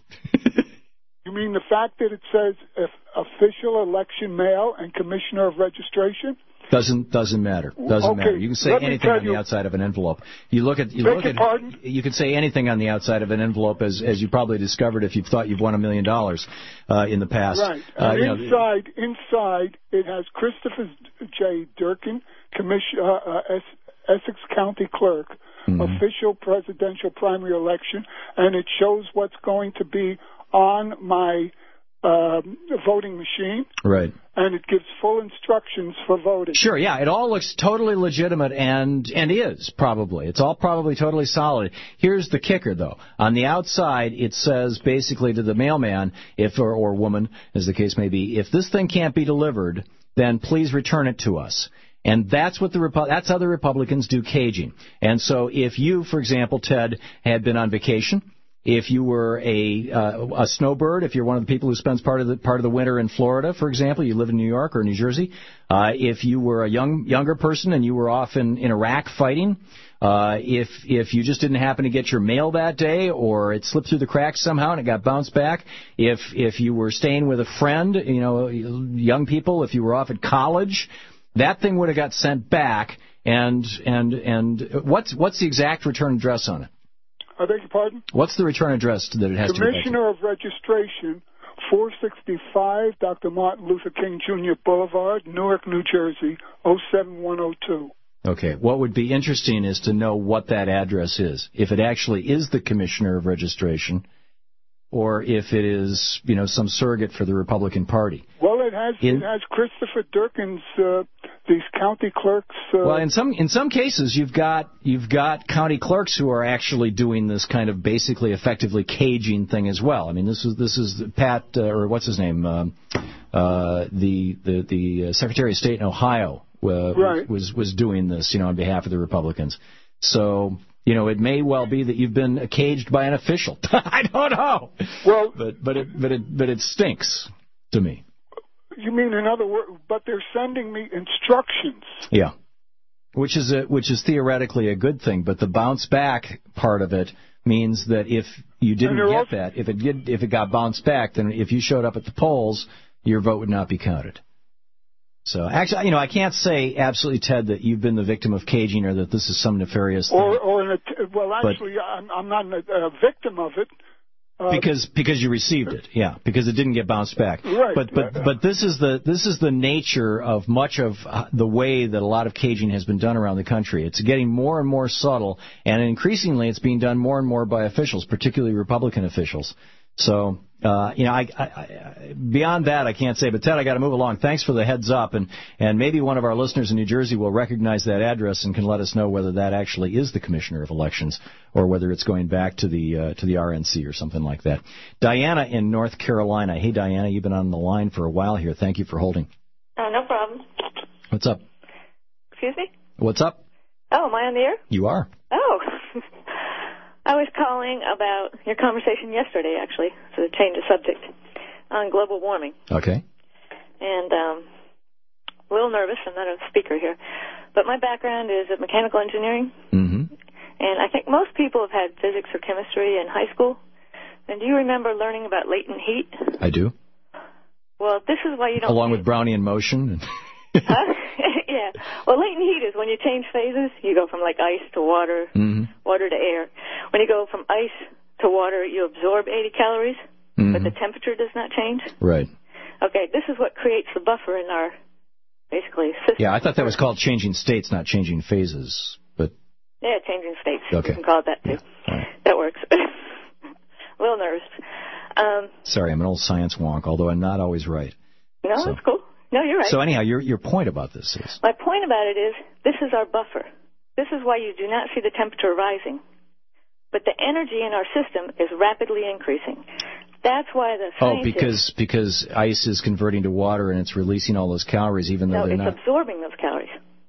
You mean the fact that it says if official election mail and Commissioner of Registration? Doesn't doesn't matter. Doesn't okay. matter. You can say Let anything on you, the outside of an envelope. You look at you Beg look your at pardon? You can say anything on the outside of an envelope, as as you probably discovered if you've thought you've won a million dollars uh, in the past. Right. Uh, and you know, inside inside it has Christopher J. Durkin, Commission uh, uh, Essex County Clerk, mm-hmm. official presidential primary election, and it shows what's going to be on my uh, voting machine. Right. And it gives full instructions for voting. Sure, yeah, it all looks totally legitimate and and is, probably. It's all probably totally solid. Here's the kicker, though. On the outside, it says basically to the mailman, if or, or woman, as the case may be, if this thing can't be delivered, then please return it to us. And that's what the Repu- that's how the Republicans do caging. And so if you, for example, Ted, had been on vacation, if you were a uh, a snowbird, if you're one of the people who spends part of the part of the winter in Florida, for example, you live in New York or New Jersey, uh, if you were a young younger person and you were off in, in Iraq fighting, uh, if if you just didn't happen to get your mail that day or it slipped through the cracks somehow and it got bounced back, if if you were staying with a friend, you know, young people, if you were off at college, that thing would have got sent back. And and and what's what's the exact return address on it? I beg your pardon? What's the return address that it has to be? Commissioner of Registration, four sixty-five Doctor Martin Luther King Junior Boulevard, Newark, New Jersey, oh seven one oh two. Okay. What would be interesting is to know what that address is. If it actually is the Commissioner of Registration, or if it is, you know, some surrogate for the Republican Party. Well, it has in, it has Christopher Durkin's uh, these county clerks. Uh, well, in some in some cases, you've got you've got county clerks who are actually doing this kind of basically effectively caging thing as well. I mean, this is this is Pat uh, or what's his name, um, uh, the the the Secretary of State in Ohio uh, right. was was doing this, you know, on behalf of the Republicans. So. You know, it may well be that you've been caged by an official. I don't know. Well, but but it but it but it stinks to me. You mean in other words? But they're sending me instructions. Yeah, which is a which is theoretically a good thing. But the bounce back part of it means that if you didn't get also, that, if it did, if it got bounced back, then if you showed up at the polls, your vote would not be counted. So, actually, you know, I can't say absolutely, Ted, that you've been the victim of caging or that this is some nefarious thing. Or, or in a, well, actually, but, I'm, I'm not a, a victim of it. Uh, because because you received it, yeah, because it didn't get bounced back. Right. But but but this is the this is the nature of much of the way that a lot of caging has been done around the country. It's getting more and more subtle, and increasingly, it's being done more and more by officials, particularly Republican officials. So, uh, you know, I, I, I, beyond that, I can't say. But, Ted, I got to move along. Thanks for the heads up. And, and maybe one of our listeners in New Jersey will recognize that address and can let us know whether that actually is the Commissioner of Elections or whether it's going back to the uh, to the R N C or something like that. Diana in North Carolina. Hey, Diana, you've been on the line for a while here. Thank you for holding. Oh, no problem. What's up? Excuse me? What's up? Oh, am I on the air? You are. Oh. I was calling about your conversation yesterday, actually, to change the subject, on global warming. Okay. And um, a little nervous. I'm not a speaker here. But my background is in mechanical engineering. Mm-hmm. And I think most people have had physics or chemistry in high school. And do you remember learning about latent heat? I do. Well, this is why you don't... Along with Brownian motion? Huh? Yeah. Well, latent heat is when you change phases, you go from, like, ice to water, mm-hmm. water to air. When you go from ice to water, you absorb eighty calories, mm-hmm. but the temperature does not change. Right. Okay, this is what creates the buffer in our, basically, system. Yeah, I thought that was called changing states, not changing phases. But Yeah, changing states. Okay. You can call it that, too. Yeah. Right. That works. A little nervous. Um, Sorry, I'm an old science wonk, although I'm not always right. No, so. that's cool. No, you're right. So anyhow, your your point about this is? My point about it is this is our buffer. This is why you do not see the temperature rising. But the energy in our system is rapidly increasing. That's why the Oh, scientists... because because ice is converting to water and it's releasing all those calories even though No, they're it's not... absorbing those calories.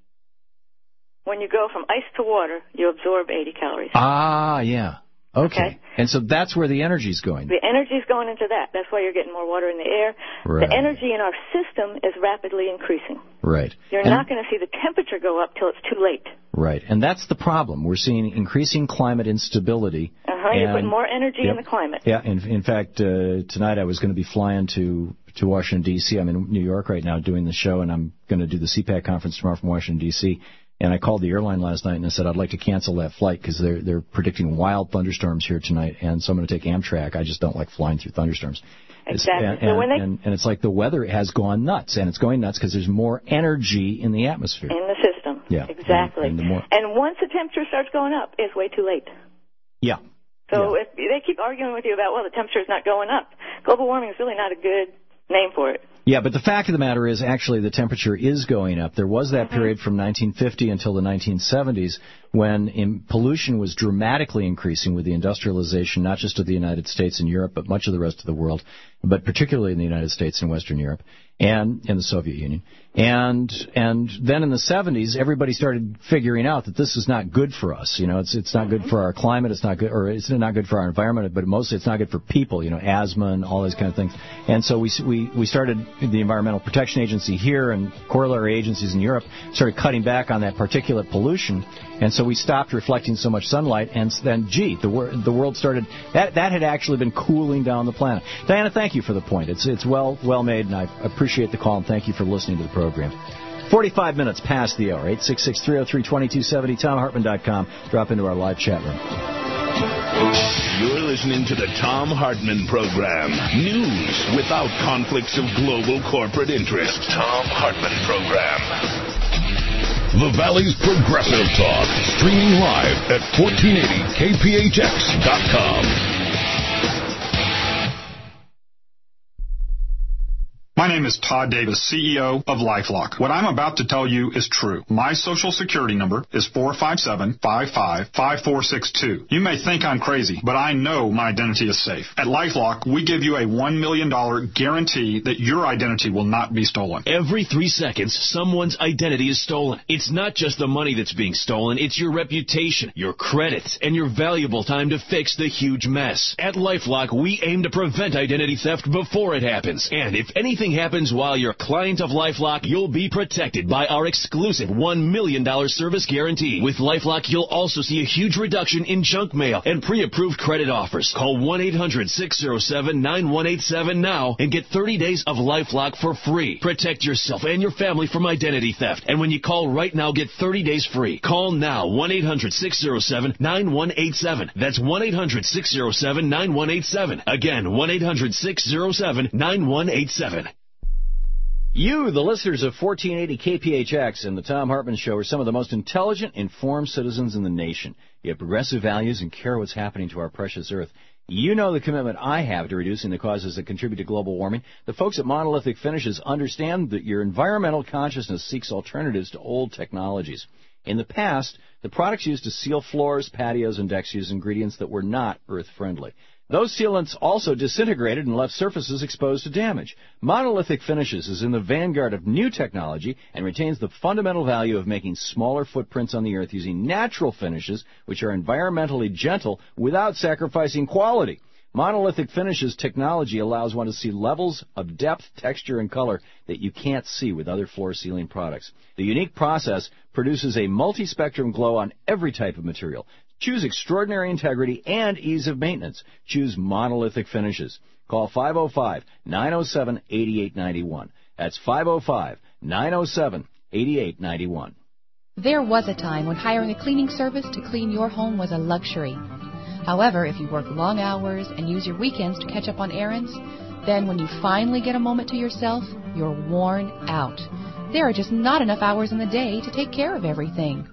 When you go from ice to water, you absorb eighty calories. Ah, yeah. Okay. Okay. And so that's where the energy's going. The energy's going into that. That's why you're getting more water in the air. Right. The energy in our system is rapidly increasing. Right. You're and, not going to see the temperature go up till it's too late. Right. And that's the problem. We're seeing increasing climate instability. Uh-huh. You're putting more energy yep. in the climate. Yeah. In, in fact, uh, tonight I was going to be flying to, to Washington, D C I'm in New York right now doing the show, and I'm going to do the C PAC conference tomorrow from Washington, D C And I called the airline last night and I said I'd like to cancel that flight because they're they're predicting wild thunderstorms here tonight, and so I'm going to take Amtrak. I just don't like flying through thunderstorms. Exactly. And, so and, when they, and, and it's like the weather has gone nuts, and it's going nuts because there's more energy in the atmosphere. In the system. Yeah. Exactly. And, and, the more, and once the temperature starts going up, it's way too late. Yeah. So yeah. if they keep arguing with you about, well, the temperature's not going up, global warming is really not a good name for it. Yeah, but the fact of the matter is actually the temperature is going up. There was that mm-hmm. period from nineteen fifty until the nineteen seventies when in, pollution was dramatically increasing with the industrialization, not just of the United States and Europe, but much of the rest of the world, but particularly in the United States and Western Europe and in the Soviet Union. And and then in the seventies, everybody started figuring out that this is not good for us. You know, it's it's not good for our climate. It's not good, or it's not good for our environment. But mostly, it's not good for people. You know, asthma and all those kind of things. And so we we we started the Environmental Protection Agency here and corollary agencies in Europe started cutting back on that particulate pollution. And so we stopped reflecting so much sunlight. And then, gee, the wor- the world started that that had actually been cooling down the planet. Diana, thank you for the point. It's it's well well made, and I appreciate the call and thank you for listening to the program. forty-five minutes past the hour. eight six six, three oh three, two two seven oh, tom hartman dot com. Drop into our live chat room. You're listening to the Thom Hartmann Program. News without conflicts of global corporate interest. Thom Hartmann Program. The Valley's Progressive Talk. Streaming live at fourteen eighty K P H X dot com. My name is Todd Davis, C E O of LifeLock. What I'm about to tell you is true. My social security number is four five seven, five five, five four six two. You may think I'm crazy, but I know my identity is safe. At LifeLock, we give you a one million dollars guarantee that your identity will not be stolen. Every three seconds, someone's identity is stolen. It's not just the money that's being stolen, it's your reputation, your credit, and your valuable time to fix the huge mess. At LifeLock, we aim to prevent identity theft before it happens. And if anything happens while you're a client of LifeLock, you'll be protected by our exclusive one million dollars service guarantee. With LifeLock, you'll also see a huge reduction in junk mail and pre-approved credit offers. Call one eight hundred, six oh seven, nine one eight seven now and get thirty days of LifeLock for free. Protect yourself and your family from identity theft. And when you call right now, get thirty days free. Call now, one eight hundred, six oh seven, nine one eight seven. That's one eight hundred, six oh seven, nine one eight seven. Again, one eight hundred, six oh seven, nine one eight seven. You, the listeners of fourteen eighty K P H X and the Thom Hartmann Show, are some of the most intelligent, informed citizens in the nation. You have progressive values and care what's happening to our precious earth. You know the commitment I have to reducing the causes that contribute to global warming. The folks at Monolithic Finishes understand that your environmental consciousness seeks alternatives to old technologies. In the past, the products used to seal floors, patios, and decks used ingredients that were not earth-friendly. Those sealants also disintegrated and left surfaces exposed to damage. Monolithic Finishes is in the vanguard of new technology and retains the fundamental value of making smaller footprints on the earth using natural finishes, which are environmentally gentle without sacrificing quality. Monolithic Finishes technology allows one to see levels of depth, texture, and color that you can't see with other floor sealing products. The unique process produces a multi-spectrum glow on every type of material. Choose extraordinary integrity and ease of maintenance. Choose monolithic finishes. Call five oh five, nine oh seven, eight eight nine one. That's five oh five, nine oh seven, eight eight nine one. There was a time when hiring a cleaning service to clean your home was a luxury. However, if you work long hours and use your weekends to catch up on errands, then when you finally get a moment to yourself, you're worn out. There are just not enough hours in the day to take care of everything.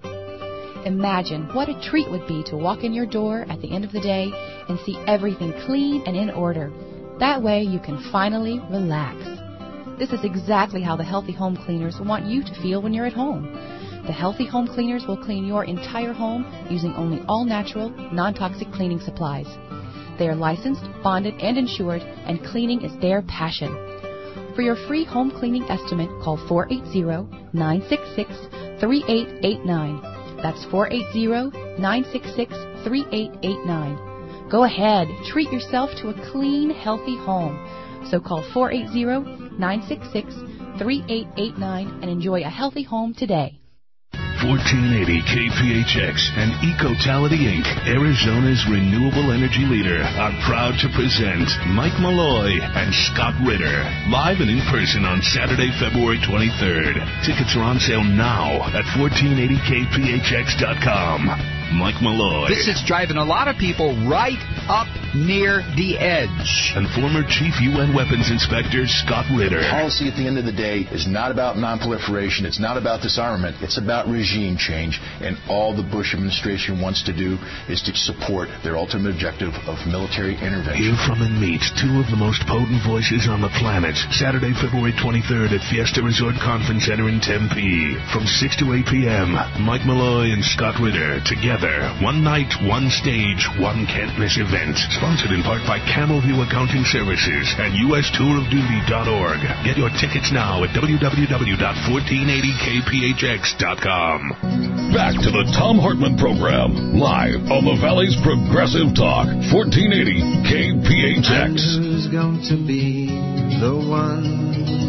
Imagine what a treat would be to walk in your door at the end of the day and see everything clean and in order. That way you can finally relax. This is exactly how the Healthy Home Cleaners want you to feel when you're at home. The Healthy Home Cleaners will clean your entire home using only all-natural, non-toxic cleaning supplies. They are licensed, bonded, and insured, and cleaning is their passion. For your free home cleaning estimate, call four eight zero, nine six six, three eight eight nine. That's four eight zero, nine six six, three eight eight nine. Go ahead, treat yourself to a clean, healthy home. So call four eight zero, nine six six, three eight eight nine and enjoy a healthy home today. fourteen eighty K P H X and Ecotality Incorporated, Arizona's renewable energy leader, are proud to present Mike Malloy and Scott Ritter, live and in person on Saturday, February twenty-third. Tickets are on sale now at fourteen eighty K P H X dot com. Mike Malloy. This is driving a lot of people right up near the edge. And former Chief U N Weapons Inspector Scott Ritter. Policy at the end of the day is not about nonproliferation. It's not about disarmament. It's about regime change. And all the Bush administration wants to do is to support their ultimate objective of military intervention. Hear from and meet two of the most potent voices on the planet. Saturday, February twenty-third at Fiesta Resort Conference Center in Tempe. From six to eight p.m., Mike Malloy and Scott Ritter together. One night, one stage, one can't-miss event. Sponsored in part by Camel View Accounting Services and U S tour of duty dot org. Get your tickets now at w w w dot fourteen eighty K P H X dot com. Back to the Thom Hartmann Program, live on the Valley's Progressive Talk, fourteen eighty K P H X. And who's going to be the one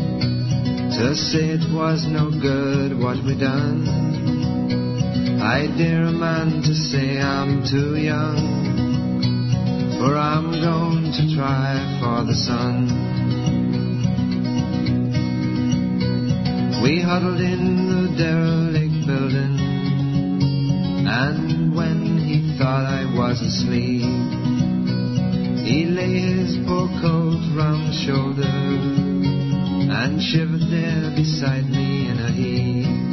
to say it was no good what we done? I dare a man to say I'm too young, for I'm going to try for the sun. We huddled in the derelict building, and when he thought I was asleep, he lay his poor coat round my shoulder and shivered there beside me in a heap.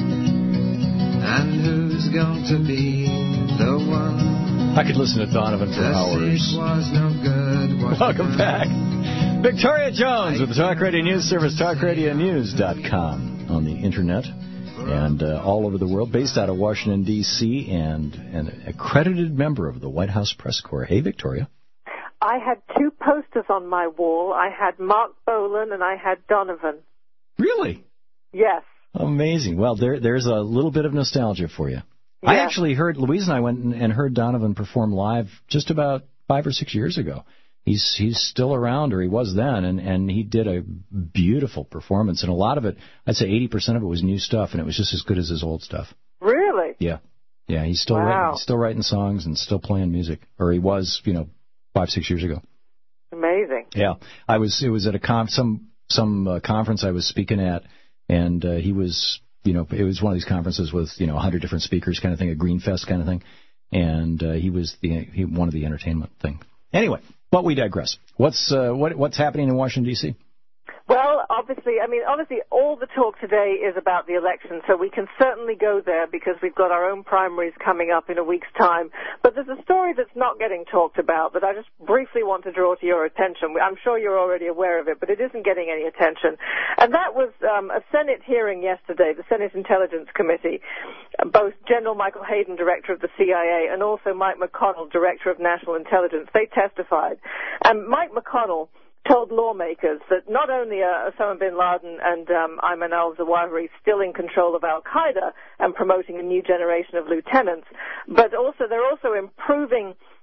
And who's going to be the one? I could listen to Donovan for hours. Was no good. Welcome back. Victoria Jones with the Talk Radio News Service, talk radio news dot com on the internet and uh, all over the world, based out of Washington, D C, and an accredited member of the White House Press Corps. Hey, Victoria. I had two posters on my wall. I had Mark Bolan and I had Donovan. Really? Yes. Amazing. Well, there, there's a little bit of nostalgia for you. Yeah. I actually heard, Louise and I went and heard Donovan perform live just about five or six years ago. He's he's still around, or he was then, and, and he did a beautiful performance. And a lot of it, I'd say eighty percent of it was new stuff, and it was just as good as his old stuff. Really? Yeah. Yeah, he's still, wow. writing, still writing songs and still playing music. Or he was, you know, five, six years ago. Amazing. Yeah. I was, it was at a conf, some, some uh, conference I was speaking at, and uh, he was, you know, it was one of these conferences with, you know, a hundred different speakers kind of thing, a Greenfest kind of thing. And uh, he was the he, one of the entertainment thing. Anyway, but we digress. What's uh, what what's happening in Washington, D C? Well, obviously, I mean, obviously, all the talk today is about the election, so we can certainly go there because we've got our own primaries coming up in a week's time. But there's a story that's not getting talked about that I just briefly want to draw to your attention. I'm sure you're already aware of it, but it isn't getting any attention. And that was um, a Senate hearing yesterday, the Senate Intelligence Committee. Both General Michael Hayden, director of the C I A, and also Mike McConnell, director of National Intelligence, they testified. And Mike McConnell told lawmakers that not only are Osama bin Laden and um, Ayman al-Zawahiri still in control of al-Qaeda and promoting a new generation of lieutenants, but also they're also improving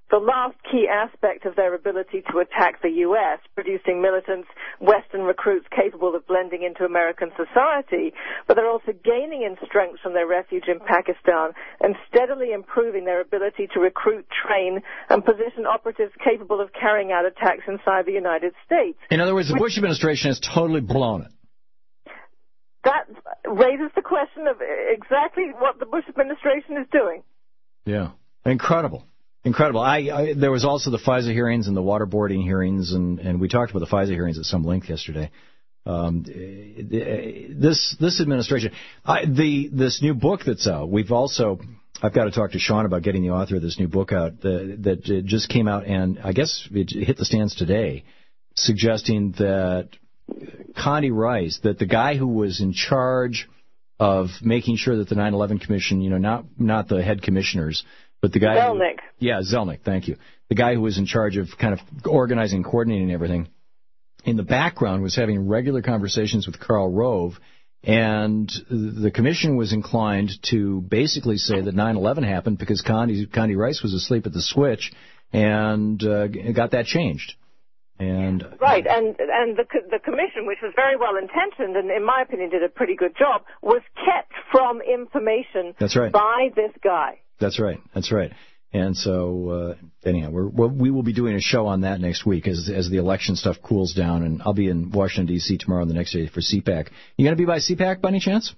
the last key aspect of their ability to attack the U S, producing militants, Western recruits capable of blending into American society, but they're also gaining in strength from their refuge in Pakistan and steadily improving their ability to recruit, train, and position operatives capable of carrying out attacks inside the United States. In other words, the Bush administration has totally blown it. That raises the question of exactly what the Bush administration is doing. Yeah, incredible. Incredible. I, I there was also the FISA hearings and the waterboarding hearings, and, and we talked about the FISA hearings at some length yesterday. Um, this this administration, I, the this new book that's out. We've also I've got to talk to Sean about getting the author of this new book out the, that just came out, and I guess it hit the stands today, suggesting that Condi Rice, that the guy who was in charge of making sure that the nine eleven Commission, you know, not not the head commissioners. But the guy, Zelnick. Who, yeah, Zelnick, thank you. The guy who was in charge of kind of organizing, coordinating everything, in the background was having regular conversations with Karl Rove, and the commission was inclined to basically say that nine eleven happened because Condi, Condi Rice was asleep at the switch, and uh, got that changed. And right, and and the the commission, which was very well intentioned and in my opinion did a pretty good job, was kept from information That's right. by this guy. That's right. That's right. And so, uh, anyhow, we're, we're, we will be doing a show on that next week as as the election stuff cools down, and I'll be in Washington, D C tomorrow and the next day for C PAC. You going to be by C PAC by any chance?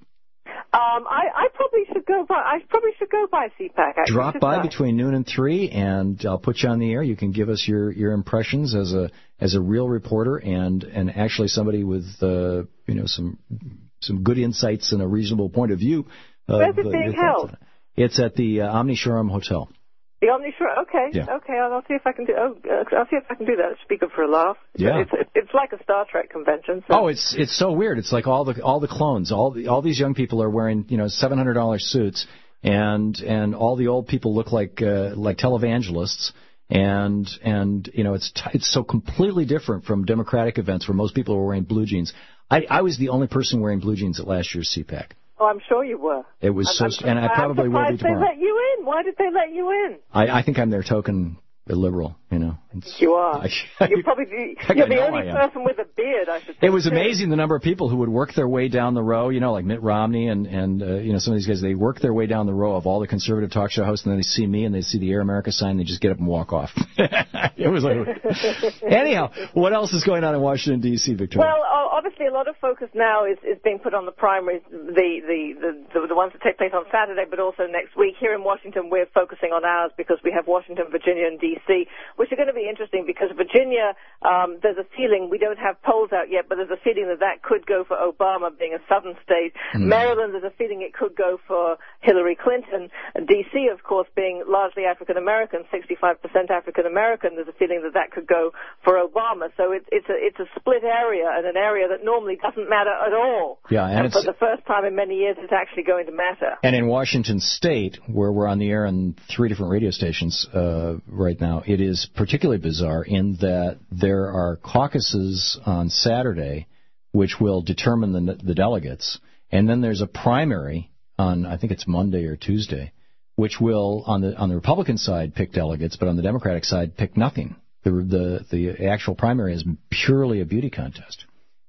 Um, I, I probably should go by. I probably should go by C PAC. Actually, Drop by between noon and three, and I'll put you on the air. You can give us your, your impressions as a as a real reporter and and actually somebody with uh, you know some some good insights and a reasonable point of view. Where's it being held? It's at the uh, Omni Shoreham Hotel. The Omni Shoreham. Okay. Yeah. Okay. I'll, I'll see if I can do. Oh, uh, I'll see if I can do that. It should be good for a laugh. Yeah. It's it's, it's like a Star Trek convention. So. Oh, it's it's so weird. It's like all the all the clones. All the, all these young people are wearing you know seven hundred dollars suits, and and all the old people look like uh, like televangelists. And and you know it's t- it's so completely different from Democratic events where most people are wearing blue jeans. I, I was the only person wearing blue jeans at last year's C PAC. Oh, I'm sure you were. It was I'm, so, I'm, and I probably I'm will be tomorrow. They let you in. Why did they let you in? I, I think I'm their token liberal. You know. It's, you are. I, you're probably I you're the know only I am. person with a beard. I should. It was too. amazing the number of people who would work their way down the row. You know, like Mitt Romney and and uh, you know some of these guys. They work their way down the row of all the conservative talk show hosts, and then they see me and they see the Air America sign. And they just get up and walk off. It was like. Anyhow, what else is going on in Washington D C, Victoria? Well, obviously, a lot of focus now is, is being put on the primaries, the, the, the, the ones that take place on Saturday, but also next week. Here in Washington, we're focusing on ours because we have Washington, Virginia, and D C, which are going to be interesting because Virginia, um, there's a feeling, we don't have polls out yet, but there's a feeling that that could go for Obama being a southern state. Mm. Maryland, there's a feeling it could go for Hillary Clinton. And D C, of course, being largely African-American, sixty-five percent African-American, there's a feeling that that could go for Obama. So it, it's, a, it's a split area and an area that normally doesn't matter at all. Yeah, and, and it's, for the first time in many years, it's actually going to matter. And in Washington State, where we're on the air on three different radio stations uh, right now, it is particularly bizarre in that there are caucuses on Saturday which will determine the, the delegates, and then there's a primary on, I think it's Monday or Tuesday, which will, on the on the Republican side, pick delegates, but on the Democratic side, pick nothing. The the, the actual primary is purely a beauty contest.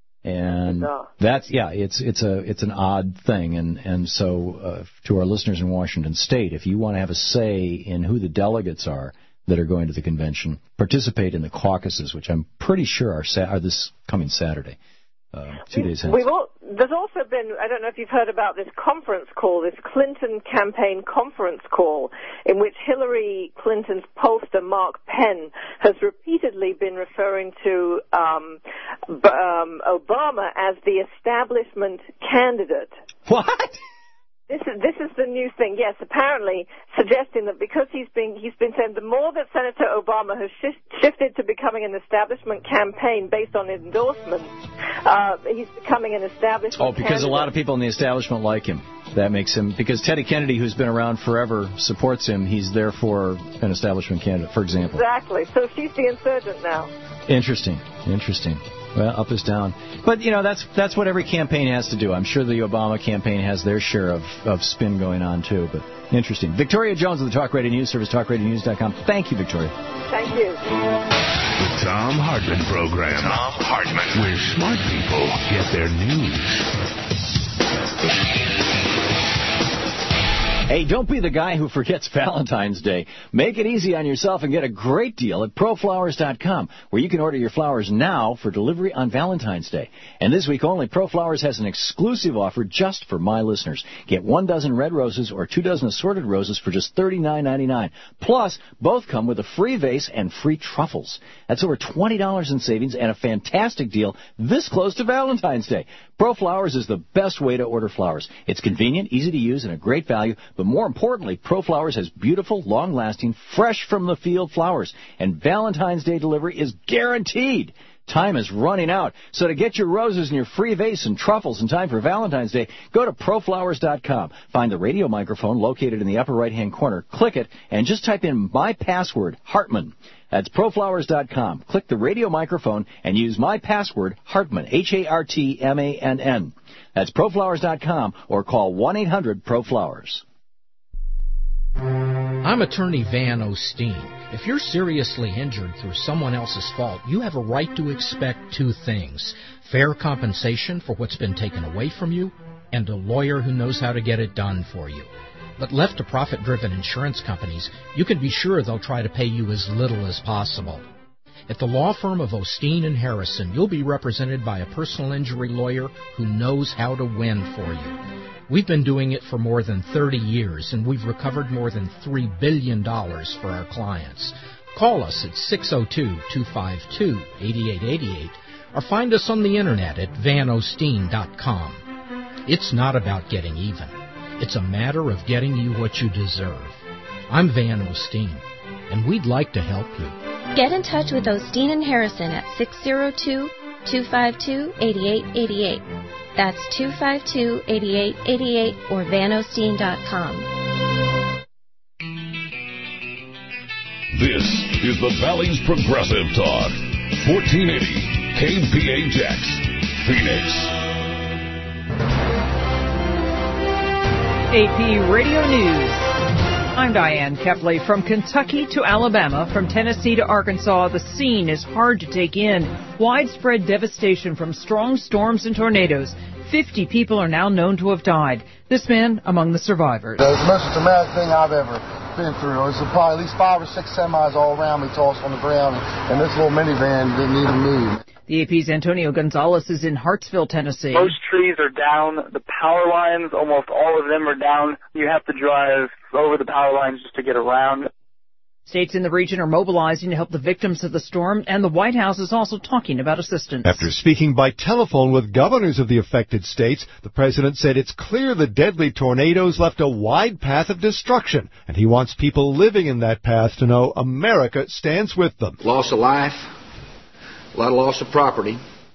And that's yeah, it's it's a it's an odd thing, and and so uh, to our listeners in Washington State, if you want to have a say in who the delegates are that are going to the convention, participate in the caucuses, which I'm pretty sure are, sa- are this coming Saturday, uh, two days hence. We've all, there's also been, I don't know if you've heard about this conference call, this Clinton campaign conference call, in which Hillary Clinton's pollster, Mark Penn, has repeatedly been referring to um, b- um, Obama as the establishment candidate. What? This is this is the new thing. Yes, apparently suggesting that because he's been he's been saying the more that Senator Obama has sh- shifted to becoming an establishment campaign based on endorsements, uh, he's becoming an establishment. Oh, because candidate. a lot of people in the establishment like him. That makes him because Teddy Kennedy, who's been around forever, supports him. He's therefore an establishment candidate, for example. Exactly. So she's the insurgent now. Interesting. Interesting. Well, up is down. But, you know, that's that's what every campaign has to do. I'm sure the Obama campaign has their share of, of spin going on, too. But interesting. Victoria Jones of the Talk Radio News Service, talk radio news dot com. Thank you, Victoria. Thank you. The Tom Hartman Program. Tom Hartman. Where smart people get their news. Hey, don't be the guy who forgets Valentine's Day. Make it easy on yourself and get a great deal at pro flowers dot com, where you can order your flowers now for delivery on Valentine's Day. And this week only, ProFlowers has an exclusive offer just for my listeners. Get one dozen red roses or two dozen assorted roses for just thirty-nine ninety-nine. Plus, both come with a free vase and free truffles. That's over twenty dollars in savings and a fantastic deal this close to Valentine's Day. ProFlowers is the best way to order flowers. It's convenient, easy to use, and a great value. But more importantly, ProFlowers has beautiful, long-lasting, fresh-from-the-field flowers. And Valentine's Day delivery is guaranteed. Time is running out. So to get your roses and your free vase and truffles in time for Valentine's Day, go to pro flowers dot com. Find the radio microphone located in the upper right-hand corner. Click it, and just type in my password, Hartman. That's pro flowers dot com. Click the radio microphone and use my password, Hartman, H A R T M A N N. That's pro flowers dot com or call one eight hundred pro flowers. I'm attorney Van Osteen. If you're seriously injured through someone else's fault, you have a right to expect two things: fair compensation for what's been taken away from you, and a lawyer who knows how to get it done for you. But left to profit-driven insurance companies, you can be sure they'll try to pay you as little as possible. At the law firm of Osteen and Harrison, you'll be represented by a personal injury lawyer who knows how to win for you. We've been doing it for more than thirty years, and we've recovered more than three billion dollars for our clients. Call us at six oh two, two five two, eight eight eight eight or find us on the internet at van osteen dot com. It's not about getting even. It's a matter of getting you what you deserve. I'm Van Osteen, and we'd like to help you. Get in touch with Osteen and Harrison at six oh two, two five two, eight eight eight eight. That's two five two, eight eight eight eight or van osteen dot com. This is the Valley's Progressive Talk. fourteen eighty K P H X, Phoenix. A P Radio News. I'm Diane Kepley. From Kentucky to Alabama, from Tennessee to Arkansas, the scene is hard to take in. Widespread devastation from strong storms and tornadoes. Fifty people are now known to have died. This man among the survivors. It was the most traumatic thing I've ever been through. It was probably at least five or six semis all around me tossed on the ground, and this little minivan didn't even move. The A P's Antonio Gonzalez is in Hartsville, Tennessee. Most trees are down. The power lines, almost all of them are down. You have to drive over the power lines just to get around. States in the region are mobilizing to help the victims of the storm, and the White House is also talking about assistance. After speaking by telephone with governors of the affected states, the president said it's clear the deadly tornadoes left a wide path of destruction, and he wants people living in that path to know America stands with them. Loss of life, a lot of loss of property.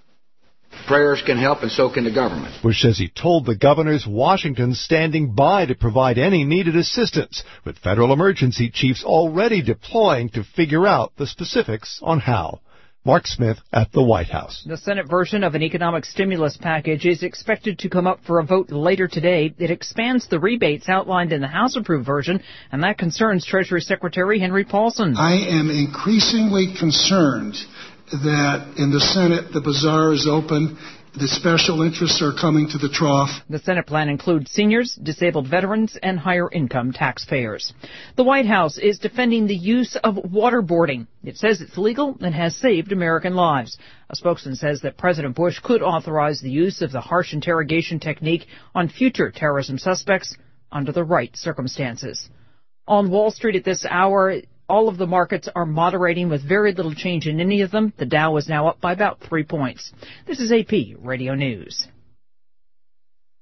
Prayers can help, and so can the government. Bush says he told the governors Washington's standing by to provide any needed assistance, with federal emergency chiefs already deploying to figure out the specifics on how. Mark Smith at the White House. The Senate version of an economic stimulus package is expected to come up for a vote later today. It expands the rebates outlined in the House-approved version, and that concerns Treasury Secretary Henry Paulson. I am increasingly concerned that in the Senate, the bazaar is open. The special interests are coming to the trough. The Senate plan includes seniors, disabled veterans, and higher-income taxpayers. The White House is defending the use of waterboarding. It says it's legal and has saved American lives. A spokesman says that President Bush could authorize the use of the harsh interrogation technique on future terrorism suspects under the right circumstances. On Wall Street at this hour, all of the markets are moderating with very little change in any of them. The Dow is now up by about three points. This is A P Radio News.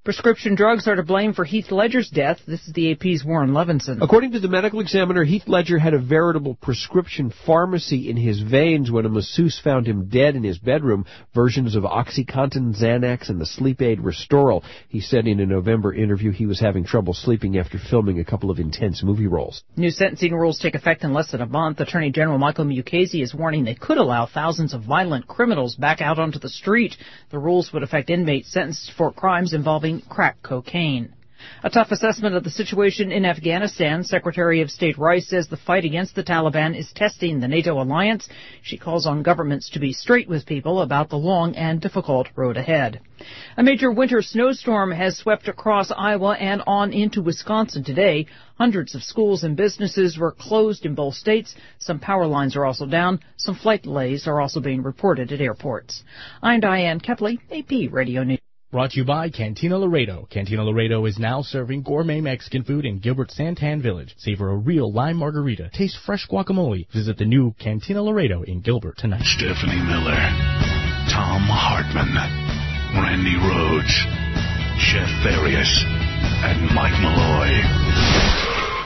Prescription drugs are to blame for Heath Ledger's death. This is the A P's Warren Levinson. According to the medical examiner, Heath Ledger had a veritable prescription pharmacy in his veins when a masseuse found him dead in his bedroom. Versions of OxyContin, Xanax, and the sleep aid Restoral. He said in a November interview he was having trouble sleeping after filming a couple of intense movie roles. New sentencing rules take effect in less than a month. Attorney General Michael Mukasey is warning they could allow thousands of violent criminals back out onto the street. The rules would affect inmates sentenced for crimes involving crack cocaine. A tough assessment of the situation in Afghanistan. Secretary of State Rice says the fight against the Taliban is testing the NATO alliance. She calls on governments to be straight with people about the long and difficult road ahead. A major winter snowstorm has swept across Iowa and on into Wisconsin today. Hundreds of schools and businesses were closed in both states. Some power lines are also down. Some flight delays are also being reported at airports. I'm Diane Kepley, A P Radio News. Brought to you by Cantina Laredo. Cantina Laredo is now serving gourmet Mexican food in Gilbert Santan Village. Savor a real lime margarita. Taste fresh guacamole. Visit the new Cantina Laredo in Gilbert tonight. Stephanie Miller, Tom Hartman, Randy Rhodes, Jeff Farias, and Mike Malloy.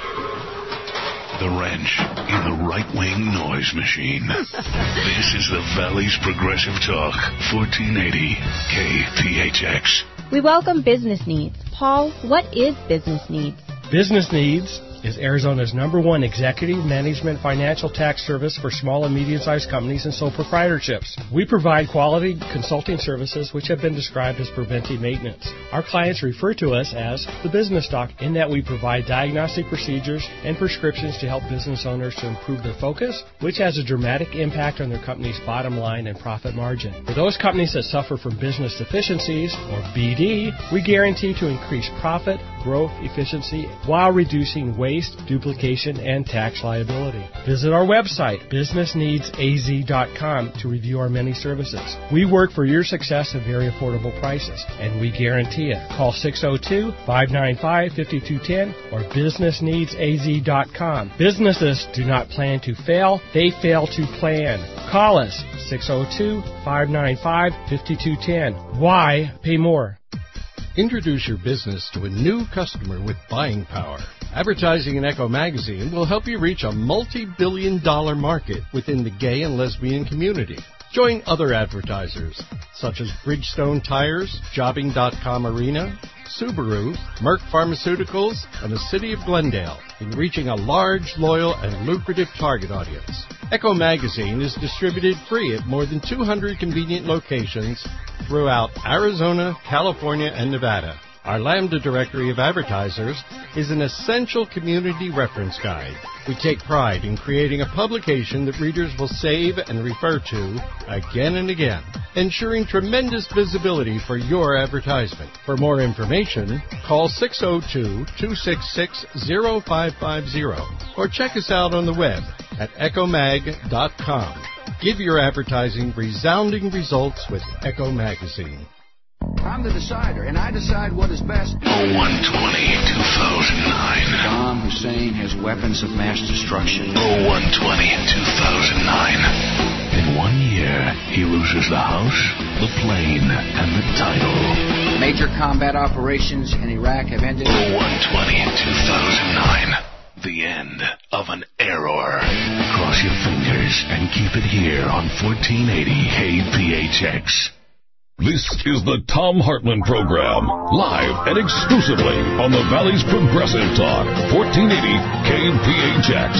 The wrench in the right-wing noise machine. This is the Valley's Progressive Talk, fourteen eighty K P H X. We welcome Business Needs. Paul, what is Business Needs? Business Needs is Arizona's number one executive management financial tax service for small and medium-sized companies and sole proprietorships. We provide quality consulting services which have been described as preventive maintenance. Our clients refer to us as the business doc in that we provide diagnostic procedures and prescriptions to help business owners to improve their focus, which has a dramatic impact on their company's bottom line and profit margin. For those companies that suffer from business deficiencies, or B D, we guarantee to increase profit, growth, efficiency, while reducing waste, duplication, and tax liability. Visit our website, business needs a z dot com, to review our many services. We work for your success at very affordable prices, and we guarantee it. Call six oh two, five nine five, five two one zero or business needs a z dot com. Businesses do not plan to fail, they fail to plan. Call us, six oh two, five nine five, five two one zero. Why pay more? Introduce your business to a new customer with buying power. Advertising in Echo Magazine will help you reach a multi-billion dollar market within the gay and lesbian community. Join other advertisers, such as Bridgestone Tires, Jobbing dot com Arena, Subaru, Merck Pharmaceuticals, and the City of Glendale in reaching a large, loyal, and lucrative target audience. Echo Magazine is distributed free at more than two hundred convenient locations throughout Arizona, California, and Nevada. Our Lambda Directory of Advertisers is an essential community reference guide. We take pride in creating a publication that readers will save and refer to again and again, ensuring tremendous visibility for your advertisement. For more information, call six oh two, two six six, oh five five oh or check us out on the web at echo mag dot com. Give your advertising resounding results with Echo Magazine. I'm the decider, and I decide what is best. oh one twenty, two thousand nine. Saddam Hussein has weapons of mass destruction. oh one twenty, two thousand nine. In one year, he loses the house, the plane, and the title. Major combat operations in Iraq have ended. oh one twenty, two thousand nine. The end of an error. Cross your fingers and keep it here on fourteen eighty K P H X. This is the Tom Hartman Program, live and exclusively on the Valley's Progressive Talk, fourteen eighty K P H X.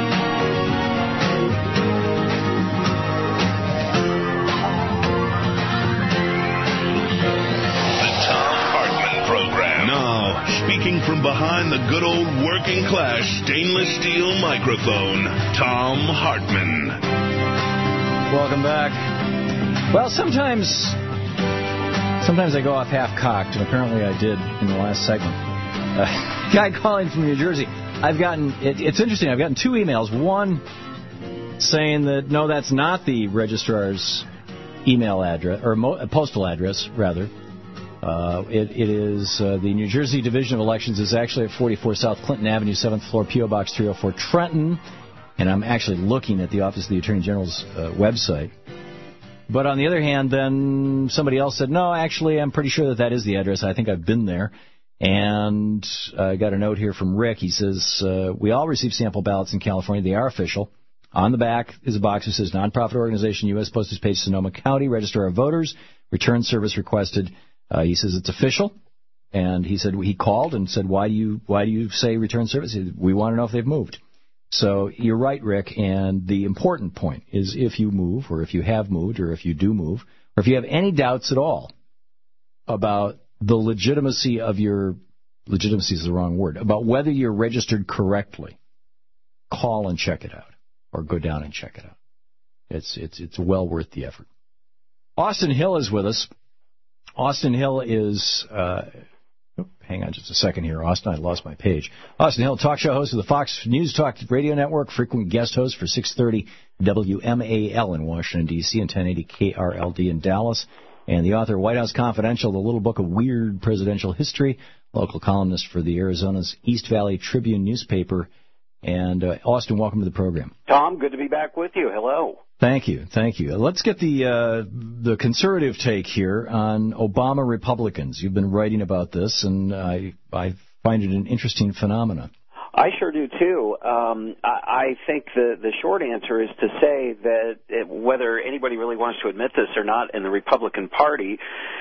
The Tom Hartman Program. Now, speaking from behind the good old working class stainless steel microphone, Tom Hartman. Welcome back. Well, sometimes... Sometimes I go off half-cocked, and apparently I did in the last segment. Uh, guy calling from New Jersey. I've gotten, it, it's interesting, I've gotten two emails. One saying that, no, that's not the registrar's email address, or mo- postal address, rather. Uh, it, it is, uh, the New Jersey Division of Elections is actually at forty-four South Clinton Avenue, seventh floor, P O. Box three oh four, Trenton. And I'm actually looking at the Office of the Attorney General's uh, website. But on the other hand, then somebody else said, no, actually, I'm pretty sure that that is the address. I think I've been there. And I got a note here from Rick. He says, uh, we all receive sample ballots in California. They are official. On the back is a box that says nonprofit organization, U S Postage Page, Sonoma County, register our voters, return service requested. Uh, he says it's official. And he said he called and said, why do you why do you say return service? He said, we want to know if they've moved. So you're right, Rick. And the important point is if you move, or if you have moved, or if you do move, or if you have any doubts at all about the legitimacy of your, legitimacy is the wrong word, about whether you're registered correctly, call and check it out, or go down and check it out. It's it's it's well worth the effort. Austin Hill is with us. Austin Hill is, uh, oh, hang on just a second here, Austin, I lost my page. Austin Hill, talk show host of the Fox News Talk Radio Network, frequent guest host for six thirty W M A L in Washington, D C, and ten eighty K R L D in Dallas. And the author of White House Confidential, the little book of weird presidential history, local columnist for the Arizona's East Valley Tribune newspaper. And uh, Austin, welcome to the program. Tom, good to be back with you. Hello. Thank you, thank you. Let's get the uh, the conservative take here on Obama Republicans. You've been writing about this, and I I find it an interesting phenomenon. I sure do, too. Um, I, I think the, the short answer is to say that it, whether anybody really wants to admit this or not in the Republican Party,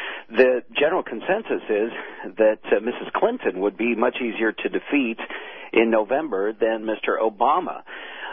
the general consensus is that uh, Missus Clinton would be much easier to defeat in November than Mister Obama.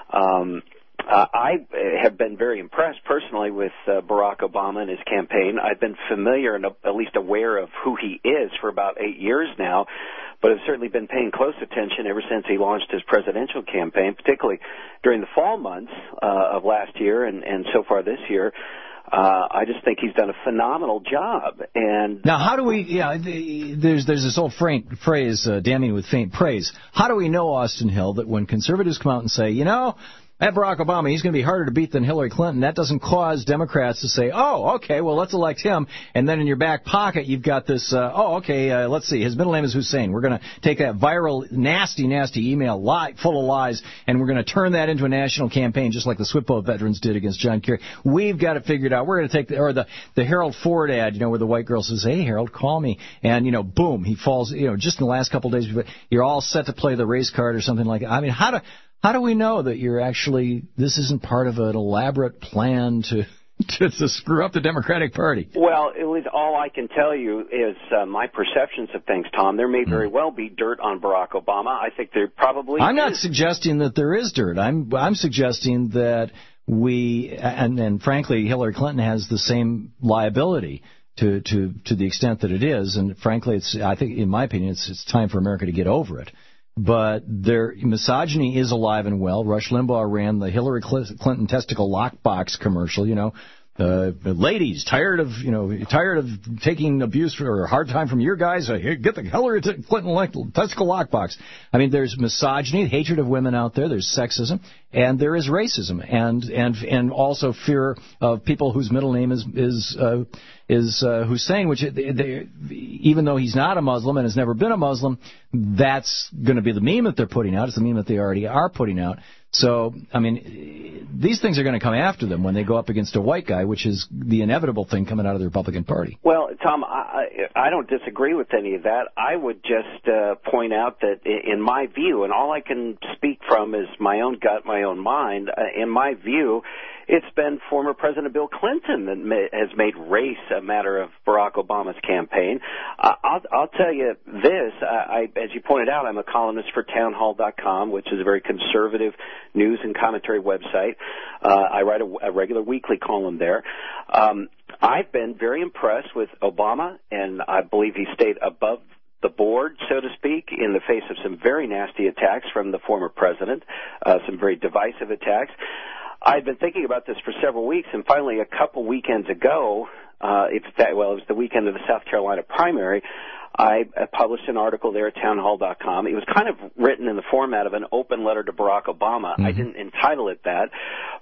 Um, uh, I have been very impressed personally with uh, Barack Obama and his campaign. I've been familiar and at least aware of who he is for about eight years now, but have certainly been paying close attention ever since he launched his presidential campaign, particularly during the fall months uh, of last year and, and so far this year. Uh, I just think he's done a phenomenal job. And now, how do we? Yeah, there's there's this old phrase, uh, damning with faint praise. How do we know, Austin Hill, that when conservatives come out and say, you know, that Barack Obama, he's going to be harder to beat than Hillary Clinton, that doesn't cause Democrats to say, oh, okay, well, let's elect him. And then in your back pocket, you've got this, uh, oh, okay, uh, let's see, his middle name is Hussein. We're going to take that viral, nasty, nasty email lie, full of lies, and we're going to turn that into a national campaign, just like the Swiftboat veterans did against John Kerry. We've got it figured out. We're going to take, the, or the, the Harold Ford ad, you know, where the white girl says, hey, Harold, call me. And, you know, boom, he falls, you know, just in the last couple of days, you're all set to play the race card or something like that. I mean, how do... How do we know that you're actually, this isn't part of an elaborate plan to, to, to screw up the Democratic Party? Well, it was all I can tell you is uh, my perceptions of things, Tom. There may very well be dirt on Barack Obama. I think there probably I'm is. not suggesting that there is dirt. I'm, I'm suggesting that we, and, and frankly, Hillary Clinton has the same liability to, to, to the extent that it is. And frankly, it's, I think, in my opinion, it's, it's time for America to get over it. But their misogyny is alive and well. Rush Limbaugh ran the Hillary Clinton testicle lockbox commercial, you know. Uh, ladies, tired of, you know, tired of taking abuse or a hard time from your guys? Uh, here, get the Hillary Clinton testicle lockbox. I mean, there's misogyny, hatred of women out there. There's sexism, and there is racism, and and and also fear of people whose middle name is is uh, is uh, Hussein, which they, they, even though he's not a Muslim and has never been a Muslim, that's going to be the meme that they're putting out. It's the meme that they already are putting out. So, I mean, these things are going to come after them when they go up against a white guy, which is the inevitable thing coming out of the Republican Party. Well, Tom, I, I don't disagree with any of that. I would just uh, point out that in my view, and all I can speak from is my own gut, my own mind, uh, in my view, it's been former President Bill Clinton that ma- has made race a matter of Barack Obama's campaign. Uh, I'll, I'll tell you this. I, I, as you pointed out, I'm a columnist for townhall dot com, which is a very conservative news and commentary website. Uh, I write a, a regular weekly column there. Um, I've been very impressed with Obama, and I believe he stayed above the board, so to speak, in the face of some very nasty attacks from the former president, uh, some very divisive attacks. I'd been thinking about this for several weeks, and finally, a couple weekends ago, uh, it's that, well, it was the weekend of the South Carolina primary, I published an article there at townhall dot com. It was kind of written in the format of an open letter to Barack Obama. Mm-hmm. I didn't entitle it that,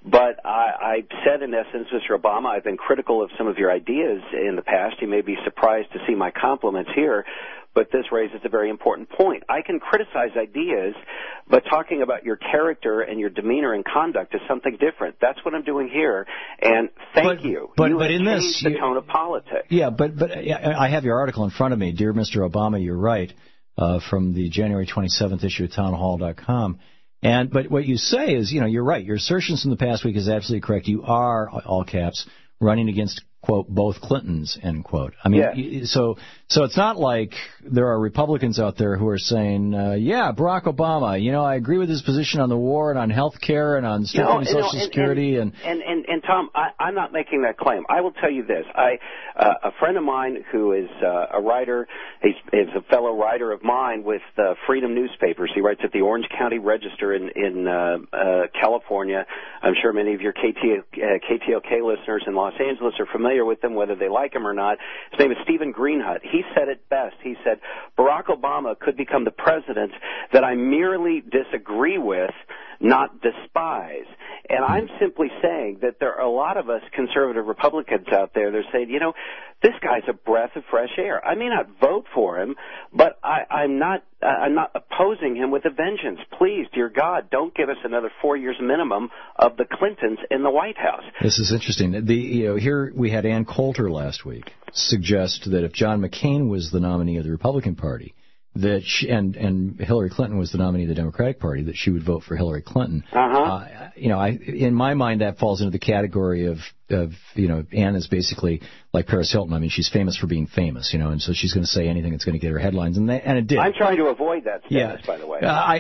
But I, I said, in essence, Mister Obama, I've been critical of some of your ideas in the past. You may be surprised to see my compliments here, but this raises a very important point. I can criticize ideas, but talking about your character and your demeanor and conduct is something different. That's what I'm doing here, and thank but, you. But, you but have in changed this, the you, tone of politics. Yeah, but but I have your article in front of me, Dear Mister Obama, you're right, uh, from the January twenty-seventh issue of town hall dot com. And but what you say is, you know, you're right. Your assertions from the past week is absolutely correct. You are, all caps, running against, quote, both Clintons, end quote. I mean, yeah. so so it's not like there are Republicans out there who are saying, uh, yeah, Barack Obama, you know, I agree with his position on the war and on health care and on strengthening you know, Social you know, and, Security. And, and, and, and, and Tom, I, I'm not making that claim. I will tell you this. I uh, a friend of mine who is uh, a writer, he's, he's a fellow writer of mine with uh, Freedom Newspapers. He writes at the Orange County Register in, in uh, uh, California. I'm sure many of your K T, uh, K T L K listeners in Los Angeles are familiar with them, whether they like him or not. His name is Stephen Greenhut. He said it best. He said, Barack Obama could become the president that I merely disagree with, not despise. And I'm simply saying that there are a lot of us conservative Republicans out there that are saying, you know, this guy's a breath of fresh air. I may not vote for him, but I, I'm not uh, I'm not opposing him with a vengeance. Please, dear God, don't give us another four years minimum of the Clintons in the White House. This is interesting. The you know here we had Ann Coulter last week suggest that if John McCain was the nominee of the Republican Party, that she, and and Hillary Clinton was the nominee of the Democratic Party, that she would vote for Hillary Clinton. Uh-huh. Uh, you know, I, in my mind, that falls into the category of, of, you know, Ann is basically like Paris Hilton. I mean, she's famous for being famous, you know, and so she's going to say anything that's going to get her headlines, and they, and it did. I'm trying to avoid that status, yeah. by the way. Uh, I,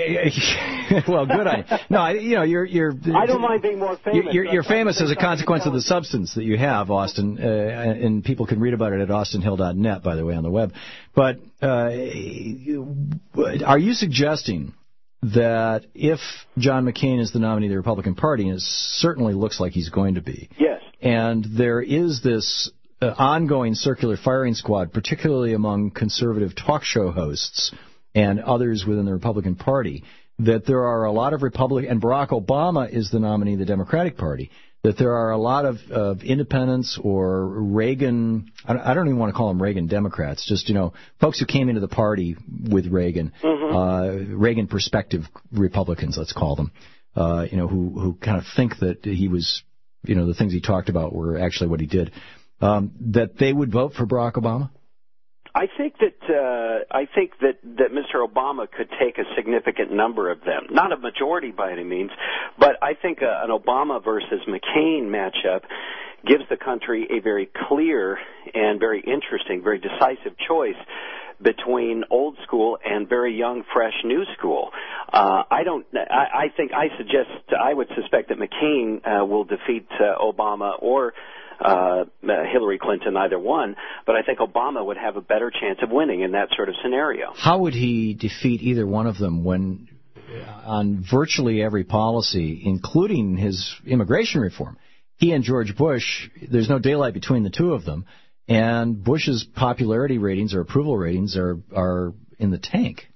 I, well, good on you. No, I, you know, you're you're. I don't mind being more famous. You're, you're famous as a consequence of the substance that you have, Austin, uh, and people can read about it at austin hill dot net, by the way, on the web. But uh, are you suggesting that if John McCain is the nominee of the Republican Party, and it certainly looks like he's going to be, yes, and there is this uh, ongoing circular firing squad, particularly among conservative talk show hosts and others within the Republican Party, that there are a lot of Republican, and Barack Obama is the nominee of the Democratic Party, that there are a lot of, of independents or Reagan, I don't even want to call them Reagan Democrats, just, you know, folks who came into the party with Reagan, mm-hmm. uh, Reagan perspective Republicans, let's call them, uh, you know, who, who kind of think that he was, you know, the things he talked about were actually what he did, um, that they would vote for Barack Obama? I think that uh, I think that, that Mister Obama could take a significant number of them, not a majority by any means, but I think uh, an Obama versus McCain matchup gives the country a very clear and very interesting, very decisive choice between old school and very young, fresh, new school. Uh, I don't. I, I think I suggest. I would suspect that McCain uh, will defeat uh, Obama or Uh, Hillary Clinton, either one, but I think Obama would have a better chance of winning in that sort of scenario. How would he defeat either one of them when, on virtually every policy, including his immigration reform, he and George Bush, there's no daylight between the two of them, and Bush's popularity ratings or approval ratings are, are in the tank?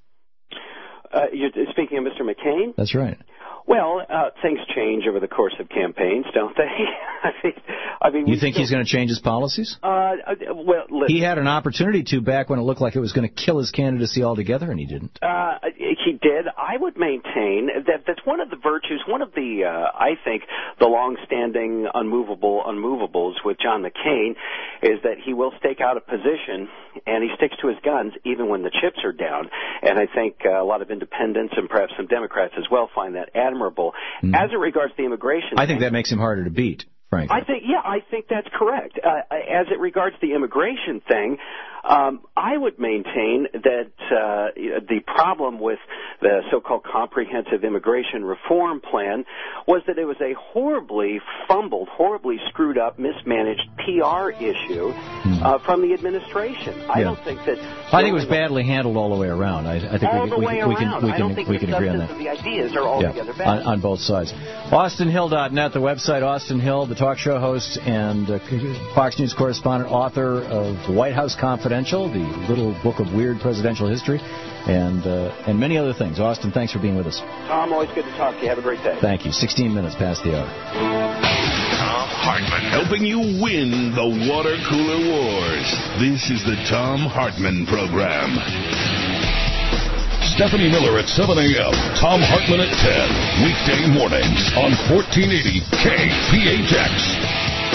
Uh, you're speaking of Mister McCain? That's right. Well, uh, things change over the course of campaigns, don't they? I mean, I mean, you think still, he's going to change his policies? Uh, well, listen, he had an opportunity to back when it looked like it was going to kill his candidacy altogether, and he didn't. Uh, he did. I would maintain that that's one of the virtues, one of the, uh, I think, the long-standing unmovable unmovables with John McCain is that he will stake out a position and he sticks to his guns even when the chips are down. And I think uh, a lot of independents and perhaps some Democrats as well find that admirable. Mm. As it regards the immigration, I think that makes him harder to beat. Frankly. I think, yeah, I think that's correct. Uh, as it regards the immigration thing, um, I would maintain that uh, the problem with the so-called comprehensive immigration reform plan was that it was a horribly fumbled, horribly screwed up, mismanaged P R issue uh, from the administration. I yeah. don't think that. I think it was badly handled all the way around. I, I think all we, the we, way we, we around. can we I don't can think we the can agree on that. Of the ideas are altogether yeah. bad on, on both sides. austin hill dot net, the website. Austin Hill, the talk show host and uh, Fox News correspondent, author of White House Confidential, the little book of weird presidential history, and uh, and many other things. Austin, thanks for being with us. Tom, always good to talk to you. Have a great day. Thank you. sixteen minutes past the hour. Hartman, helping you win the water cooler wars. This is the Thom Hartmann Program. Stephanie Miller at seven a.m., Thom Hartmann at ten, weekday mornings on fourteen eighty K P H X.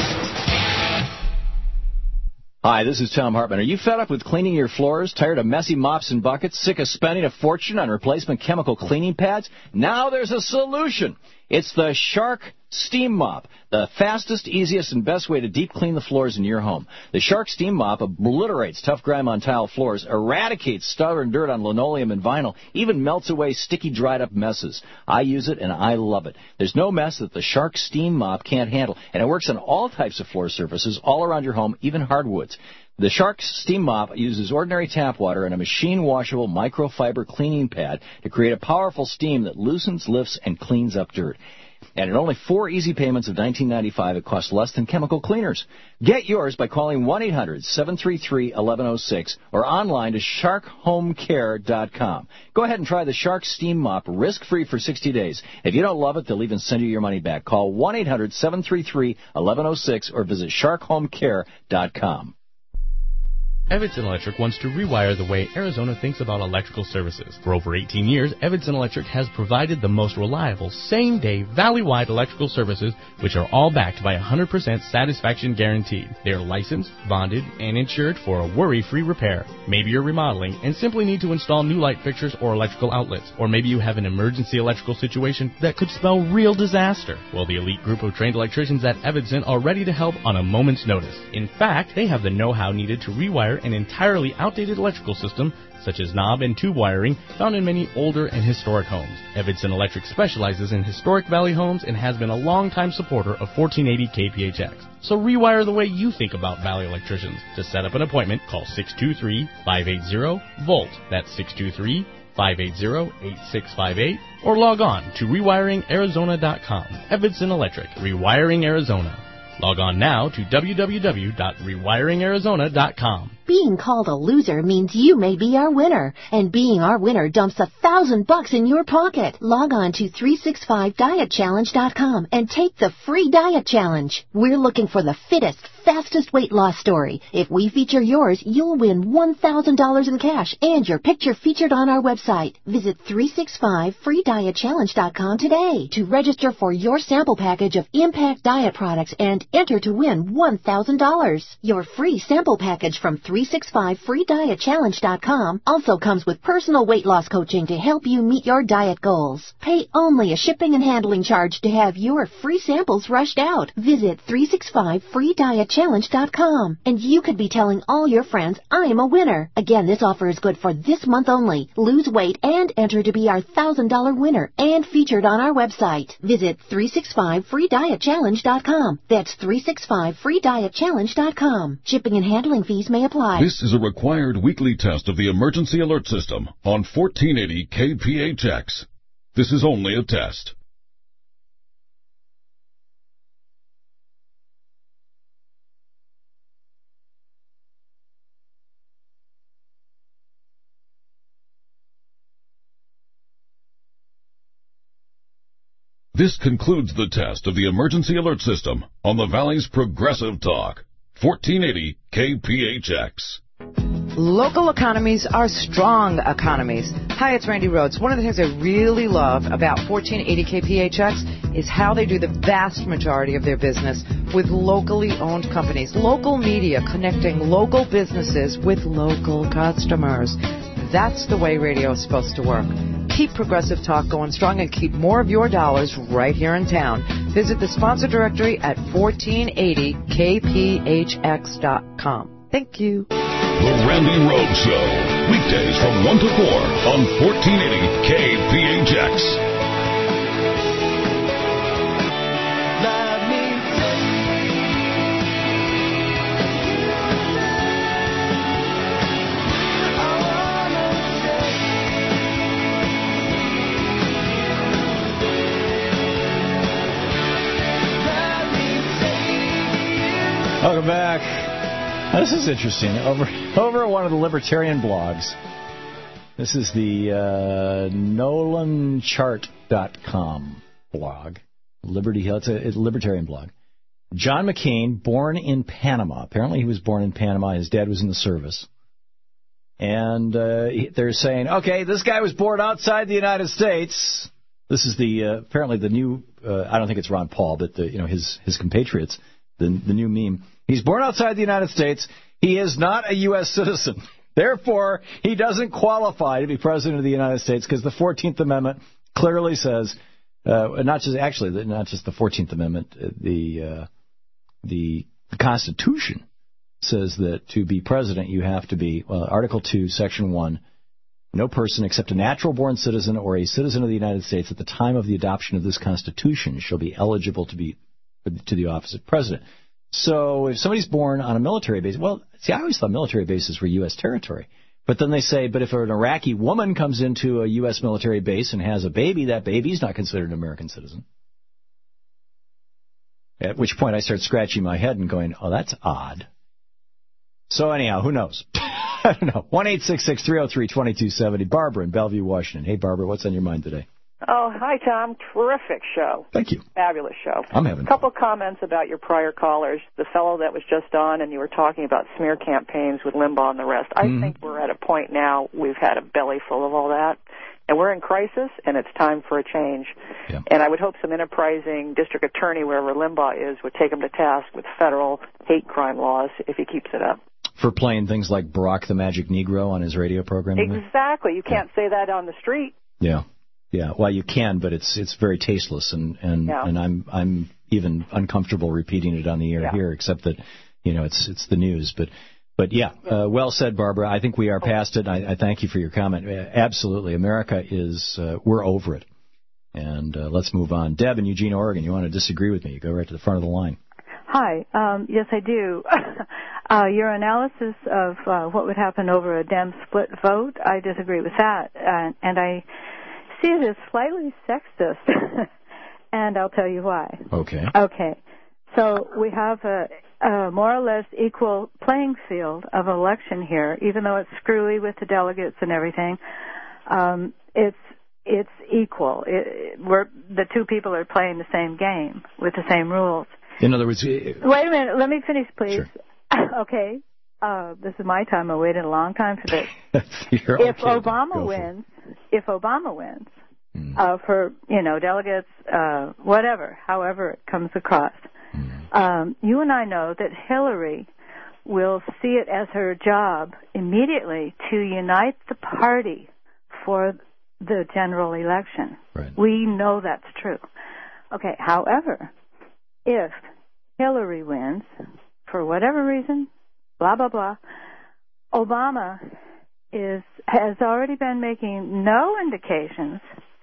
Hi, this is Thom Hartmann. Are you fed up with cleaning your floors? Tired of messy mops and buckets? Sick of spending a fortune on replacement chemical cleaning pads? Now there's a solution. It's the Shark Steam Mop, the fastest, easiest, and best way to deep clean the floors in your home. The Shark Steam Mop obliterates tough grime on tile floors, eradicates stubborn dirt on linoleum and vinyl, even melts away sticky, dried-up messes. I use it, and I love it. There's no mess that the Shark Steam Mop can't handle, and it works on all types of floor surfaces all around your home, even hardwoods. The Shark Steam Mop uses ordinary tap water and a machine-washable microfiber cleaning pad to create a powerful steam that loosens, lifts, and cleans up dirt. And at only four easy payments of nineteen ninety-five dollars, it costs less than chemical cleaners. Get yours by calling one eight hundred seven three three one one zero six or online to shark home care dot com. Go ahead and try the Shark Steam Mop risk-free for sixty days. If you don't love it, they'll even send you your money back. Call one eight hundred seven three three one one zero six or visit shark home care dot com. Evanson Electric wants to rewire the way Arizona thinks about electrical services. For over eighteen years, Evanson Electric has provided the most reliable, same-day, valley-wide electrical services, which are all backed by a one hundred percent satisfaction guarantee. They are licensed, bonded, and insured for a worry-free repair. Maybe you're remodeling and simply need to install new light fixtures or electrical outlets. Or maybe you have an emergency electrical situation that could spell real disaster. Well, the elite group of trained electricians at Evanson are ready to help on a moment's notice. In fact, they have the know-how needed to rewire an entirely outdated electrical system, such as knob and tube wiring, found in many older and historic homes. Evanson Electric specializes in historic valley homes and has been a longtime supporter of fourteen eighty K P H X. So rewire the way you think about valley electricians. To set up an appointment, call six two three, five eight zero, volt. That's six two three, five eight zero, eight six five eight. Or log on to rewiring arizona dot com. Evanson Electric, Rewiring Arizona. Log on now to w w w dot rewiring arizona dot com. Being called a loser means you may be our winner, and being our winner dumps a thousand bucks in your pocket. Log on to three sixty-five diet challenge dot com and take the free diet challenge. We're looking for the fittest, fastest weight loss story. If we feature yours, you'll win one thousand dollars in cash and your picture featured on our website. Visit three sixty-five free diet challenge dot com today to register for your sample package of Impact Diet products and enter to win one thousand dollars. Your free sample package from three sixty-five free diet challenge dot com also comes with personal weight loss coaching to help you meet your diet goals. Pay only a shipping and handling charge to have your free samples rushed out. Visit three sixty-five free diet challenge dot com and you could be telling all your friends, I'm a winner. Again, this offer is good for this month only. Lose weight and enter to be our one thousand dollars winner and featured on our website. Visit three sixty-five free diet challenge dot com. That's three sixty-five free diet challenge dot com. Shipping and handling fees may apply. This is a required weekly test of the emergency alert system on fourteen eighty K P H X. This is only a test. This concludes the test of the emergency alert system on the Valley's Progressive Talk, fourteen eighty K P H X. Local economies are strong economies. Hi, it's Randy Rhodes. One of the things I really love about fourteen eighty K P H X is how they do the vast majority of their business with locally owned companies. Local media connecting local businesses with local customers. That's the way radio is supposed to work. Keep Progressive Talk going strong and keep more of your dollars right here in town. Visit the sponsor directory at fourteen eighty K P H X dot com. Thank you. The Randy Rhodes Show, weekdays from one to four on fourteen eighty K P H X. Welcome back. This is interesting. Over over at one of the libertarian blogs. This is the uh, nolan chart dot com blog. Liberty Hill. It's a, it's a libertarian blog. John McCain, born in Panama. Apparently he was born in Panama. His dad was in the service. And uh, they're saying, okay, this guy was born outside the United States. This is the uh, apparently the new, uh, I don't think it's Ron Paul, but the, you know his his compatriots, the the new meme. He's born outside the United States. He is not a U S citizen. Therefore, he doesn't qualify to be president of the United States because the fourteenth Amendment clearly says, uh, not just actually not just the fourteenth Amendment, the uh, the the Constitution says that to be president, you have to be, well, Article two, Section one, no person except a natural-born citizen or a citizen of the United States at the time of the adoption of this Constitution shall be eligible to be to the office of president. So if somebody's born on a military base, well, see, I always thought military bases were U S territory. But then they say, but if an Iraqi woman comes into a U S military base and has a baby, that baby's not considered an American citizen. At which point I start scratching my head and going, oh, that's odd. So anyhow, who knows? I don't know. one eight six six, three oh three, two two seven oh. Barbara in Bellevue, Washington. Hey, Barbara, what's on your mind today? Oh, hi, Tom. Terrific show. Thank you. Fabulous show. I'm having a couple of comments about your prior callers. The fellow that was just on, and you were talking about smear campaigns with Limbaugh and the rest. I mm-hmm. think we're at a point now we've had a belly full of all that, and we're in crisis, and it's time for a change. Yeah. And I would hope some enterprising district attorney, wherever Limbaugh is, would take him to task with federal hate crime laws if he keeps it up. For playing things like Barack the Magic Negro on his radio program? Exactly. You can't yeah. say that on the street. Yeah. Yeah. Well, you can, but it's it's very tasteless, and and, yeah. and I'm I'm even uncomfortable repeating it on the air yeah. here, except that, you know, it's it's the news. But but yeah, uh, well said, Barbara. I think we are past it. I, I thank you for your comment. Absolutely, America is uh, we're over it, and uh, let's move on. Deb in Eugene, Oregon, you want to disagree with me? You go right to the front of the line. Hi. Um, yes, I do. uh, your analysis of uh, what would happen over a Dem split vote, I disagree with that. Uh, and I see it as slightly sexist. And I'll tell you why. Okay. Okay. So we have a, a more or less equal playing field of election here, even though it's screwy with the delegates and everything. Um, it's it's equal. It, we're, the two people are playing the same game with the same rules. In other words... Wait a minute. Let me finish, please. Sure. Okay. Uh, this is my time. I waited a long time for this. You're if okay. Obama wins, if Obama wins, mm. uh, for, you know, delegates, uh, whatever, however it comes across, mm. um, you and I know that Hillary will see it as her job immediately to unite the party for the general election. Right. We know that's true. Okay. However, if Hillary wins, for whatever reason, blah, blah, blah, Obama is has already been making no indications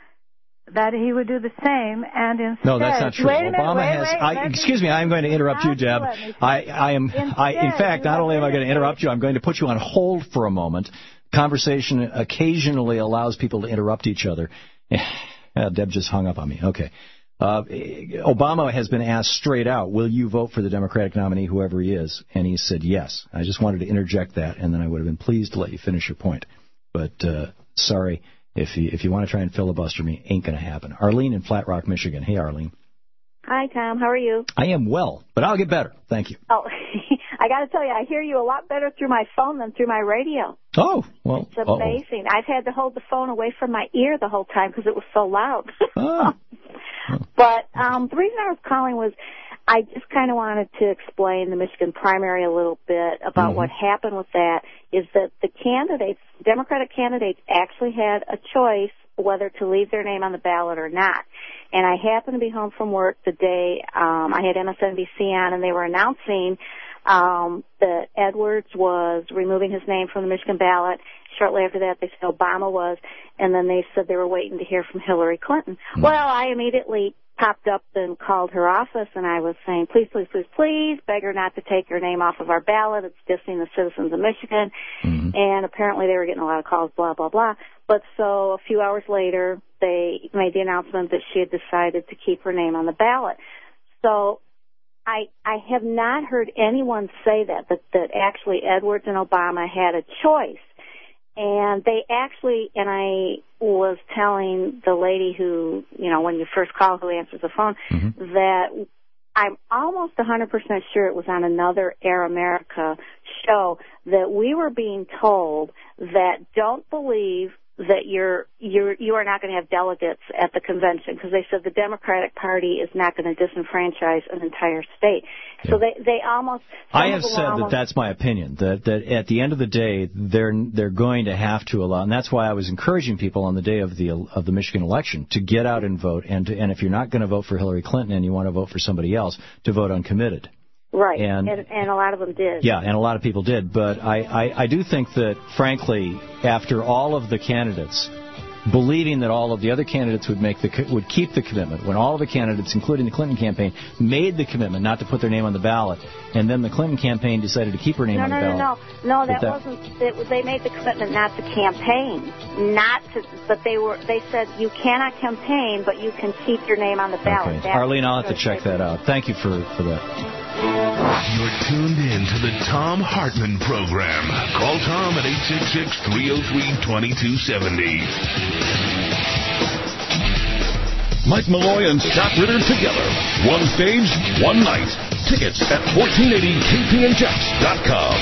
that he would do the same, and instead... No, that's not true. Wait a minute, Obama wait, has... wait, I, excuse me, I'm going to interrupt you, Deb. I, I am... Instead, I, in fact, not only am I going to interrupt you, I'm going to put you on hold for a moment. Conversation occasionally allows people to interrupt each other. uh, Deb just hung up on me. Okay. Uh, Obama has been asked straight out, will you vote for the Democratic nominee, whoever he is? And he said yes. I just wanted to interject that, and then I would have been pleased to let you finish your point. But uh, sorry, if you, if you want to try and filibuster me, ain't going to happen. Arlene in Flat Rock, Michigan. Hey, Arlene. Hi, Tom. How are you? I am well, but I'll get better. Thank you. Oh, I got to tell you, I hear you a lot better through my phone than through my radio. Oh, well. It's amazing. Uh-oh. I've had to hold the phone away from my ear the whole time because it was so loud. Oh. But um, the reason I was calling was I just kind of wanted to explain the Michigan primary a little bit about mm-hmm. what happened with that is that the candidates, Democratic candidates, actually had a choice whether to leave their name on the ballot or not. And I happened to be home from work the day um, I had M S N B C on, and they were announcing um, that Edwards was removing his name from the Michigan ballot. Shortly after that, they said Obama was, and then they said they were waiting to hear from Hillary Clinton. Mm-hmm. Well, I immediately popped up and called her office, and I was saying, please, please, please, please, beg her not to take her name off of our ballot. It's dissing the citizens of Michigan. Mm-hmm. And apparently they were getting a lot of calls, blah, blah, blah. But so a few hours later, they made the announcement that she had decided to keep her name on the ballot. So I I have not heard anyone say that, that, that actually Edwards and Obama had a choice. And they actually, and I was telling the lady who, you know, when you first call, who answers the phone, mm-hmm. that I'm almost one hundred percent sure it was on another Air America show that we were being told that don't believe that you're you're you are not going to have delegates at the convention, because they said the Democratic Party is not going to disenfranchise an entire state. So they they almost. I have said that that's my opinion. That that at the end of the day, they're they're going to have to allow, and that's why I was encouraging people on the day of the of the Michigan election to get out and vote, and to, and if you're not going to vote for Hillary Clinton and you want to vote for somebody else, to vote uncommitted. Right, and, and, and a lot of them did. Yeah, and a lot of people did. But I, I, I do think that, frankly, after all of the candidates believing that all of the other candidates would make the would keep the commitment, when all of the candidates, including the Clinton campaign, made the commitment not to put their name on the ballot, and then the Clinton campaign decided to keep her name no, on no, the ballot. No, no, no, that, that wasn't. It, they made the commitment not to campaign, not to. But they were. They said you cannot campaign, but you can keep your name on the ballot. Okay. Arlene, I'll have to check that out. Thank you for for that. You're tuned in to the Thom Hartmann Program. Call Tom at eight six six, three oh three, two two seven oh. Mike Malloy and Scott Ritter together. One stage, one night. Tickets at fourteen eighty K P H X dot com.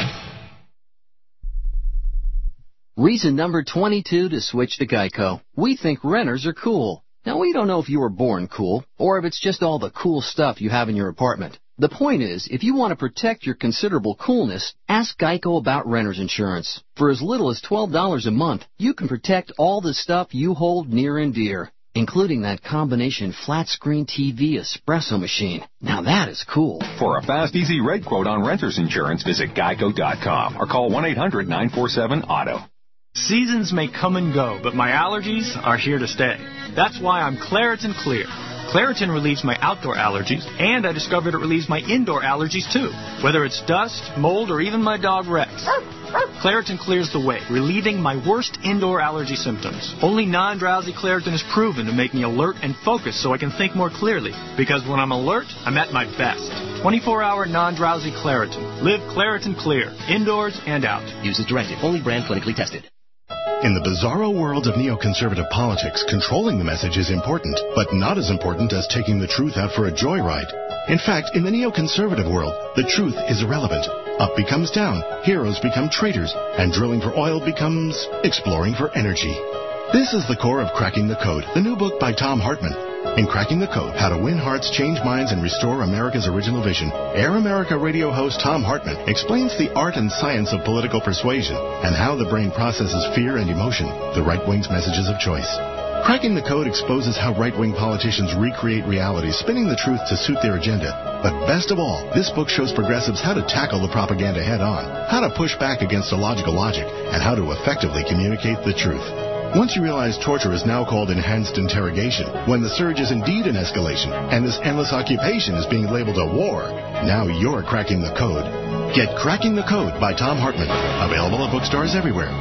Reason number twenty-two to switch to Geico. We think renters are cool. Now, we don't know if you were born cool, or if it's just all the cool stuff you have in your apartment. The point is, if you want to protect your considerable coolness, ask Geico about renter's insurance. For as little as twelve dollars a month, you can protect all the stuff you hold near and dear, including that combination flat-screen T V espresso machine. Now that is cool. For a fast, easy rate quote on renter's insurance, visit geico dot com or call one eight hundred, nine four seven, auto. Seasons may come and go, but my allergies are here to stay. That's why I'm Claritin Clear. Claritin relieves my outdoor allergies, and I discovered it relieves my indoor allergies too, whether it's dust, mold, or even my dog Rex. Claritin clears the way, relieving my worst indoor allergy symptoms. Only non-drowsy Claritin is proven to make me alert and focused so I can think more clearly, because when I'm alert, I'm at my best. twenty-four hour non-drowsy Claritin. Live Claritin Clear, indoors and out. Use as directed. Only brand clinically tested. In the bizarro world of neoconservative politics, controlling the message is important, but not as important as taking the truth out for a joyride. In fact, in the neoconservative world, the truth is irrelevant. Up becomes down, heroes become traitors, and drilling for oil becomes exploring for energy. This is the core of Cracking the Code, the new book by Thom Hartmann. In Cracking the Code, How to Win Hearts, Change Minds, and Restore America's Original Vision, Air America radio host Thom Hartmann explains the art and science of political persuasion and how the brain processes fear and emotion, the right wing's messages of choice. Cracking the Code exposes how right-wing politicians recreate reality, spinning the truth to suit their agenda. But best of all, this book shows progressives how to tackle the propaganda head-on, how to push back against illogical logic, and how to effectively communicate the truth. Once you realize torture is now called enhanced interrogation, when the surge is indeed an escalation, and this endless occupation is being labeled a war, now you're cracking the code. Get Cracking the Code by Thom Hartmann. Available at bookstores everywhere.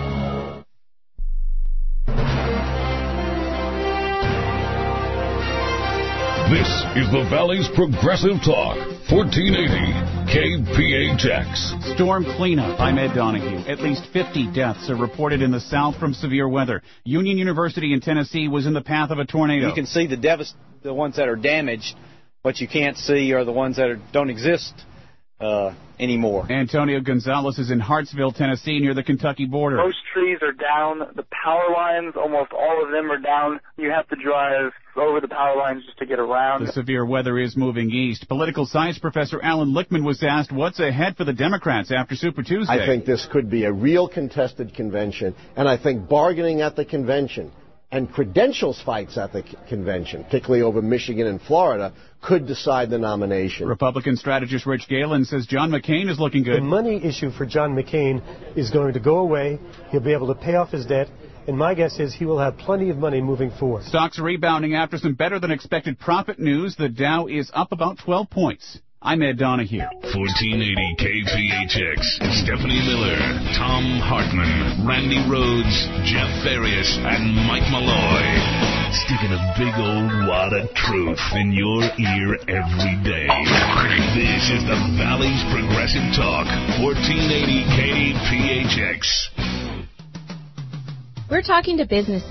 This is the Valley's Progressive Talk, fourteen eighty K P H X. Storm cleanup. I'm Ed Donahue. At least fifty deaths are reported in the South from severe weather. Union University in Tennessee was in the path of a tornado. You can see the devast- the ones that are damaged. What you can't see are the ones that are, don't exist uh, anymore. Antonio Gonzalez is in Hartsville, Tennessee, near the Kentucky border. Most trees are down. The power lines, almost all of them are down. You have to drive over the power lines just to get around. The severe weather is moving east. Political science professor Alan Lichtman was asked what's ahead for the Democrats after Super Tuesday. I think this could be a real contested convention, and I think bargaining at the convention and credentials fights at the convention, particularly over Michigan and Florida, could decide the nomination. Republican strategist Rich Galen says John McCain is looking good. The money issue for John McCain is going to go away. He'll be able to pay off his debt. And my guess is he will have plenty of money moving forward. Stocks rebounding after some better-than-expected profit news. The Dow is up about twelve points. I'm Ed Donahue. fourteen eighty K P H X. Stephanie Miller, Thom Hartmann, Randy Rhodes, Jeff Farias, and Mike Malloy. Sticking a big old wad of truth in your ear every day. This is the Valley's Progressive Talk. fourteen eighty K P H X. We're talking to business needs.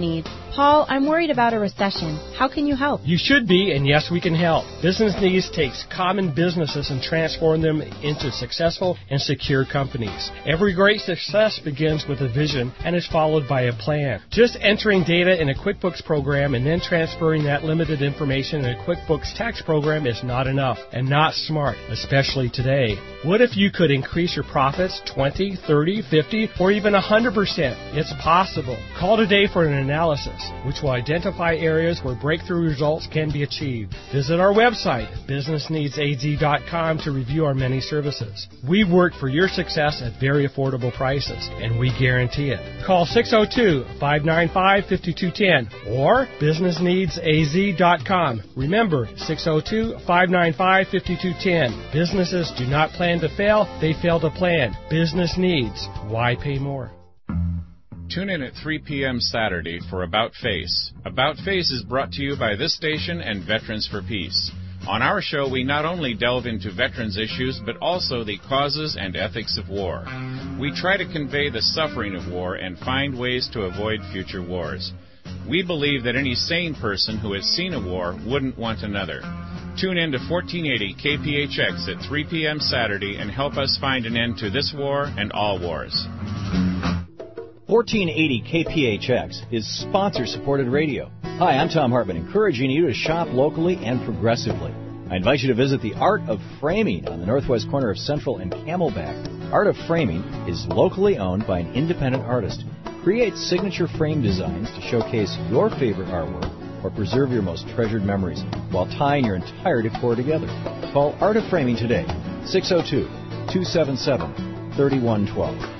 Paul, I'm worried about a recession. How can you help? You should be, and yes, we can help. Business Needs takes common businesses and transform them into successful and secure companies. Every great success begins with a vision and is followed by a plan. Just entering data in a QuickBooks program and then transferring that limited information in a QuickBooks tax program is not enough and not smart, especially today. What if you could increase your profits twenty, thirty, fifty, or even one hundred percent? It's possible. Call today for an analysis, which will identify areas where breakthrough results can be achieved. Visit our website, business needs a z dot com, to review our many services. We work for your success at very affordable prices, and we guarantee it. Call six oh two, five nine five, five two one oh or business needs a z dot com. Remember, six oh two, five nine five, five two one oh. Businesses do not plan to fail, they fail to plan. Business Needs. Why pay more? Tune in at three p.m. Saturday for About Face. About Face is brought to you by this station and Veterans for Peace. On our show, we not only delve into veterans issues, but also the causes and ethics of war. We try to convey the suffering of war and find ways to avoid future wars. We believe that any sane person who has seen a war wouldn't want another. Tune in to fourteen eighty K P H X at three p.m. Saturday and help us find an end to this war and all wars. fourteen eighty K P H X is sponsor-supported radio. Hi, I'm Tom Hartman, encouraging you to shop locally and progressively. I invite you to visit the Art of Framing on the northwest corner of Central and Camelback. Art of Framing is locally owned by an independent artist. Create signature frame designs to showcase your favorite artwork or preserve your most treasured memories while tying your entire decor together. Call Art of Framing today, six oh two, two seven seven, three one one two.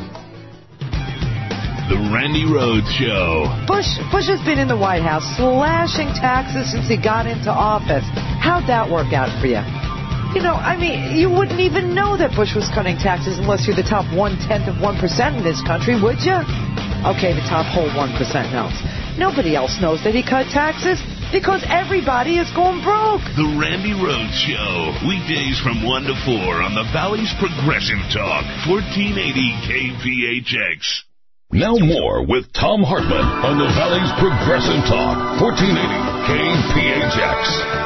The Randy Rhodes Show. Bush Bush has been in the White House slashing taxes since he got into office. How'd that work out for you? You know, I mean, you wouldn't even know that Bush was cutting taxes unless you're the top one-tenth of one percent in this country, would you? Okay, the top whole one percent knows. Nobody else knows that he cut taxes because everybody is going broke. The Randy Rhodes Show. Weekdays from one to four on the Valley's Progressive Talk, fourteen eighty K P H X. Now more with Tom Hartman on the Valley's Progressive Talk, fourteen eighty K P H X.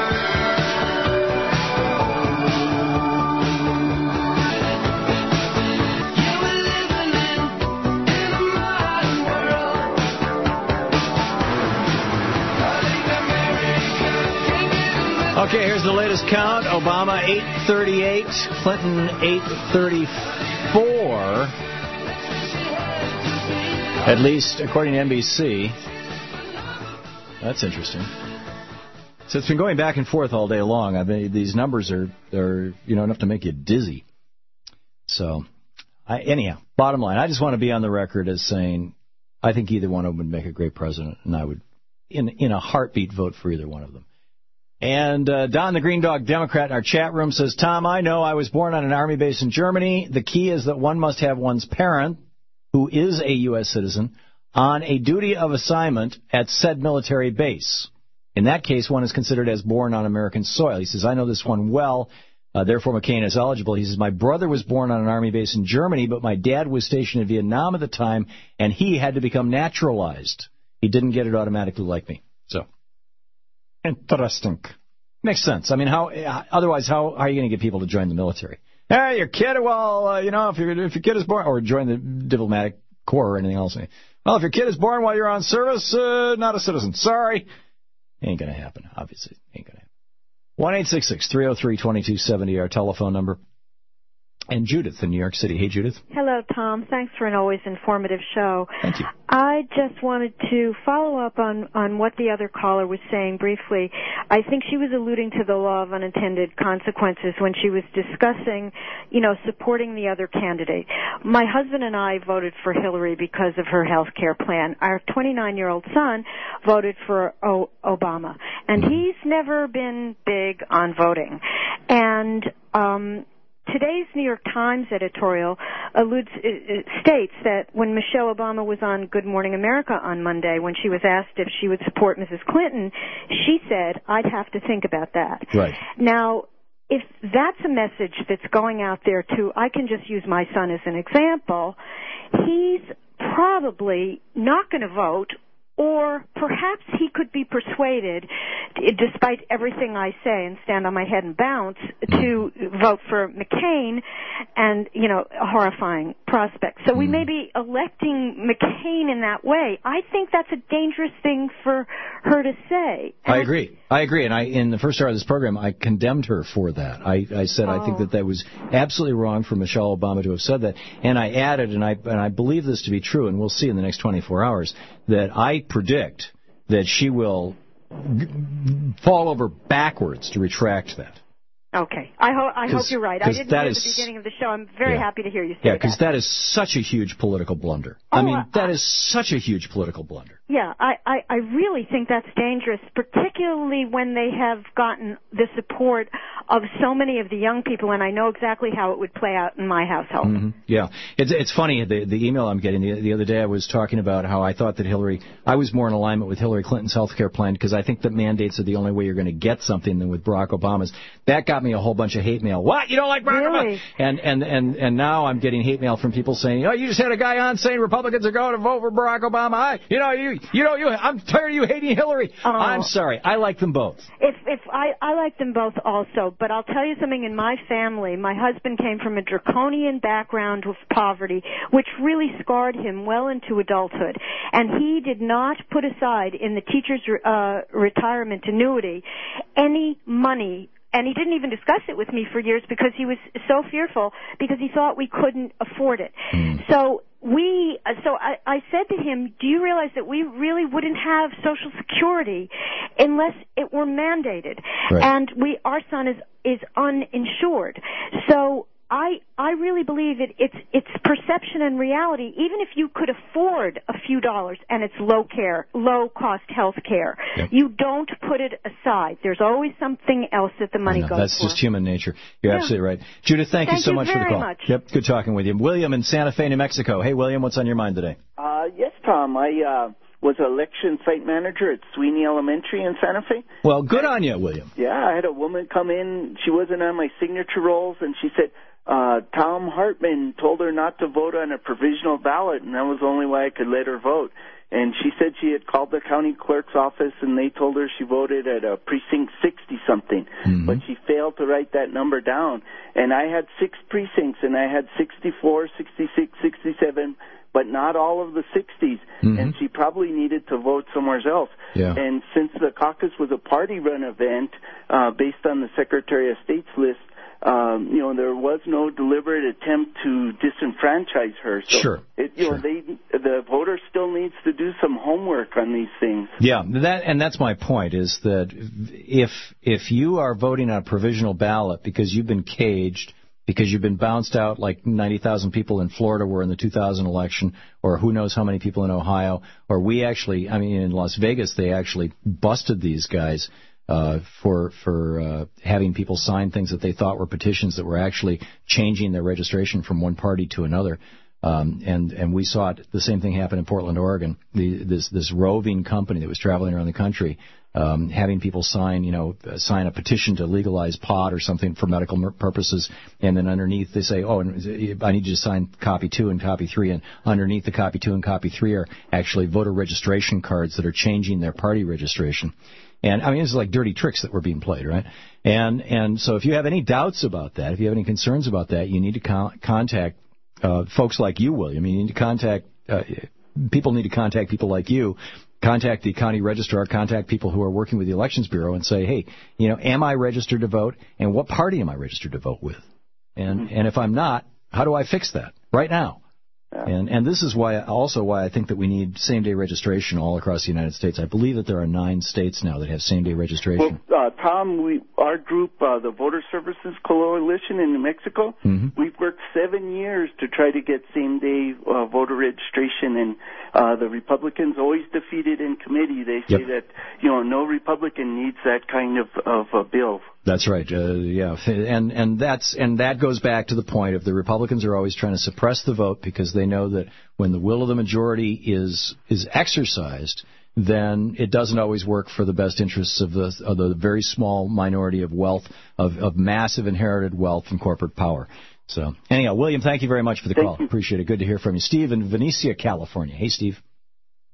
Okay, here's the latest count. Obama eight thirty-eight, Clinton eight thirty-four. At least, according to N B C. That's interesting. So it's been going back and forth all day long. I mean, these numbers are, are you know, enough to make you dizzy. So, I, anyhow, bottom line, I just want to be on the record as saying I think either one of them would make a great president, and I would, in in a heartbeat, vote for either one of them. And uh, Don the Green Dog Democrat in our chat room says, Tom, I know I was born on an army base in Germany. The key is that one must have one's parent, who is a U S citizen, on a duty of assignment at said military base. In that case, one is considered as born on American soil. He says, I know this one well, uh, therefore McCain is eligible. He says, my brother was born on an army base in Germany, but my dad was stationed in Vietnam at the time, and he had to become naturalized. He didn't get it automatically like me. So, interesting. Makes sense. I mean, how otherwise, how, how are you going to get people to join the military? Hey, your kid, well, uh, you know, if, if your kid is born, or join the diplomatic corps or anything else. Well, if your kid is born while you're on service, uh, not a citizen. Sorry. Ain't going to happen, obviously. Ain't going to happen. one eight six six, three oh three, two two seven oh, our telephone number. And Judith in New York City. Hey, Judith. Hello, Tom. Thanks for an always informative show. Thank you. I just wanted to follow up on, on what the other caller was saying briefly. I think she was alluding to the law of unintended consequences when she was discussing, you know, supporting the other candidate. My husband and I voted for Hillary because of her health care plan. Our twenty-nine-year-old son voted for o- Obama. And he's never been big on voting. And, um... today's New York Times editorial alludes, uh, states that when Michelle Obama was on Good Morning America on Monday, when she was asked if she would support Missus Clinton, she said, I'd have to think about that. Right. Now, if that's a message that's going out there to, I can just use my son as an example, he's probably not going to vote or perhaps he could be persuaded, despite everything I say and stand on my head and bounce, to vote for McCain, and, you know, a horrifying prospect. So we may be electing McCain in that way. I think that's a dangerous thing for her to say. And I agree. I agree. And I, in the first hour of this program, I condemned her for that. I, I said oh. I think that that was absolutely wrong for Michelle Obama to have said that. And I added, and I, and I believe this to be true, and we'll see in the next twenty-four hours, that I predict that she will g- fall over backwards to retract that. Okay. I, ho- I hope you're right. I didn't hear is, the beginning of the show. I'm very yeah. happy to hear you say yeah, that. Yeah, because that is such a huge political blunder. Oh, I mean, uh, that is such a huge political blunder. Yeah, I, I, I really think that's dangerous, particularly when they have gotten the support of so many of the young people, and I know exactly how it would play out in my household. Mm-hmm. Yeah. It's it's funny, the, the email I'm getting, the, the other day I was talking about how I thought that Hillary, I was more in alignment with Hillary Clinton's health care plan because I think that mandates are the only way you're going to get something than with Barack Obama's. That got me a whole bunch of hate mail. What? You don't like Barack really? Obama? And, and, and, and now I'm getting hate mail from people saying, oh, you just had a guy on saying Republicans are going to vote for Barack Obama. I, you know, you, you know, you, I'm tired of you hating Hillary. Oh. I'm sorry. I like them both. If, if I, I like them both also, but I'll tell you something. In my family, my husband came from a draconian background of poverty, which really scarred him well into adulthood. And he did not put aside in the teacher's uh, retirement annuity any money. And he didn't even discuss it with me for years because he was so fearful because he thought we couldn't afford it. Mm. So we, so I, I said to him, do you realize that we really wouldn't have Social Security unless it were mandated? Right. And we, our son is, is uninsured. So I, I really believe it, it's, it's perception and reality. Even if you could afford a few dollars and it's low care, low cost health care, yep. you don't put it aside. There's always something else that the money goes That's for. just human nature. You're yeah. absolutely right. Judith, thank, thank you so you much for the call. Much. Yep, good talking with you. William in Santa Fe, New Mexico. Hey, William, what's on your mind today? Uh, yes, Tom. I, uh, was an election site manager at Sweeney Elementary in Santa Fe. Well, good on you, William. Yeah, I had a woman come in. She wasn't on my signature rolls, and she said, uh, Tom Hartman told her not to vote on a provisional ballot, and that was the only way I could let her vote. And she said she had called the county clerk's office, and they told her she voted at a precinct sixty-something, mm-hmm. but she failed to write that number down. And I had six precincts, and I had sixty-four, sixty-six, sixty-seven, but not all of the sixties, mm-hmm. and she probably needed to vote somewhere else. Yeah. And since the caucus was a party-run event uh, based on the Secretary of State's list, um, you know, there was no deliberate attempt to disenfranchise her. So sure. It, you sure. know, they, the voter still needs to do some homework on these things. Yeah, that and that's my point, is that if if you are voting on a provisional ballot because you've been caged, because you've been bounced out like ninety thousand people in Florida were in the two thousand election, or who knows how many people in Ohio, or we actually, I mean, in Las Vegas, they actually busted these guys uh, for for uh, having people sign things that they thought were petitions that were actually changing their registration from one party to another. Um, and, and we saw it, the same thing happen in Portland, Oregon. The, this, this roving company that was traveling around the country, um, having people sign, you know, sign a petition to legalize pot or something for medical purposes, and then underneath they say, oh, I need you to sign copy two and copy three, and underneath the copy two and copy three are actually voter registration cards that are changing their party registration. And, I mean, this is like dirty tricks that were being played, right? And, and so if you have any doubts about that, if you have any concerns about that, you need to con- contact Uh, folks like you, William. You need to contact, uh, people need to contact people like you, contact the county registrar, contact people who are working with the Elections Bureau and say, hey, you know, am I registered to vote, and what party am I registered to vote with? And, mm-hmm. and if I'm not, how do I fix that right now? Yeah. And, and this is why, also why I think that we need same-day registration all across the United States. I believe that there are nine states now that have same-day registration. Well, uh, Tom, we, our group, uh, the Voter Services Coalition in New Mexico, mm-hmm. we've worked seven years to try to get same-day uh, voter registration, and uh, the Republicans always defeated in committee. They say yep. that, you know, no Republican needs that kind of, of a bill. That's right. Uh, yeah, and and that's and that goes back to the point of the Republicans are always trying to suppress the vote because they know that when the will of the majority is is exercised, then it doesn't always work for the best interests of the of the very small minority of wealth of of massive inherited wealth and corporate power. So anyhow, William, thank you very much for the thank call. You. Appreciate it. Good to hear from you. Steve in Venicia, California. Hey, Steve.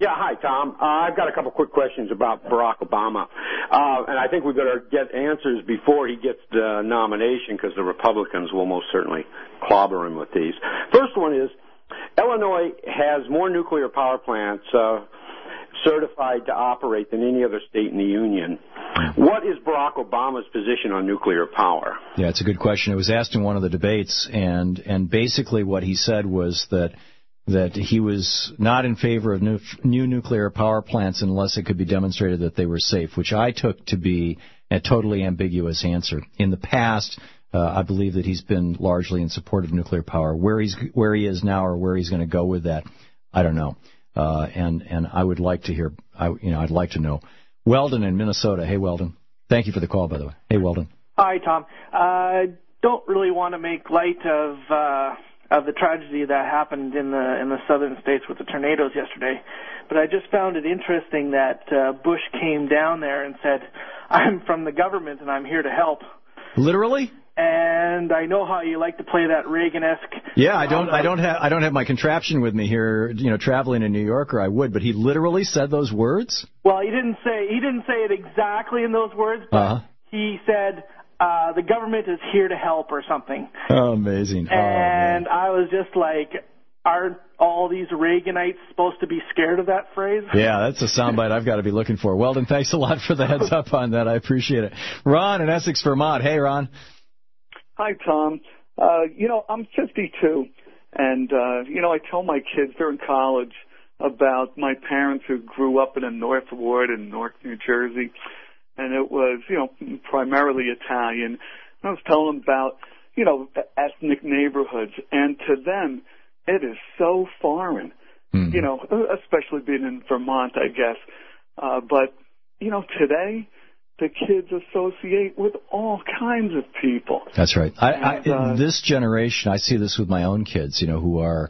Yeah, hi, Tom. Uh, I've got a couple quick questions about Barack Obama. Uh, and I think we better get answers before he gets the nomination because the Republicans will most certainly clobber him with these. First one is, Illinois has more nuclear power plants uh, certified to operate than any other state in the Union. What is Barack Obama's position on nuclear power? Yeah, it's a good question. It was asked in one of the debates, and and basically what he said was that that he was not in favor of new, new nuclear power plants unless it could be demonstrated that they were safe, which I took to be a totally ambiguous answer. In the past, uh, I believe that he's been largely in support of nuclear power. Where he's where he is now, or where he's going to go with that, I don't know. Uh, and and I would like to hear, I, you know, I'd like to know. Weldon in Minnesota. Hey, Weldon. Thank you for the call, by the way. Hey, Weldon. Hi, Tom. I uh, don't really want to make light of uh, of the tragedy that happened in the in the southern states with the tornadoes yesterday, but I just found it interesting that uh, Bush came down there and said, "I'm from the government and I'm here to help." Literally? And I know how you like to play that Reagan-esque. Yeah, I don't, I don't have, I don't have my contraption with me here. You know, traveling in New York, or I would. But he literally said those words. Well, he didn't say, he didn't say it exactly in those words, but uh-huh. he said, uh, "The government is here to help" or something. Oh, amazing! And oh, I was just like, aren't all these Reaganites supposed to be scared of that phrase? Yeah, that's a soundbite I've got to be looking for. Weldon, thanks a lot for the heads up on that. I appreciate it. Ron in Essex, Vermont. Hey, Ron. Hi, Tom. Uh, you know, I'm fifty-two, and, uh, you know, I tell my kids, they're in college, about my parents who grew up in a North Ward in Newark, New Jersey, and it was, you know, primarily Italian. And I was telling them about, you know, ethnic neighborhoods, and to them, it is so foreign, mm-hmm. you know, especially being in Vermont, I guess. Uh, but, you know, today, the kids associate with all kinds of people. That's right. I, I, and, uh, this generation, I see this with my own kids, you know, who are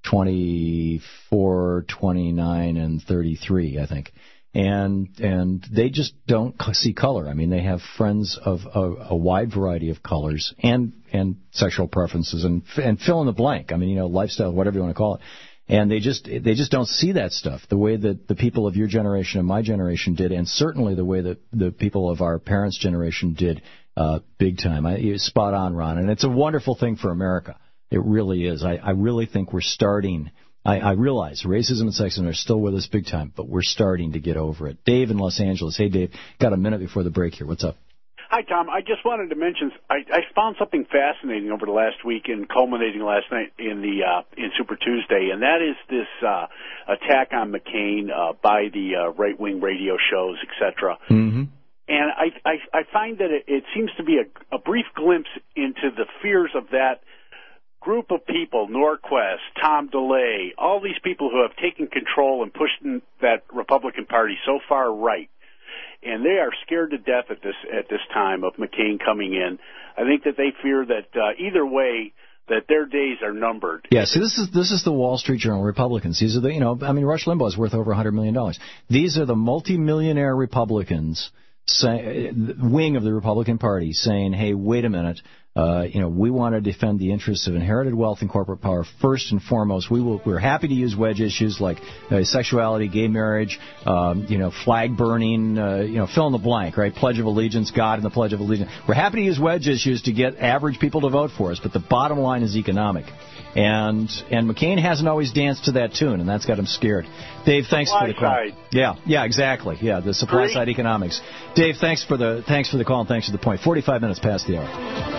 twenty-four, twenty-nine, and thirty-three, I think. And and they just don't see color. I mean, they have friends of a, a wide variety of colors and and sexual preferences and and fill in the blank. I mean, you know, lifestyle, whatever you want to call it. And they just they just don't see that stuff the way that the people of your generation and my generation did, and certainly the way that the people of our parents' generation did, uh, big time. I, you're spot on, Ron, and it's a wonderful thing for America. It really is. I, I really think we're starting. I, I realize racism and sexism are still with us big time, but we're starting to get over it. Dave in Los Angeles. Hey, Dave. Got a minute before the break here. What's up? Hi, Tom. I just wanted to mention I, I found something fascinating over the last week and culminating last night in the uh, in Super Tuesday, and that is this uh, attack on McCain uh, by the uh, right-wing radio shows, et cetera. Mm-hmm. And I, I, I find that it, it seems to be a, a brief glimpse into the fears of that group of people, Norquist, Tom DeLay, all these people who have taken control and pushed that Republican Party so far right. And they are scared to death at this at this time of McCain coming in. I think that they fear that uh, either way, that their days are numbered. Yeah, see, this is this is the Wall Street Journal Republicans. These are the, you know, I mean, Rush Limbaugh is worth over one hundred million dollars. These are the multimillionaire Republicans, say, wing of the Republican Party, saying, hey, wait a minute. Uh, you know, we want to defend the interests of inherited wealth and corporate power first and foremost. We will, we're happy to use wedge issues like uh, sexuality, gay marriage, um, you know, flag burning, uh, you know, fill in the blank, right? Pledge of Allegiance, God and the Pledge of Allegiance. We're happy to use wedge issues to get average people to vote for us, but the bottom line is economic. And and McCain hasn't always danced to that tune, and that's got him scared. Dave, thanks supply for the call. Side. Yeah, yeah, exactly. Yeah, the supply Great. side economics. Dave, thanks for the thanks for the call and thanks for the point. Forty-five minutes past the hour.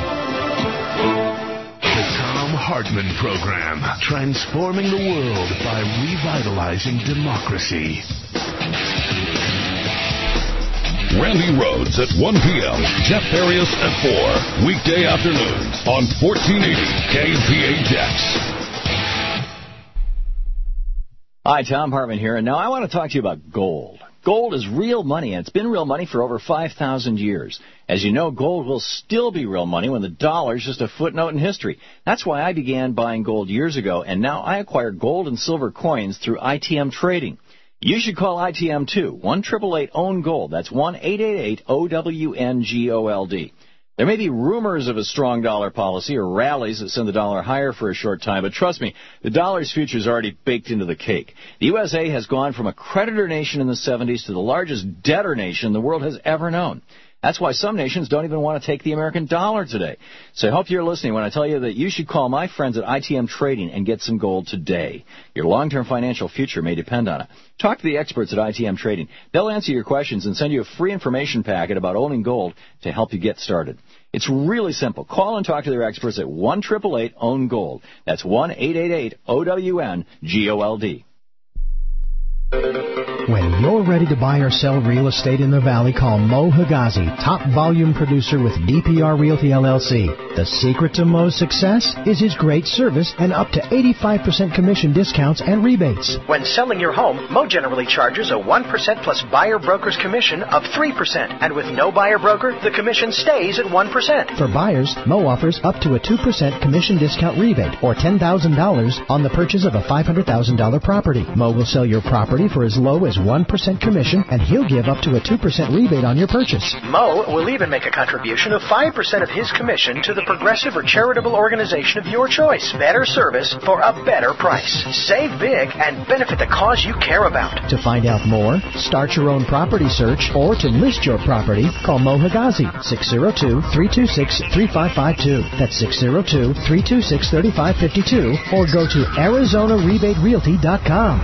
The Thom Hartmann Program, transforming the world by revitalizing democracy. Randy Rhodes at one p.m., Jeff Farias at four, weekday afternoons on fourteen eighty K P H X. Hi, Thom Hartmann here, and now I want to talk to you about gold. Gold is real money, and it's been real money for over five thousand years. As you know, gold will still be real money when the dollar is just a footnote in history. That's why I began buying gold years ago, and now I acquire gold and silver coins through I T M Trading. You should call I T M too. one eight eight eight own gold. That's one eight eight eight O W N G O L D. There may be rumors of a strong dollar policy or rallies that send the dollar higher for a short time, but trust me, the dollar's future is already baked into the cake. The U S A has gone from a creditor nation in the seventies to the largest debtor nation the world has ever known. That's why some nations don't even want to take the American dollar today. So I hope you're listening when I tell you that you should call my friends at I T M Trading and get some gold today. Your long-term financial future may depend on it. Talk to the experts at I T M Trading. They'll answer your questions and send you a free information packet about owning gold to help you get started. It's really simple. Call and talk to their experts at one eight eight eight own gold. That's one eight eight eight O W N G O L D. When you're ready to buy or sell real estate in the Valley, call Mo Higazi, top volume producer with D P R Realty L L C. The secret to Mo's success is his great service and up to eighty-five percent commission discounts and rebates. When selling your home, Mo generally charges a one percent plus buyer broker's commission of three percent. And with no buyer broker, the commission stays at one percent. For buyers, Mo offers up to a two percent commission discount rebate or ten thousand dollars on the purchase of a five hundred thousand dollars property. Mo will sell your property for as low as one percent commission, and he'll give up to a two percent rebate on your purchase. Mo will even make a contribution of five percent of his commission to the progressive or charitable organization of your choice. Better service for a better price. Save big and benefit the cause you care about. To find out more, start your own property search, or to list your property, call Mo Higazi, six oh two, three two six, three five five two. That's six oh two, three two six, three five five two, or go to Arizona Rebate Realty dot com.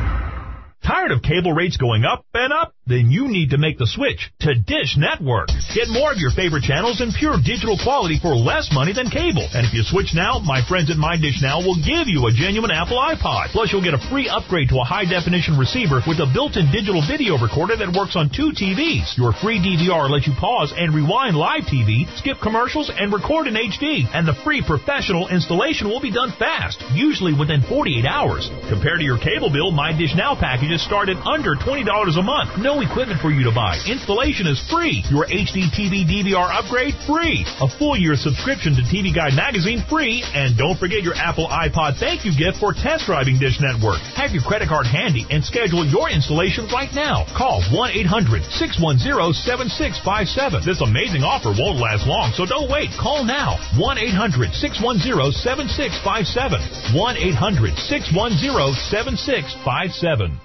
Tired of cable rates going up and up? Then you need to make the switch to Dish Network. Get more of your favorite channels in pure digital quality for less money than cable. And if you switch now, my friends at MyDishNow will give you a genuine Apple iPod. Plus, you'll get a free upgrade to a high-definition receiver with a built-in digital video recorder that works on two T Vs. Your free D V R lets you pause and rewind live T V, skip commercials, and record in H D. And the free professional installation will be done fast, usually within forty-eight hours. Compared to your cable bill, MyDishNow packages start at under twenty dollars a month. No equipment for you to buy. Installation is free. Your H D T V D V R upgrade, free. A full year subscription to T V Guide magazine, free. And don't forget your Apple iPod thank you gift for test driving Dish Network. Have your credit card handy and schedule your installation right now. Call one eight hundred, six one zero, seven six five seven. This amazing offer won't last long, so don't wait. Call now. one eight hundred, six one zero, seven six five seven. one eight hundred, six one zero, seven six five seven.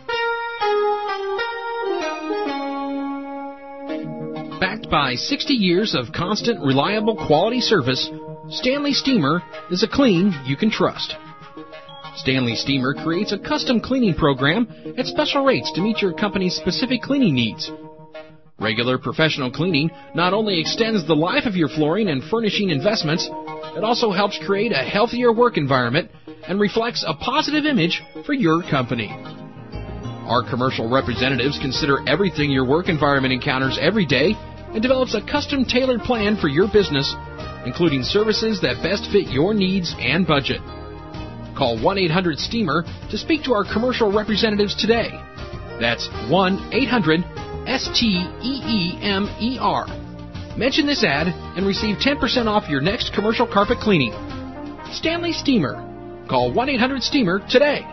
Backed by sixty years of constant, reliable quality service, Stanley Steamer is a clean you can trust. Stanley Steamer creates a custom cleaning program at special rates to meet your company's specific cleaning needs. Regular professional cleaning not only extends the life of your flooring and furnishing investments, it also helps create a healthier work environment and reflects a positive image for your company. Our commercial representatives consider everything your work environment encounters every day and develops a custom-tailored plan for your business, including services that best fit your needs and budget. Call one eight hundred steamer to speak to our commercial representatives today. That's one eight hundred S T E E M E R. Mention this ad and receive ten percent off your next commercial carpet cleaning. Stanley Steamer. Call one eight hundred steamer today.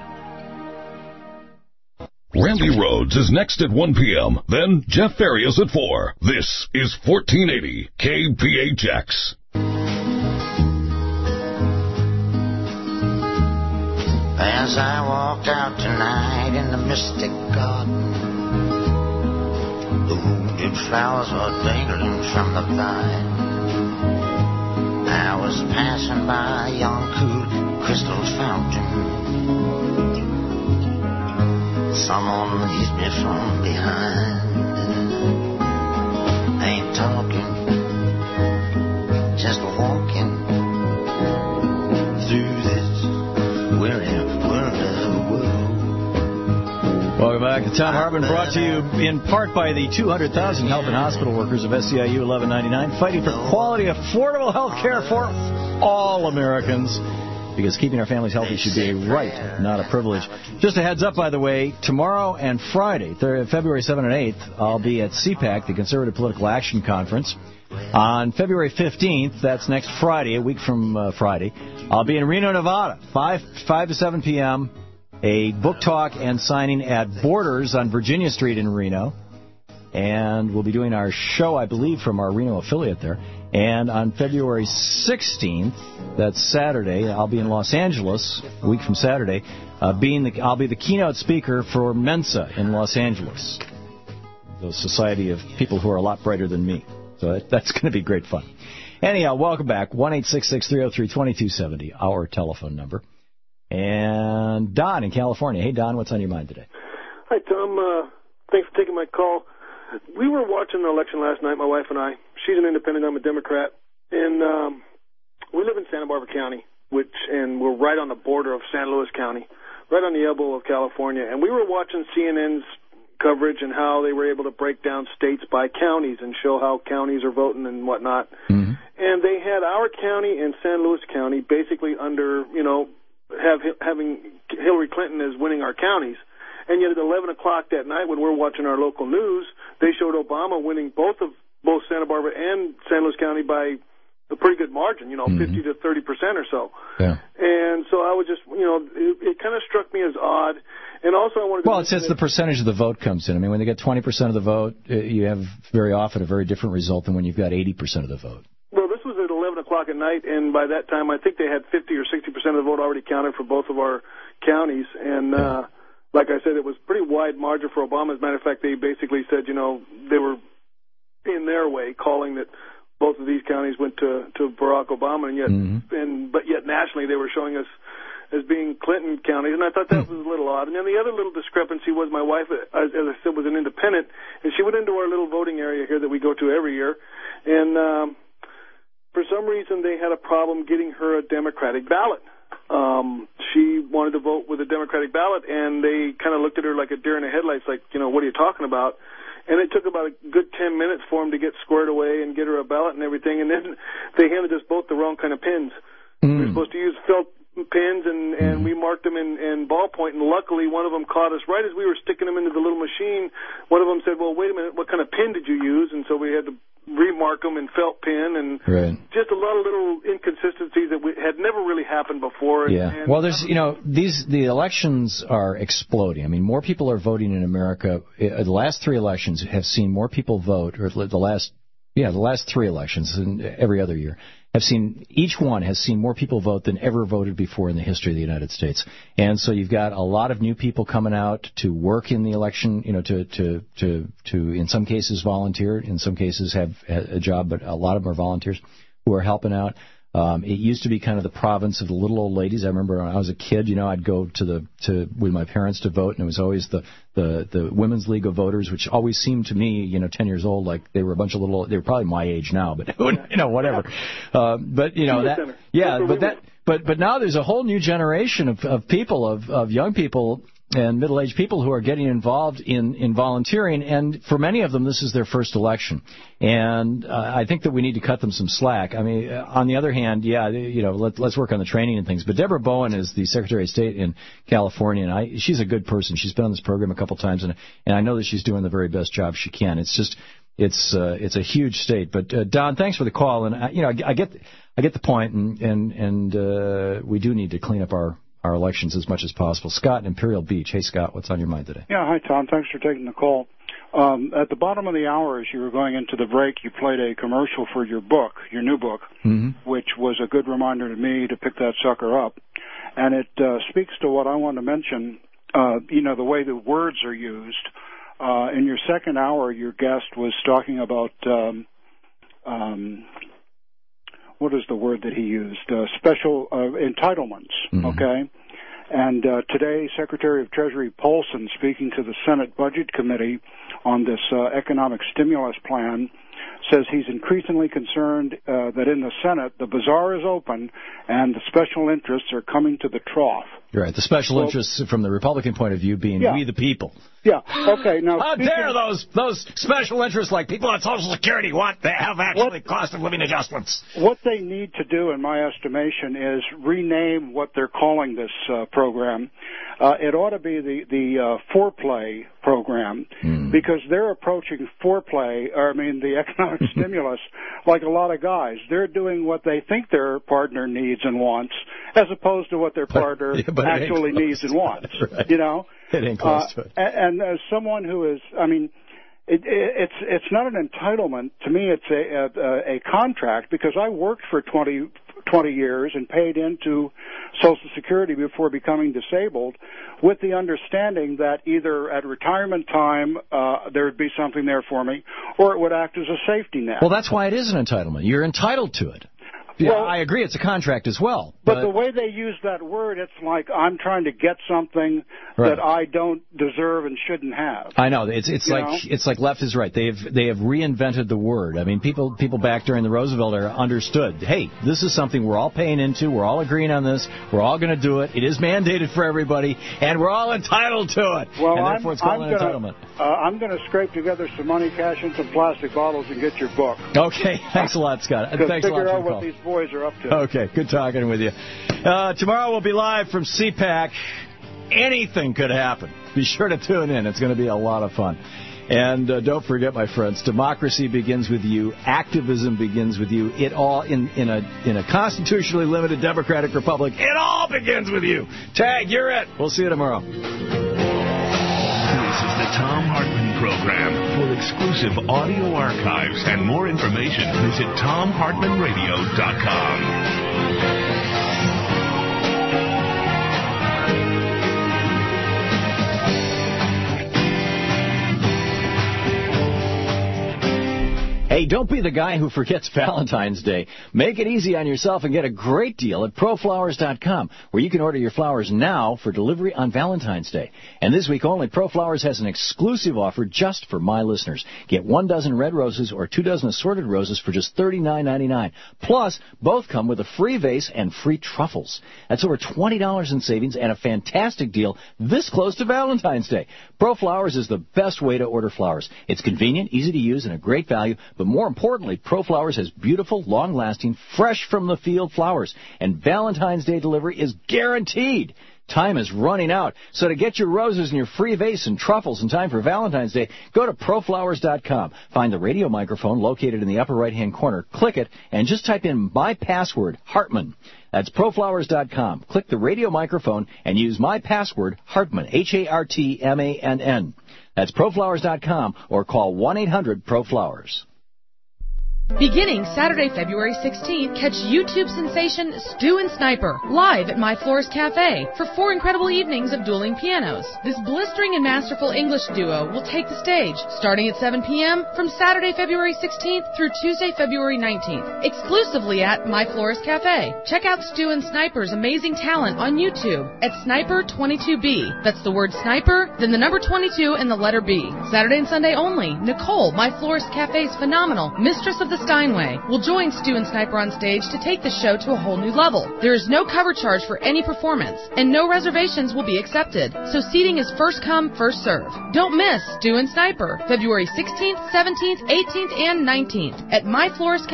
Randy Rhodes is next at one p.m., then Jeff Farias at four. This is fourteen eighty K P H X. As I walked out tonight in the mystic garden, the wounded flowers were dangling from the vine. I was passing by a young cool crystal fountain. Someone hit me from behind. I ain't talking, just walking through this weary world. Welcome back to Tom Hartman, brought to you in part by the two hundred thousand health and hospital workers of S E I U eleven ninety-nine, fighting for quality, affordable health care for all Americans. Because keeping our families healthy should be a right, not a privilege. Just a heads up, by the way, tomorrow and Friday, February seventh and eighth, I'll be at C PAC, the Conservative Political Action Conference. On February fifteenth, that's next Friday, a week from uh, Friday, I'll be in Reno, Nevada, five to seven p.m., a book talk and signing at Borders on Virginia Street in Reno. and we'll be doing our show, I believe, from our Reno affiliate there. And on February sixteenth, that's Saturday, I'll be in Los Angeles, a week from Saturday, uh, being the, I'll be the keynote speaker for Mensa in Los Angeles, the society of people who are a lot brighter than me. So that, that's going to be great fun. Anyhow, welcome back. one eight six six, three oh three, two two seven oh, our telephone number. And Don in California. Hey, Don, what's on your mind today? Hi, Tom. Uh, thanks for taking my call. We were watching the election last night, my wife and I. She's an independent. I'm a Democrat. And um, we live in Santa Barbara County, which, and we're right on the border of San Luis County, right on the elbow of California. And we were watching C N N's coverage and how they were able to break down states by counties and show how counties are voting and whatnot. Mm-hmm. And they had our county and San Luis County basically under, you know, have having Hillary Clinton as winning our counties. And yet at eleven o'clock that night when we're watching our local news, they showed Obama winning both of both Santa Barbara and San Luis County by a pretty good margin, you know, mm-hmm. fifty to thirty percent or so. Yeah. And so I was just, you know, it, it kind of struck me as odd. And also I wanted to... Well, it's, it's the percentage of the vote comes in. I mean, when they get twenty percent of the vote, you have very often a very different result than when you've got eighty percent of the vote. Well, this was at eleven o'clock at night, and by that time I think they had fifty or sixty percent of the vote already counted for both of our counties. And yeah. uh, like I said, it was a pretty wide margin for Obama. As a matter of fact, they basically said, you know, they were in their way calling that both of these counties went to, to Barack Obama, and yet, mm-hmm. and but yet nationally they were showing us as being Clinton counties, and I thought that was a little odd. And then the other little discrepancy was my wife, as, as I said, was an independent, and she went into our little voting area here that we go to every year, and um, for some reason they had a problem getting her a Democratic ballot. Um, she wanted to vote with a Democratic ballot, and they kind of looked at her like a deer in the headlights, like, you know, what are you talking about? And it took about a good ten minutes for them to get squared away and get her a ballot and everything, and then they handed us both the wrong kind of pins. Mm. We were supposed to use felt pins, and, and we marked them in, in ballpoint, and luckily one of them caught us right as we were sticking them into the little machine. One of them said, well, wait a minute, what kind of pin did you use? And so we had to remark them in felt pin, and right. just a lot of little inconsistencies that we, had never really happened before. Yeah. And, well, there's, you know, these the elections are exploding. I mean, more people are voting in America. The last three elections have seen more people vote, or the last, yeah, the last three elections, and every other year, have seen, each one has seen more people vote than ever voted before in the history of the United States. And so you've got a lot of new people coming out to work in the election, you know, to, to, to, to in some cases volunteer, in some cases have a job, but a lot of them are volunteers who are helping out. Um, it used to be kind of the province of the little old ladies. I remember when I was a kid, you know, I'd go to the to with my parents to vote, and it was always the the the Women's League of Voters, which always seemed to me, you know, ten years old, like they were a bunch of little. They were probably my age now, but you know, whatever. Uh, but you know that, yeah, but that, but but now there's a whole new generation of of people of of young people and middle-aged people who are getting involved in, in volunteering, and for many of them, this is their first election. And uh, I think that we need to cut them some slack. I mean, on the other hand, yeah, you know, let, let's work on the training and things. But Deborah Bowen is the Secretary of State in California, and I, she's a good person. She's been on this program a couple times, and and I know that she's doing the very best job she can. It's just, it's uh, it's a huge state. But uh, Don, thanks for the call, and I, you know, I, I get I get the point, and and and uh, we do need to clean up our. our elections as much as possible. Scott in Imperial Beach. Hey, Scott, what's on your mind today? Yeah, hi, Tom. Thanks for taking the call. Um, at the bottom of the hour, as you were going into the break, you played a commercial for your book, your new book, mm-hmm. which was a good reminder to me to pick that sucker up. And it uh, speaks to what I want to mention, uh, you know, the way the words are used. Uh, in your second hour, your guest was talking about... Um, um, what is the word that he used? Uh, special uh, entitlements, mm-hmm. okay? And uh, today, Secretary of Treasury Paulson, speaking to the Senate Budget Committee on this uh, economic stimulus plan, says he's increasingly concerned uh, that in the Senate, the bazaar is open and the special interests are coming to the trough. You're right. The special well, interests from the Republican point of view being yeah. we the people. Yeah. Okay. Now, how dare those those special interests like people on Social Security want to have actually what, cost of living adjustments? What they need to do, in my estimation, is rename what they're calling this uh, program. Uh, it ought to be the the uh, foreplay program mm. because they're approaching foreplay, or I mean the economic stimulus, like a lot of guys. They're doing what they think their partner needs and wants, as opposed to what their partner yeah, actually needs and wants. Right. You know, it ain't close uh, to it. And, and as someone who is, I mean, It, it, it's it's not an entitlement. To me, it's a, a, a contract because I worked for twenty, twenty years and paid into Social Security before becoming disabled with the understanding that either at retirement time uh, there would be something there for me or it would act as a safety net. Well, that's why it is an entitlement. You're entitled to it. Yeah, well, I agree it's a contract as well. But, but the way they use that word, it's like I'm trying to get something right. that I don't deserve and shouldn't have. I know. It's it's you like know? it's like left is right. They have they have reinvented the word. I mean, people people back during the Roosevelt era understood, hey, this is something we're all paying into. We're all agreeing on this. We're all going to do it. It is mandated for everybody, and we're all entitled to it. Well, and I'm, therefore it's called I'm an gonna, entitlement. Uh, I'm going to scrape together some money, cash in some plastic bottles, and get your book. Okay. Thanks a lot, Scott. Thanks a lot figure for out the what call. these boys are up to. Okay, good talking with you. Uh, tomorrow we'll be live from C PAC. Anything could happen. Be sure to tune in. It's going to be a lot of fun. And uh, don't forget, my friends, democracy begins with you. Activism begins with you. It all, in, in, a, in a constitutionally limited democratic republic, it all begins with you. Tag, you're it. We'll see you tomorrow. This is the Thom Hartmann Program. For exclusive audio archives and more information, visit Thom Hartmann Radio dot com. Hey, don't be the guy who forgets Valentine's Day. Make it easy on yourself and get a great deal at Pro Flowers dot com, where you can order your flowers now for delivery on Valentine's Day. And this week only, Pro Flowers has an exclusive offer just for my listeners. Get one dozen red roses or two dozen assorted roses for just thirty-nine ninety-nine. Plus, both come with a free vase and free truffles. That's over twenty dollars in savings and a fantastic deal this close to Valentine's Day. Pro Flowers is the best way to order flowers. It's convenient, easy to use, and a great value. But more importantly, Pro Flowers has beautiful, long-lasting, fresh-from-the-field flowers. And Valentine's Day delivery is guaranteed. Time is running out. So to get your roses and your free vase and truffles in time for Valentine's Day, go to Pro Flowers dot com. Find the radio microphone located in the upper right-hand corner. Click it, and just type in my password, Hartmann. That's Pro Flowers dot com. Click the radio microphone and use my password, Hartmann, H A R T M A N N. That's Pro Flowers dot com or call one eight hundred Pro Flowers. Beginning Saturday, February sixteenth, catch YouTube sensation Stu and Sniper live at My Florist Cafe for four incredible evenings of dueling pianos. This blistering and masterful English duo will take the stage starting at seven p.m. from Saturday, February sixteenth through Tuesday, February nineteenth, exclusively at My Florist Cafe. Check out Stu and Sniper's amazing talent on YouTube at Sniper twenty-two B. That's the word Sniper, then the number twenty-two and the letter B. Saturday and Sunday only, Nicole, My Florist Cafe's phenomenal mistress of the Steinway, will join Stu and Sniper on stage to take the show to a whole new level. There is no cover charge for any performance, and no reservations will be accepted, so seating is first come, first serve. Don't miss Stu and Sniper, February sixteenth, seventeenth, eighteenth, and nineteenth at My Florist